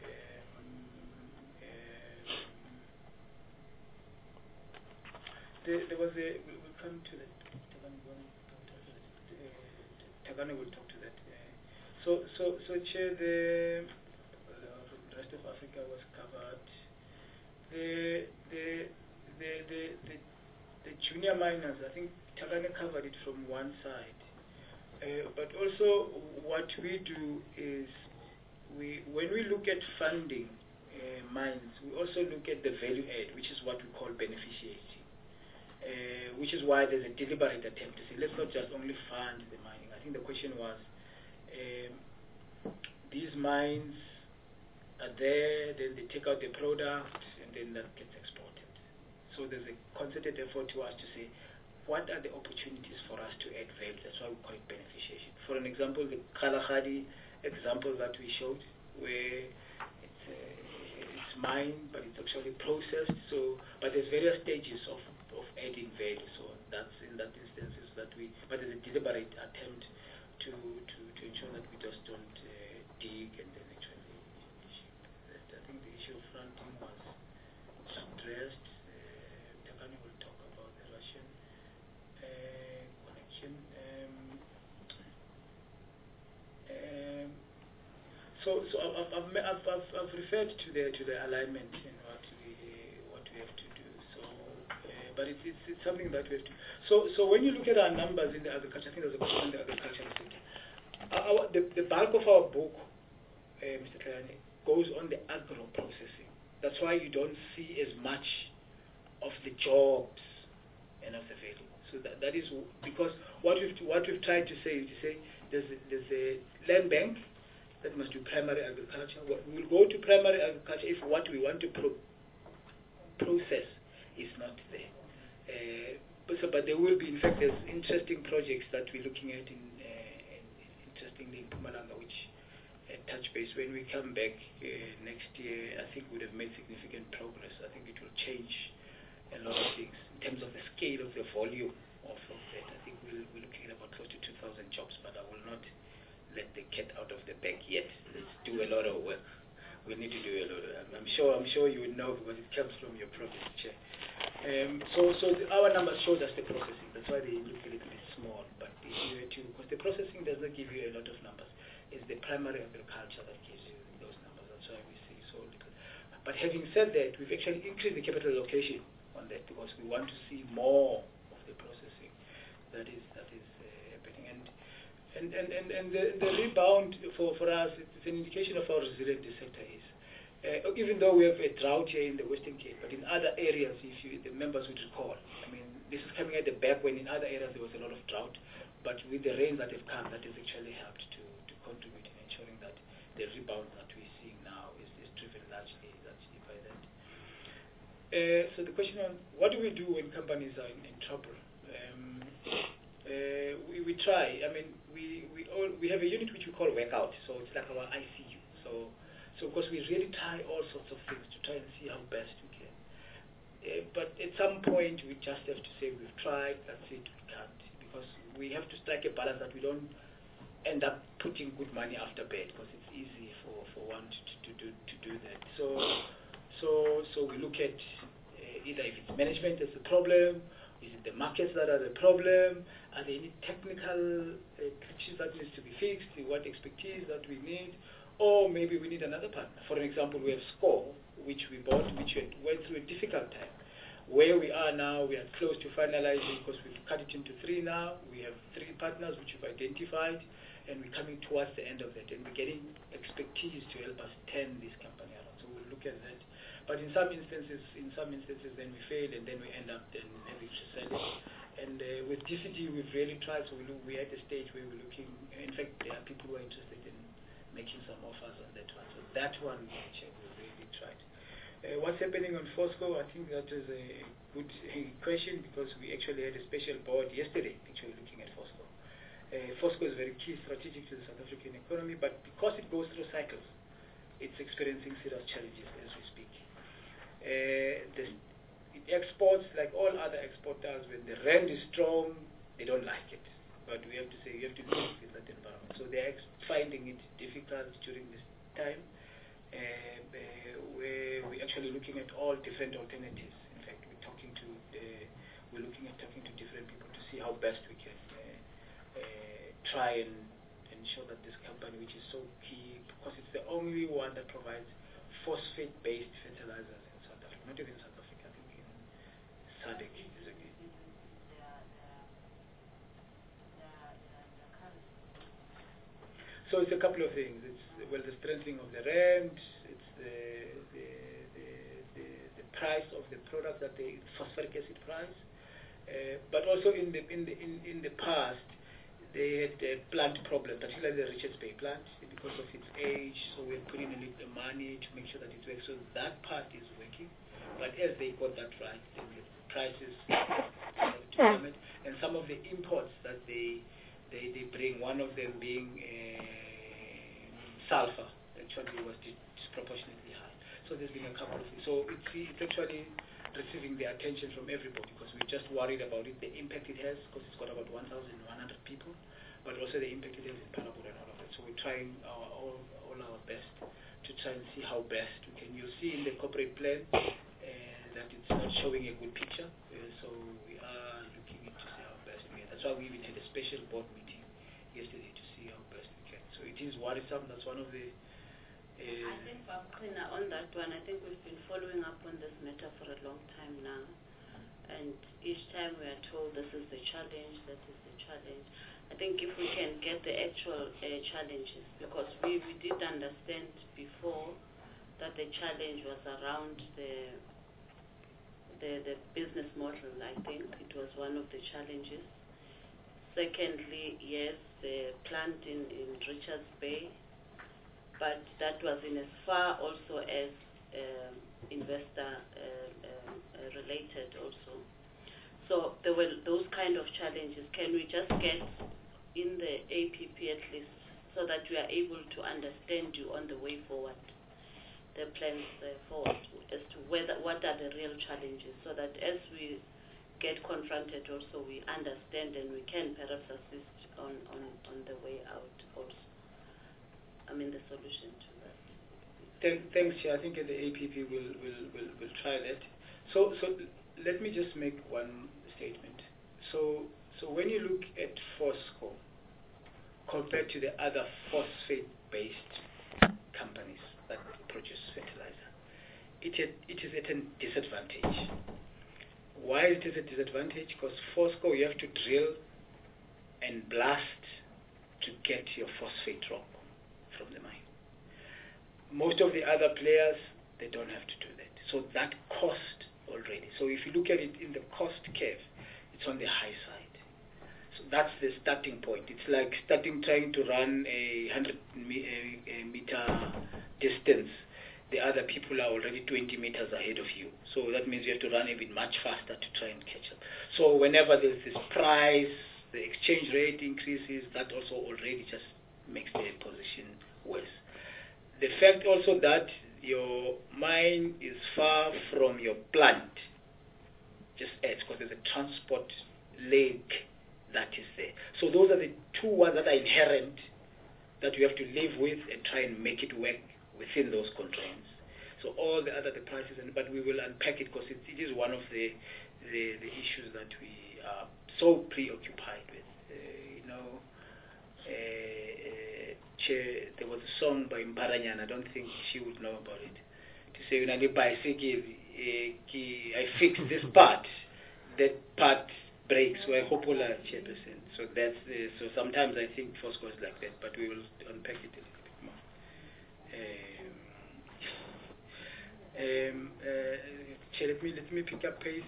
[SPEAKER 3] There was a. We'll come to that. Tagani will talk to that. So Chair, the rest of Africa was covered. The junior miners, I think Tagani covered it from one side. But also what we do is when we look at funding mines, we also look at the value add, which is what we call beneficiating, which is why there's a deliberate attempt to say, let's not just only fund the mining. I think the question was, these mines are there, then they take out the product, and then that gets exported. So there's a concerted effort to us to say, what are the opportunities for us to add value? That's why we call it beneficiation. For an example, the Kalahari example that we showed, where it's mined, but it's actually processed. So, but there's various stages of adding value. So that's in that instances that but there's a deliberate attempt to ensure that we just don't dig and then actually. I think the issue of fronting was addressed. Tagani will talk about the Russian connection. So I've referred to the alignment and what we have to do. So, but it's something that we have to. So when you look at our numbers in the agriculture, I think there's a question in the agricultural sector. The bulk of our book, Mr. Kayani, goes on the agro processing. That's why you don't see as much of the jobs and of the value. So that is because what we've tried to say is to say there's a land bank that must do primary agriculture. We will go to primary agriculture if what we want to process is not there. But there will be, in fact, there's interesting projects that we're looking at interestingly in Mpumalanga, which touch base. When we come back next year, I think we would have made significant progress. I think it will change a lot of things in terms of the scale of the volume of that. I think we're looking at about close to 2,000 jobs, but I will not let the cat out of the bag yet. Let's do a lot of work. We need to do a lot of. I'm sure you would know because it comes from your province, Chair. Our numbers show us the processing. That's why they look a little bit small. But if you were to, because the processing does not give you a lot of numbers. It's the primary agriculture that gives you those numbers. That's why we see so little. But having said that, we've actually increased the capital allocation on that because we want to see more of the processing that is happening. And the rebound for us, it's an indication of how resilient the sector is. Even though we have a drought here in the Western Cape, but in other areas, if the members would recall, I mean, this is coming at the back when in other areas there was a lot of drought, but with the rains that have come, that has actually helped to contribute in ensuring that the rebound that we're seeing now is driven largely by that. So the question on what do we do when companies are in trouble? We try. I mean, we have a unit which we call Workout, so it's like our ICU. So of course we really try all sorts of things to try and see how best we can. But at some point we just have to say we've tried, that's it, we can't, because we have to strike a balance that we don't end up putting good money after bad, because it's easy for one to do that. So we look at either if it's management that's the problem, is it the markets that are the problem, are there any technical issues that needs to be fixed, what expertise that we need, or maybe we need another partner. For an example, we have SCORE, which we bought, which went through a difficult time. Where we are now, we are close to finalizing because we've cut it into 3 now. We have 3 partners which we've identified, and we're coming towards the end of that, and we're getting expertise to help us turn this company around. So we'll look at that. But in some instances, then we fail, and then we end up then having to sell it. And with GCD, we've really tried. So we're at a stage where we're looking. In fact, there are people who are interested in making some offers on that one. So that one, we've really tried. What's happening on Fosco? I think that is a good question because we actually had a special board yesterday actually looking at Fosco. Fosco is very key strategic to the South African economy, but because it goes through cycles, it's experiencing serious challenges as we speak. It exports like all other exporters. When the rand is strong, they don't like it. But we have to say, you have to live in that environment. So they're finding it difficult during this time. We're actually looking at all different alternatives. In fact, we're looking at talking to different people to see how best we can try and ensure that this company, which is so key, because it's the only one that provides phosphate-based fertilizers in South Africa, not even South Africa, I think in SADC. So it's a couple of things. It's the strengthening of the rand. It's the price of the product, that the phosphoric acid price. But also in the past, they had a plant problem, particularly the Richards Bay plant, because of its age. So we're putting in the money to make sure that it works. So that part is working. But as they got that right, then the prices have to plummet. And some of the imports that they bring, one of them being sulfur, actually was disproportionately high. So there's been a couple of things. So it's actually receiving the attention from everybody because we're just worried about it, the impact it has, because it's got about 1,100 people, but also the impact it has in Palabur and all of that. So we're trying all our best to try and see how best we can. You'll see in the corporate plan that it's not showing a good picture. So we are looking into see how best we can. That's why we even had a special board meeting yesterday to see how best we can. So it is worrisome. That's one of the
[SPEAKER 1] I think, Babkina, on that one, I think we've been following up on this matter for a long time now. And each time we are told this is the challenge, that is the challenge. I think if we can get the actual challenges, because we did understand before that the challenge was around the business model. I think it was one of the challenges. Secondly, yes, the plant in Richards Bay, but that was in as far also as investor related also. So there were those kind of challenges. Can we just get in the APP at least so that we are able to understand you on the way forward, the plans forward as to what are the real challenges, so that as we get confronted also we understand and we can perhaps assist on the way out also. I mean, the solution to that.
[SPEAKER 3] Thanks. I think the APP will try that. So let me just make one statement. So when you look at Fosco compared to the other phosphate-based companies that produce fertilizer, it is at a disadvantage. Why it is a disadvantage? Because Fosco, you have to drill and blast to get your phosphate rock from the mine. Most of the other players, they don't have to do that. So that cost already. So if you look at it in the cost curve, it's on the high side. So that's the starting point. It's like trying to run a 100-meter distance. The other people are already 20 meters ahead of you. So that means you have to run a bit much faster to try and catch up. So whenever there's this price, the exchange rate increases, that also already just makes the position worse. The fact also that your mine is far from your plant just adds, because there's a transport leg that is there. So those are the two ones that are inherent that you have to live with and try and make it work within those constraints. So all the other prices, but we will unpack it because it is one of the issues that we are so preoccupied with. Chair, there was a song by Mparanyana, I don't think she would know about it, to say, I fix this part, that part breaks, so I hope all are chairperson. So that's so sometimes I think Fosco is like that, but we will unpack it a little bit more. Chair, let me pick up pace.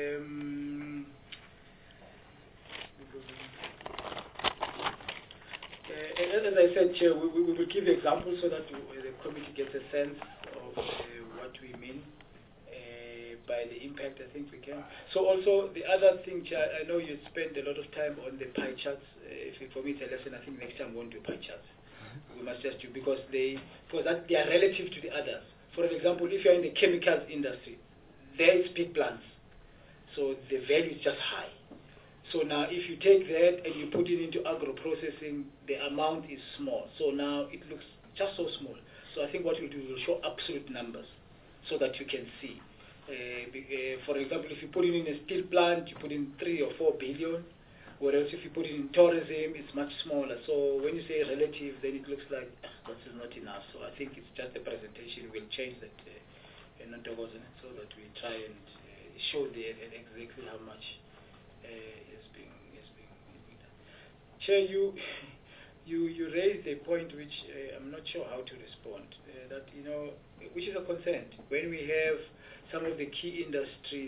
[SPEAKER 3] As I said, Chair, we will give examples so that the committee gets a sense of what we mean by the impact. I think we can. So also the other thing, Chair, I know you spend a lot of time on the pie charts. For me it's a lesson. I think next time we won't do pie charts. We must just do, because they are relative to the others. For example, if you're in the chemicals industry, there is big plants, so the value is just high. So now if you take that and you put it into agro-processing, the amount is small. So now it looks just so small. So I think what we'll do is we'll show absolute numbers so that you can see. For example, if you put it in a steel plant, you put in 3 or 4 billion, whereas if you put it in tourism, it's much smaller. So when you say relative, then it looks like that is not enough. So I think it's just the presentation. We'll change that so that we try and show exactly how much is being done. Chair, you raised a point which I'm not sure how to respond. That which is a concern when we have some of the key industries,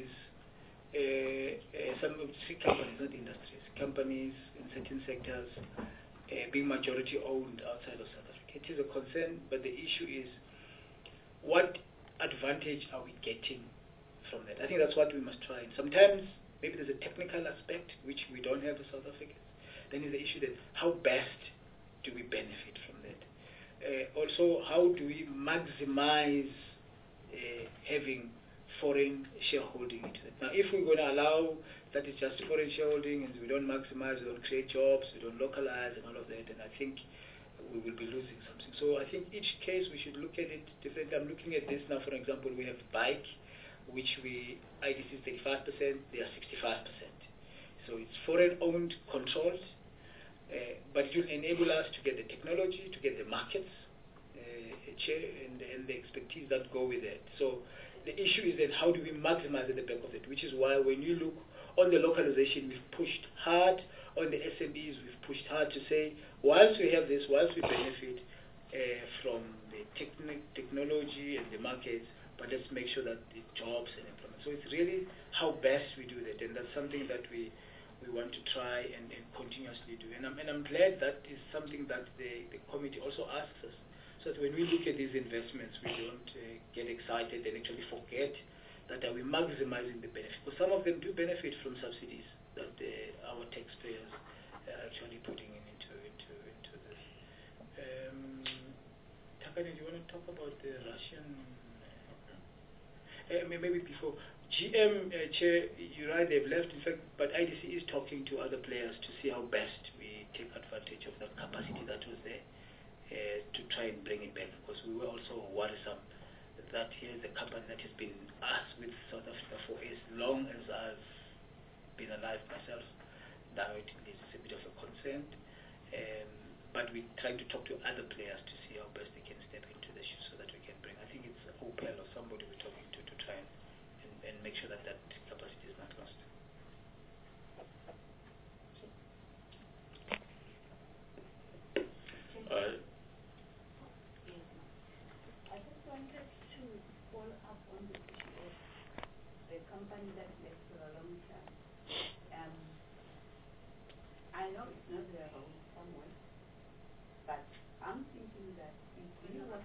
[SPEAKER 3] some of the companies, not industries, companies in certain sectors being majority owned outside of South Africa. It is a concern, but the issue is what advantage are we getting from that? I think that's what we must try. And sometimes maybe there's a technical aspect which we don't have as South Africans. Then is the issue that how best do we benefit from that? Also, how do we maximize having foreign shareholding into it? Now, if we're going to allow that it's just foreign shareholding and we don't maximize, we don't create jobs, we don't localize and all of that, then I think we will be losing something. So I think each case we should look at it differently. I'm looking at this now, for example, we have bike, which IDC is 35%, they are 65%. So it's foreign-owned, controlled, but it will enable us to get the technology, to get the markets, and the expertise that go with it. So the issue is that how do we maximize at the back of it, which is why when you look on the localization, we've pushed hard. On the SMEs, we've pushed hard to say, whilst we have this, whilst we benefit from the technology and the markets, but let's make sure that the jobs and employment. So it's really how best we do that, and that's something that we want to try and continuously do. And I'm glad that is something that the committee also asks us, so that when we look at these investments, we don't get excited and actually forget that are we maximizing the benefit. Because some of them do benefit from subsidies that our taxpayers are actually putting into this. Takane, do you want to talk about the Russian? Maybe before. GM, Chair, you're right, they've left, in fact, but IDC is talking to other players to see how best we take advantage of that capacity that was there to try and bring it back, because we were also worrisome that here is a company that has been us with South Africa for as long as I've been alive myself. Now it is a bit of a concern. But we're trying to talk to other players to see how best they can step into the shoes so that we can bring, I think it's Opel or somebody we're talking to try and make sure that that capacity is not lost.
[SPEAKER 5] I just wanted to follow up on the issue of the company that left for a long time. I know it's not their role somewhere, but I'm thinking that if we want,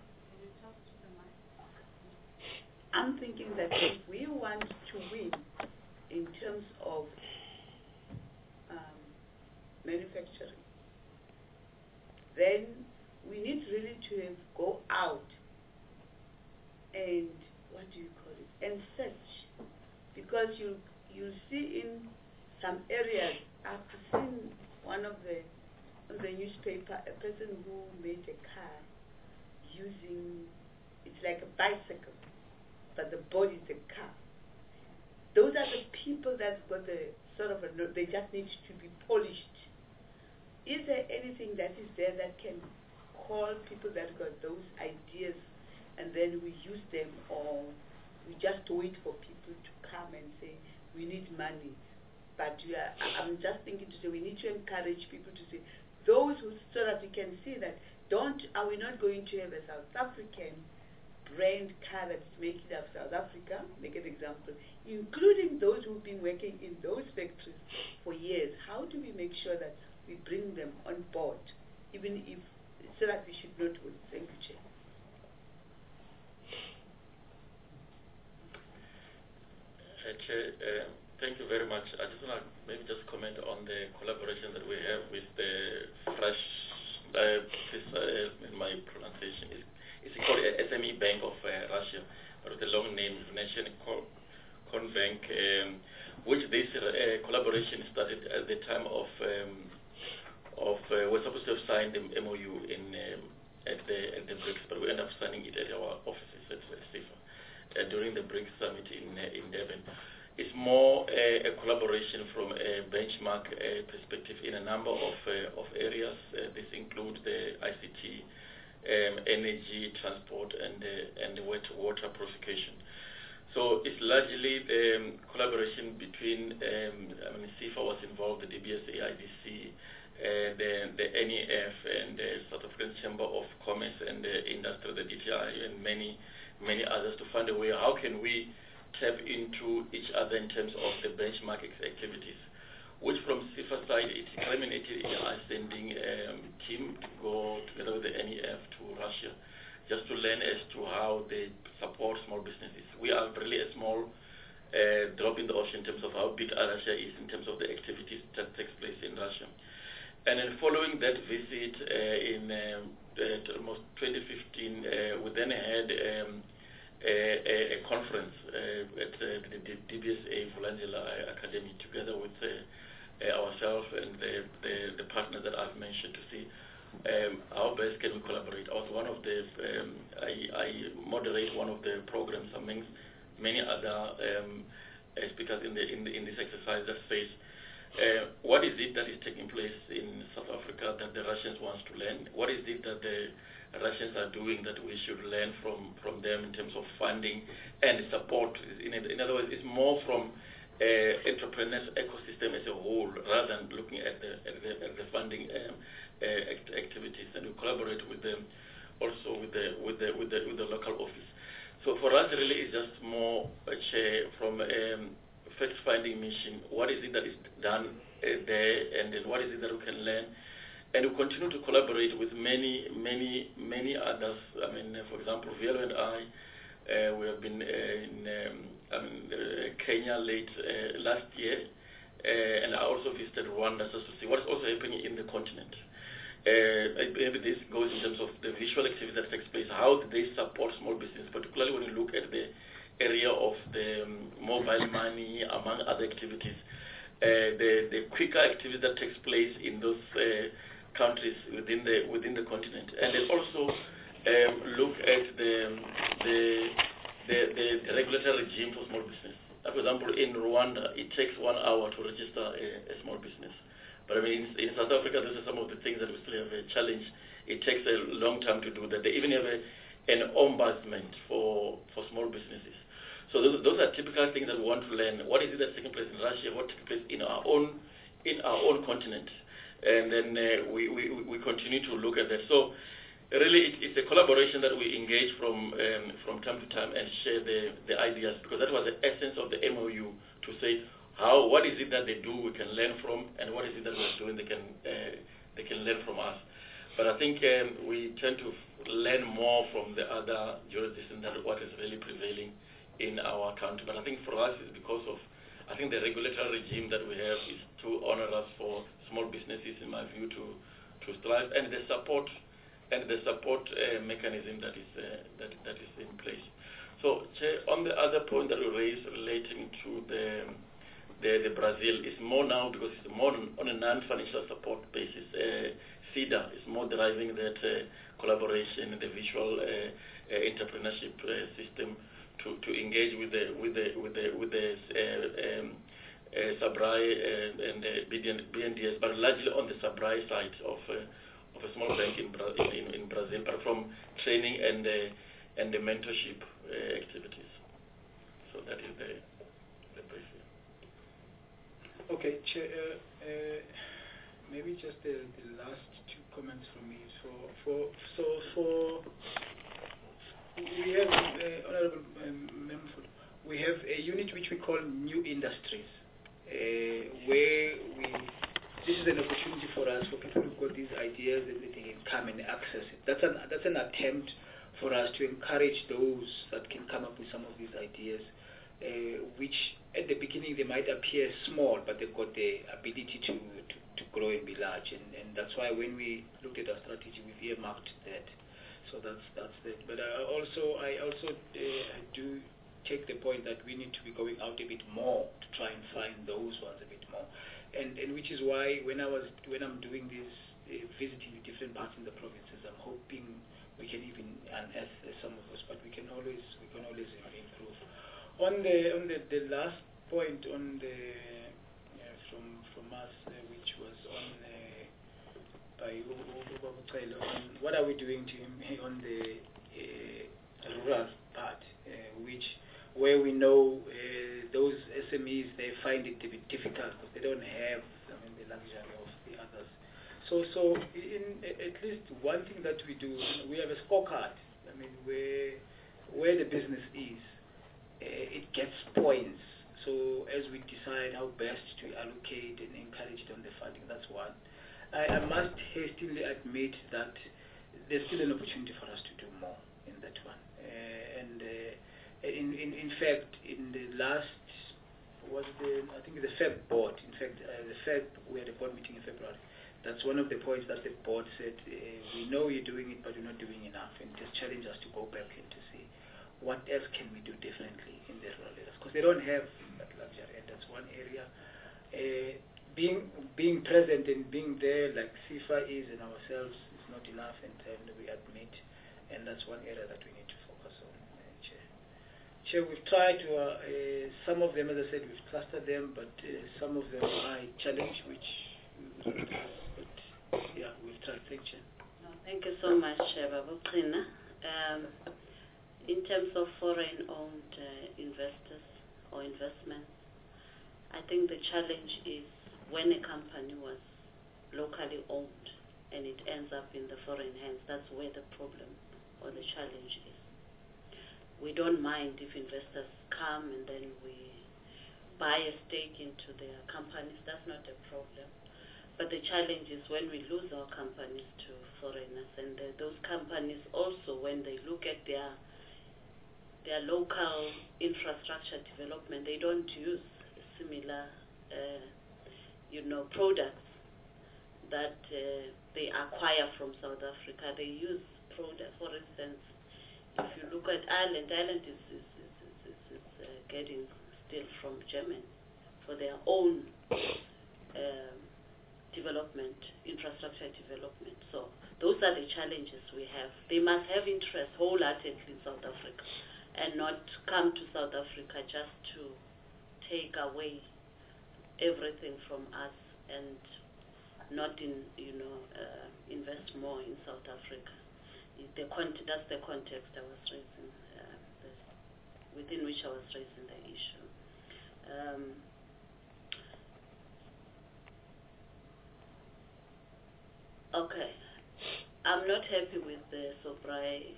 [SPEAKER 5] I'm thinking that if we want to win in terms of manufacturing, then we need really to go out and and search, because you see in some areas. I've seen on the newspaper a person who made a car using, it's like a bicycle, but the body is a car. Those are the people that's got the sort of they just need to be polished. Is there anything that is there that can call people that got those ideas and then we use them, or we just wait for people to come and say, we need money? But I'm just thinking to say we need to encourage people to say, those who, so that we can see that, are we not going to have a South African brand car that's made of South Africa, make an example, including those who've been working in those factories for years. How do we make sure that we bring them on board, even if, so that we should not win? Thank you, Chair.
[SPEAKER 4] Chair, thank you very much. I just want to maybe just comment on the collaboration that we have with the Fresh, in my pronunciation, it's called SME Bank of Russia, but with the long name, National Corn Bank, which this collaboration started at the time of we're supposed to have signed the MOU at the BRICS, but we ended up signing it at our offices at SIFA during the BRICS summit in Durban. It's more a collaboration from a benchmark perspective in a number of areas. This includes the ICT, energy, transport, and water purification. So it's largely collaboration between, SIFA was involved, the DBSA, IDC, the NEF, and the South African Chamber of Commerce and the Industry, the DTI, and many others, to find a way how can we tap into each other in terms of the benchmark activities, which from SIFA side it culminated in us sending team to go together with the NEF to Russia just to learn as to how they support small businesses. We are really a small drop in the ocean in terms of how big Russia is in terms of the activities that takes place in Russia. And then following that visit in almost 2015, we then had a conference at the DBSA Vulangela Academy together with ourselves and the partners that I've mentioned to see how best can we collaborate. I was one of the, I moderate one of the programs amongst many other speakers in this exercise that says, what is it that is taking place in South Africa that the Russians want to learn? What is it that the Russians are doing that we should learn from them in terms of funding and support? In other words, it's more from entrepreneurs ecosystem as a whole rather than looking at the funding activities, and we collaborate with them also with the local office. So for us, really, it's just more from fact-finding mission. What is it that is done there, and then what is it that we can learn? And we continue to collaborate with many others. I mean, for example, Vielo and I, we have been in Kenya last year, and I also visited Rwanda just to see what is also happening in the continent. Maybe this goes in terms of the visual activity that takes place. How do they support small business, particularly when you look at the area of the mobile money, among other activities, the quicker activity that takes place in those countries within the continent, and then also look at the the regulatory regime for small business. For example, in Rwanda, it takes 1 hour to register a small business. But I mean, in South Africa, these are some of the things that we still have a challenge. It takes a long time to do that. They even have an ombudsman for small businesses. So those are typical things that we want to learn. What is it that's taking place in Russia? What taking place in our own continent? And then we continue to look at that. So really, it's a collaboration that we engage from time to time and share the ideas, because that was the essence of the MOU, to say what is it that they do we can learn from, and what is it that we're doing they can learn from us. But I think we tend to learn more from the other jurisdictions than what is really prevailing in our country. But I think for us, it's because of the regulatory regime that we have is too onerous for small businesses, in my view, to strive, and the support mechanism that is in place. So, Chair, on the other point that we raised relating to the Brazil, is more now because it's more on a non-financial support basis. CIDA is more driving that collaboration, the visual entrepreneurship system to engage with the SABRAE and BNDES, but largely on the SABRAE side of a small bank in Brazil, but from training and the mentorship activities. So that is the brief.
[SPEAKER 3] Okay, Chair, maybe just the last two comments from me. We have, Honorable Member, we have a unit which we call New Industries, where this is an opportunity for us, for people who've got these ideas, and they can come and access it. That's an attempt for us to encourage those that can come up with some of these ideas, which at the beginning they might appear small, but they've got the ability to grow and be large. And that's why when we looked at our strategy, we've earmarked that. So that's it. But I also do take the point that we need to be going out a bit more to try and find those ones a bit more. And which is why when I'm doing this, visiting the different parts in the provinces, I'm hoping we can even unearth some of those, but we can always improve. On the last point on the from us, which was on by what are we doing to him on the rural part, where we know those SMEs, they find it a bit difficult because they don't have the luxury of the others. So at least one thing that we do, we have a scorecard. Where the business is, it gets points. So as we decide how best to allocate and encourage it on the funding, that's one. I must hastily admit that there's still an opportunity for us to do more in that one. In fact, in the last, I think the Feb board, in fact, we had a board meeting in February. That's one of the points that the board said, we know you're doing it, but you're not doing enough, and just challenge us to go back and to see what else can we do differently in the rural areas, because they don't have that luxury, and that's one area. Being present and being there like CIFA is and ourselves is not enough, and we admit, and that's one area that we need to focus on. Chair, we've tried to, some of them, as I said, we've clustered them, but some of them are a challenge, which, but yeah, we've tried. Thank you.
[SPEAKER 1] No, thank you so much, Babu Qhina. In terms of foreign-owned investors or investments, I think the challenge is when a company was locally owned and it ends up in the foreign hands, that's where the problem or the challenge is. We don't mind if investors come and then we buy a stake into their companies, that's not a problem. But the challenge is when we lose our companies to foreigners, and those companies also, when they look at their local infrastructure development, they don't use similar products that they acquire from South Africa. They use products, for instance, if you look at Ireland is getting steel from Germany for their own development, infrastructure development. So those are the challenges we have. They must have interest wholeheartedly in South Africa. and not come to South Africa just to take away everything from us and not invest more in South Africa. That's the context I was raising, within which I was raising the issue. Okay, I'm not happy with the Sobrai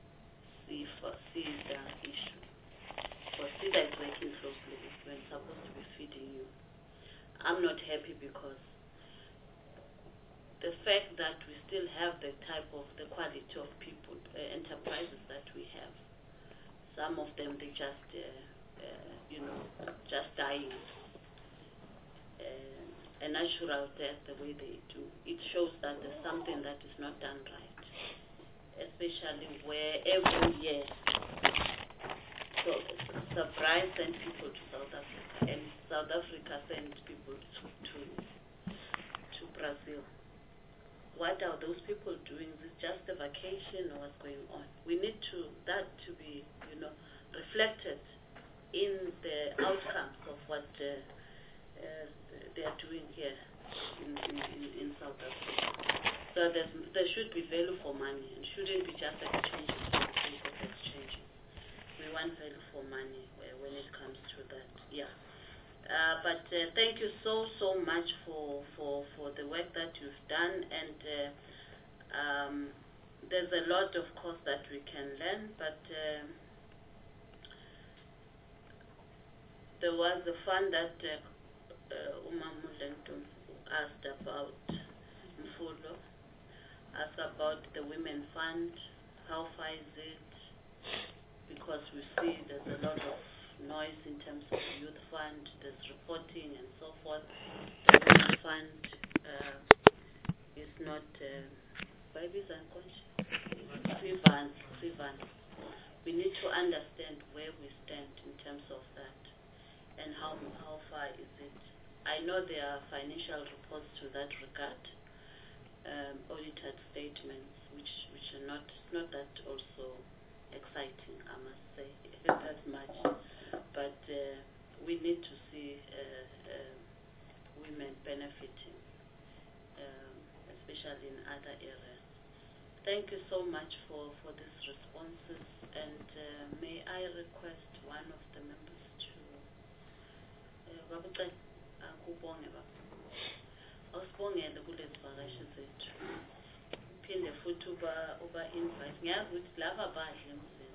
[SPEAKER 1] CEDA issue. For CEDA is working closely when it's supposed to be feeding you. I'm not happy because the fact that we still have the quality of people, enterprises that we have, some of them they just dying. A natural death the way they do, it shows that there's something that is not done right, especially where every year Surprise send people to South Africa and South Africa sends people to Brazil. What are those people doing? Is it just a vacation or what's going on? We need that to be reflected in the outcomes of what they are doing here in South Africa. So there should be value for money and shouldn't be just exchanges for the sake of exchanges. We want value for money when it comes to that. Yeah. But thank you so much for the work that you've done, and there's a lot of course that we can learn, but there was a fund that Umamulento asked about, Mfulo asked about the Women Fund. How far is it? Because we see there's a lot of noise in terms of youth fund, there's reporting and so forth. The Women Fund is not we need to understand where we stand in terms of that and how far is it. I know there are financial reports to that regard, audited statements, which are not that also exciting, I must say, as much. But we need to see women benefiting, especially in other areas. Thank you so much for these responses, and may I request one of the members to awusibongele kulezi vakashi zethu, phinde futhi uba invite. Ngiyazi ukuthi laba abadle emzini,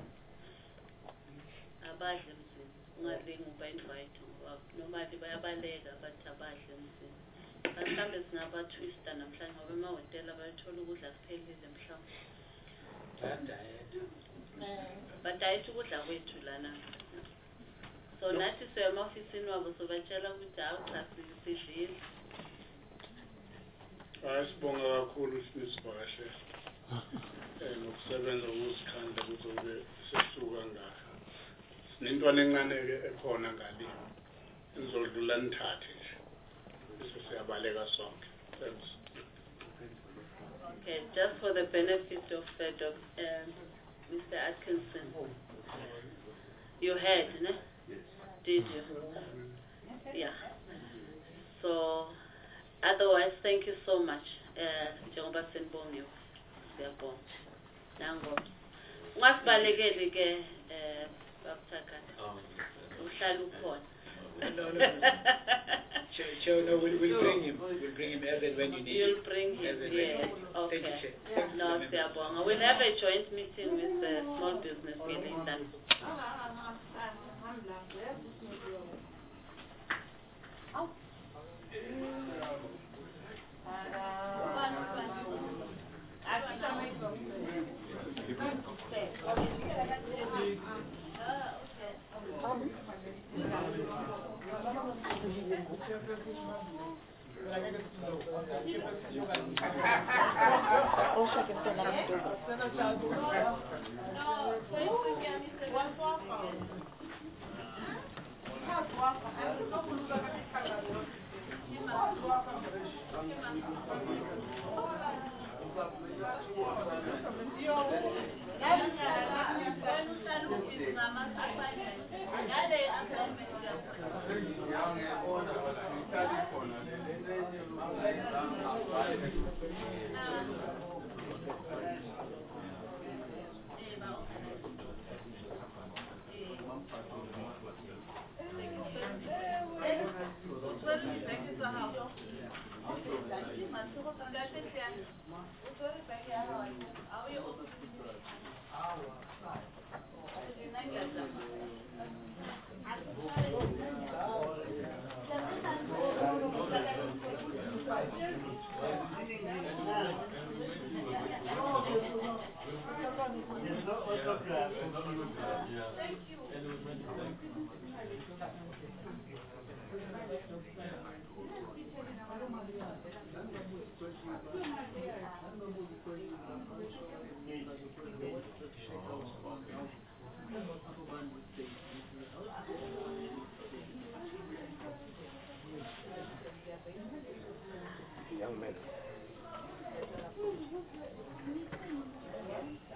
[SPEAKER 1] ungalingi uba invite ngoba normally bayabaleka bathi abadle emzini. Mhlawumbe singaba-twister namhlanje ngoba emahhotela bayathola ukudla kuphelile mhlawumbe. Badayethi ukudla kwethu lana. So nathi siyema-ofisini wabo sobatshela ukuthi hawu cha sidlile.
[SPEAKER 10] Sibonga kakhulu sinisivakashe ngokusebenza ngokuzikhandla kuzobe sesuka ngaka. Sinentwana encane-ke ekhona ngali nizodlula nithathe nje bese siyabaleka sonke. Thanks.
[SPEAKER 1] Okay, just for the benefit of Mr. Atkinson, you heard, ne?
[SPEAKER 13] Yes.
[SPEAKER 1] Did you? Yeah. So otherwise, thank you so much. Njengoba senibongiwe, siyabonga. Nango. Ungasibalekeli ke bakuthakatha. Uhlala ukhona.
[SPEAKER 3] No. Chair, no, we'll bring him. We'll bring him as and when you need him.
[SPEAKER 1] You'll bring him, yes. Okay.
[SPEAKER 3] Thank you, Chair.
[SPEAKER 1] No, siyabonga. We'll have a joint meeting with the small business Belinda.
[SPEAKER 2] Young man.